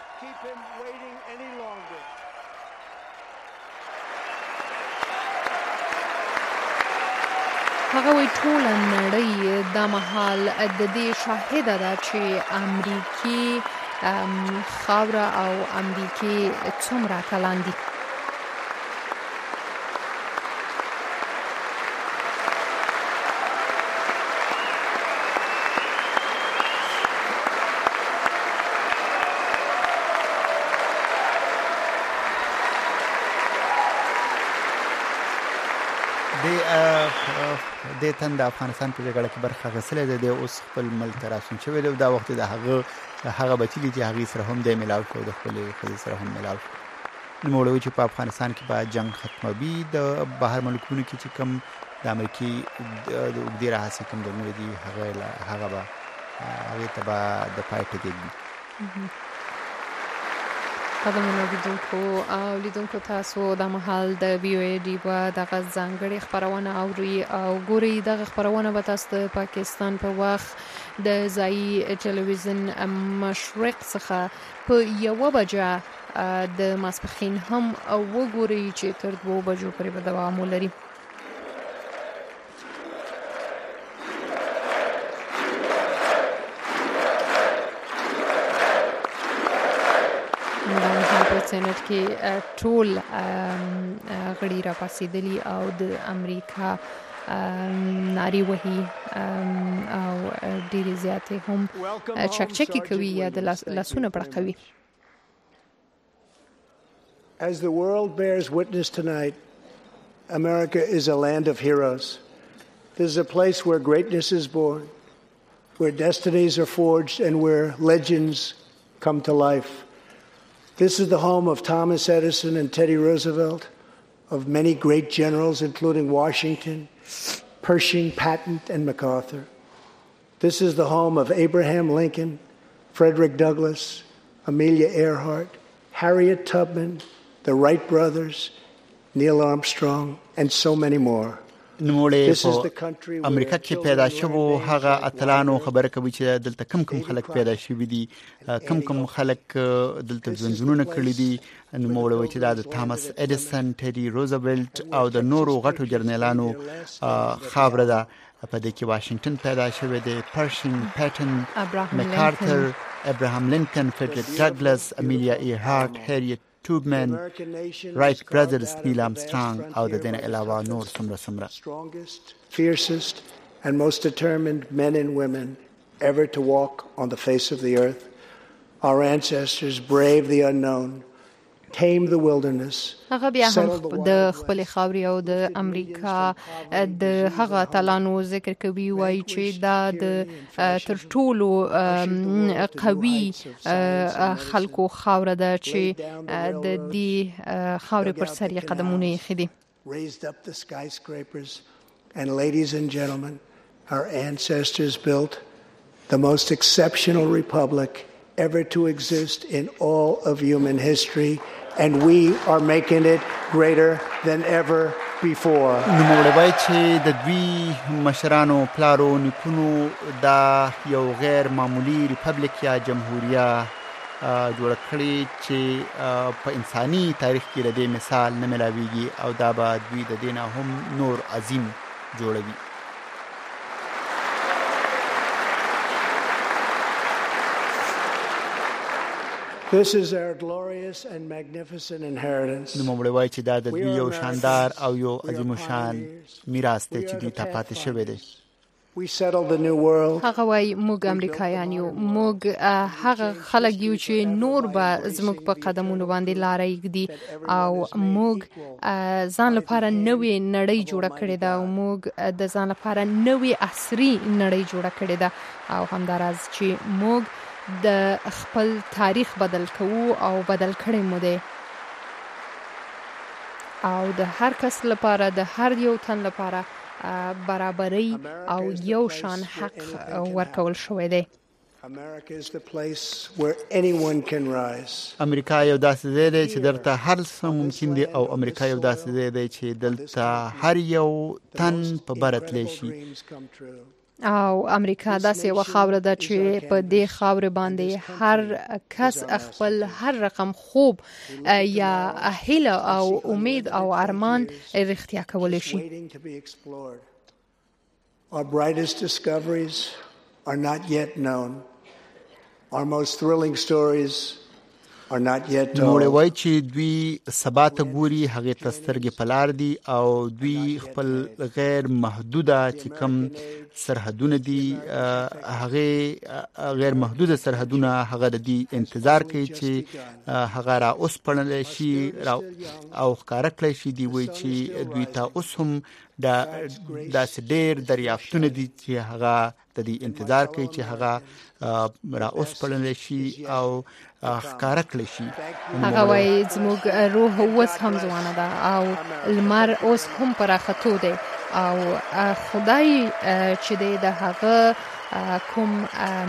هغه وی ټول نړۍ د محل د دې شاهده ده چې امریکي خاوره او امریکي څومره کلان دي. د تن د افغانستان په جګړه کې برخه غسلې ده د اوس خپل ملک راسون چې ویلو دا وخت د هغه هغه بچی چې هغه سره هم د ملاو کو د خپل خپل سره هم ملاو نو موږ چې په افغانستان کې به جنگ ختموي د بهر ملکونو کې چې کم د امریکای د وګړي راځي کوم د نور دي هغه هغه به هغه ته د پایټ دی. قدمونه لیدونکو او لیدونکو تاسو د محل د بي او ای ډي په دغه ځانګړي خبرونه اوري او ګوري. دغه خبرونه به تاسو د پاکستان په وخت د ځایي ټلویزیون مشرق څخه په یوه بجه د ماسپښین هم وګوري چې تر دوه بجو پورې به دوام ولري. سېنات کې ټول غړي را پاسېدلي او د امریکا ناری وهي او ډېرې زیاتې هم چکچکې کوي یا د لاسونه پړقوي. As the world bears witness tonight, America is a land of heroes. This is a place where greatness is born, where destinies are forged, and where legends come to life. This is the home of Thomas Edison and Teddy Roosevelt, of many great generals, including Washington, Pershing, Patton, and MacArthur. This is the home of Abraham Lincoln, Frederick Douglass, Amelia Earhart, Harriet Tubman, the Wright brothers, Neil Armstrong, and so many more. نوموړې په امریکا کې پیدا شوو هغه اتلانو خبره کوي چې دلته کم کم خلک پیدا شوي دي، کم کم خلک دلته ژوندونه کړي دي. نوموړې وایي چې دا د تامس اډیسن، ټیډي روزولټ او د نورو غټو جرنیلانو خاوره ده. په دې کې واشنگټن پیدا شوی دی، پرشینګ، پیټن، مکارتر، ابراهام لینکن، فریډریک ډاګلس، امیلیا ایرهارت، هریټ Tubman, Wright brothers, Neil Armstrong, او د دې نه علاوه نور څومره څومره strongest, fiercest, and most determined men and women ever to walk on the face of the earth. Our ancestors braved the unknown, tamed the wilderness. هغه بیا هم د خپل خاوري او د امریکا د هغه اتلانو ذکر کوي، وایي چې دا د تر ټولو قوي خلکو خاوره ده چې د دې خاورې پر سر یې قدمونه ایښي دي. Raised up the skyscrapers, and ladies and gentlemen, our ancestors built the most exceptional republic ever to exist in all of human history, and we are making it greater than ever before. نوموړی وایي چې د دوی مشرانو پلارو نیکونو دا یو غیر معمولی ریپبلیک یا جمهوریه جوړه کړې چې په انساني تاریخ کې د دې مثال نه ملاویږي، او دا به دوی د دې نه هم نور عظیم جوړوي. This is our glorious and magnificent inheritance. نوموړی وایي چې دا د دوی یو شاندار او یو عظیم الشان میراث دی چې دوی ته پاتې شوی دی. We settled the new world. هغه وای موږ امریکایان یو، موږ هغه خلک یو چې نور به زموږ په قدمونو باندې لارې ږدي او موږ ځان لپاره نوې نړۍ جوړه کړې ده او موږ د ځان لپاره نوې عصري نړۍ جوړه کړې ده او همداراز چې موږ د خپل تاریخ بدل کوو او بدل کړی مو دی او د هر کس لپاره د هر یو تن لپاره برابرۍ او یو شان حق ورکول شوی دی. امریکا یو داسې ځای دی چې دلته هر څه ممکن دي او امریکا یو داسې ځای دی چې دلته هر یو تن په بره تللی شي او امریکا داسې یوه خاوره ده چې په دې خاوره باندې هر کس خپل هر رقم خوب یا هیله او امید او ارمان رښتیا کولی شي. Our brightest discoveries are not yet known. Our most thrilling stories are not yet told. نو وای چې دوی سبا ته ګوري هغه تسترګې پلار دي او دوی خپل غیر محدوده چې کم سرحدونه دي هغه غیر محدوده سرحدونه هغه د دې انتظار کوي چې هغه را اوس پړل شي او ښکارا کړی شي دی وای چې دوی ته اوس هم دا داس ډېر دریافتونه دي چې هغه د دې انتظار کوي چې هغه را اوس پړل شي او ښکارا کړی شي. هغه وای زموږ روح اوس هم ځوانه ده او لمر اوس هم پراختو دی او خدای چې د هغه کوم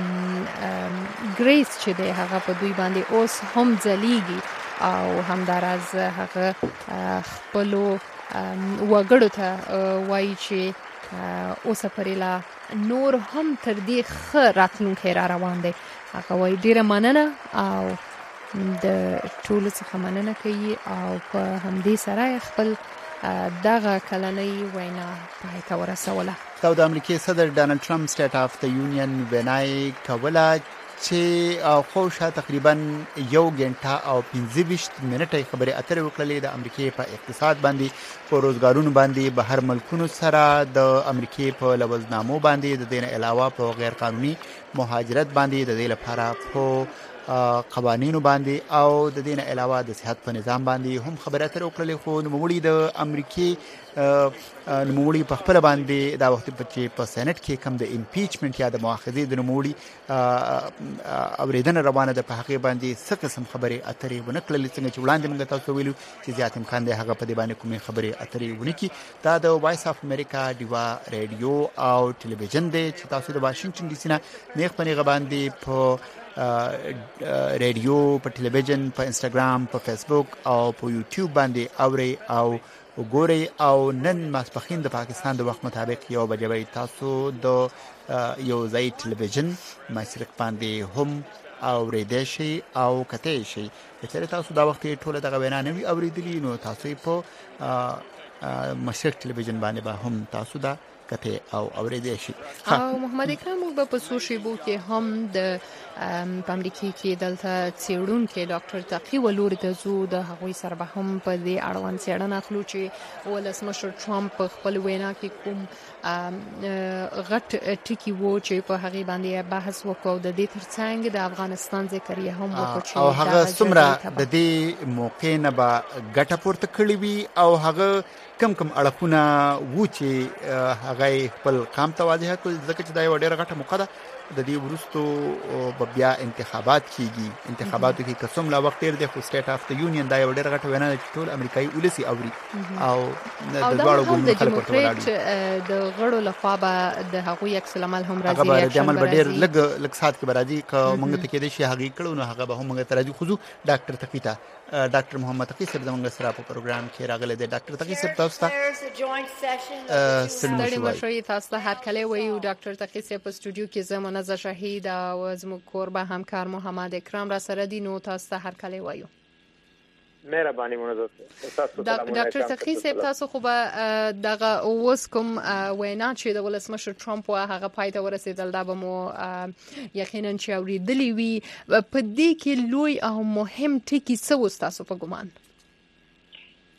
ګریس چې د هغه په دوی باندې اوس هم ځلیږي او همداراز هغه خپلو وګړو ته وایي چې اوسه پرېلا نور هم تر دې ښه راتلونکی را روان دی. هغه وایي ډېره مننه او د ټولو څخه مننه کوي او په همدې سره خپل دغه کلنۍ وینا پای ته ورسوله. دا د امریکای صدر ډانلډ ټرمپ سټیټ اف د یونین وینای کوله چې خو شا تقریبا یو غنټه او پنځه ویشت منټه خبرې اترې وکړلې د امریکای په اقتصاد باندې په روزګارونو باندې بهر ملکونو سره د امریکای په لوزنامو باندې د دین علاوه په غیر قانوني مهاجرت باندې د دې لپاره په قوانینو باندې او د دین علاوه د صحت په نظام باندې هم خبرې اترې وکړلې. خو نوموړي د امریکای نوموړي په خپل باندې دا وخت په سېنات کې کوم د امپیچمنت یا د مؤاخذې د نوموړي اوریدنه روانه ده په هغه باندې څه قسم خبرې اترې ونه کړلې څنګه چې وړاندې موږ تاسو ویلو چې زیات امکان دی هغه په دې باندې کومې خبرې اترې ونه کی. دا د وایس اف امریکا دیوا رادیو او ټلویزیون دی چې تاسو د واشنگټن ډي سي نه نیغ په نیغه باندې په رادیو په ټلویزیون په انستګرام په فیسبوک او په یوټیوب باندې اوري او وګورئ او نن ماسپخین د پاکستان د وخت مطابق یو بجې تاسو د یو ځای ټلویزیون مشرق باندې هم اوریدئ شي او کتئ شي. چې تاسو دا وخت ټوله دغه وینا نه وي اوریدلی نو تاسو په مشرق ټلویزیون باندې به هم تاسو دا کته او اوریدئ شي. او محمد اکرم موږ په سوشي بو کې هم د په امریکا کې دلته څېړونکو ډاکټر تقی ولور د زو د هغوی سره به هم په دې اړوند څېړنه خلو چې ولسمشر ټرمپ خپل وینا کې کوم غټ ټکی وو چې په هغه باندې بحث وکاو د دې ترڅنګ د افغانستان ذکر یې هم وکړ او هغه څومره د دې موقع نه به ګټه پورته کړې وي او هغه کم کم اړخونه وو چې هغه خپل قام ته واضح کړ ځکه چې دا یو ډېر غټه موقع ده. د دې ورستو بیا انتخابات کیږي انتخاباتو کې قسم لا وخت ډېر د سټیټ اف د یونین دا یو ډېر غټه وینا ده چې ټول امریکایي ولسی اوري او د دواړو ګوندونو خلکو ته ولاړ د غړو لخوا به د هغوی عکس العمل هم راځي. هغه د عمل ډېر لګ لګ سات کې برادي ک مونږ ته کې دي شي هغه کړو نو هغه به هم مونږ ته راځي. خو ډاکټر تقیتا ډاکټر محمد تقی صاحب زموږ سره په پروګرام کې راغلی دی. ډاکټر تقی صاحب تاسو ته ستړي مشوي تاسو ته هر کله وایو. ډاکټر تقی صاحب په سټوډیو کې زمونه ز شهید او زموږ کور به همکار محمد اکرم را سره دي نو تاسو ته هر کله وایو. مهرباني مونږ تاسو ته ډاکټر تقی صاحب تاسو خو به دغه اوس کوم وینا چې د ولسمشر ټرمپ وه هغه پای ته ورسېدل دا به مو یقینا چې اوریدلی وي. په دې کې لوی او مهم ټکی څه و تاسو په ګومان؟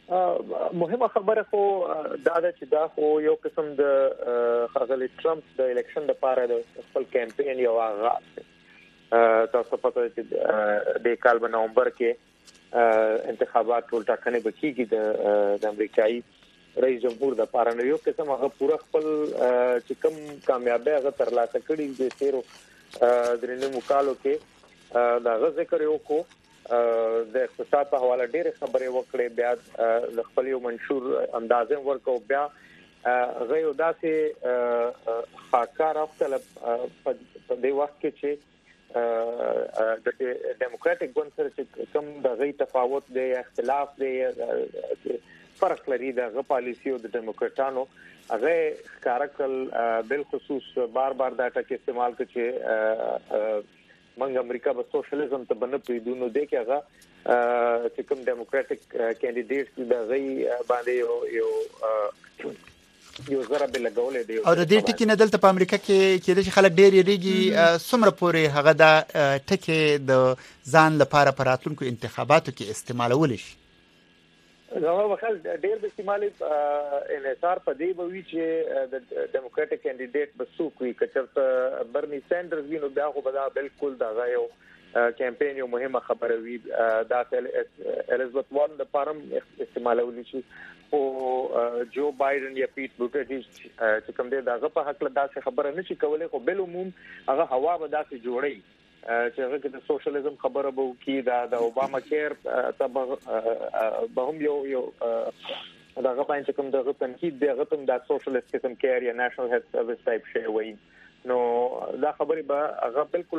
مهمه خبره خو دا ده چې دا خو یو قسم د خغلی ټرمپ د الیکشن لپاره د خپل کمپاین یو آغاز تاسو پته چې د کال په نومبر کې انتخابات ټول ټاکنې بکیږي د د امریکایي رئیس جمهور د پاره یو قسم هغه پوره خپل چې کوم کامیابی هغه ترلاسه کړي د تیرو درنه مقالو کې دا غږ ذکر یو کو د اقتصاد په حواله ډېر خبرې وکړې بیا د خپل یو منشور اندازې ورکو بیا غيو داسې خاکار خپل په دې وخت کې چې د ډیموکراټک ګوند سره چې کوم د غي تفاوت دی اختلاف دی فرق لري د پالیسي او د ډیموکراټانو هغه کارکل بل خصوص بار بار دا ټکی استعمال کړي چې منګ امریکا په سوشلیزم ته بنه پیډونو دی کې هغه چې کوم ډیموکراټک کینډیډیټس د غي باندې یو یو یو زره بل غولې دی او د دې ټکی نه دلته په امریکا کې کې د خلک ډېر یریږي سمره پورې هغه د ټکی د ځان لپاره پراتونکو انتخاباتو کې استعمالول شي نو وخت ډېر د استعمالي انحصار په دی به وی چې د ډیموکراټک کینډیډیټ بسوک وی کچرته برني سانډرز وینو دا خو به بالکل دا غيو کمپاین یو مهمه خبره وی دا الیزابت وارن د پارم استعمالول شي او جو بایدن یا پیټ بوټیج چې کوم دی داغه په حق له داسې خبره نشي کولای خو بل عموم هغه هوا به داسې جوړي چې هغه کې د سوشلیزم خبره به کی دا د اوباما کیر ته به هم یو یو داغه پاین چې کوم دغه تنقید دی هغه ته د سوشلیست قسم کیر یا نېشنل هیلث سرویس ټایپ شی وای نو دا خبره به هغه بالکل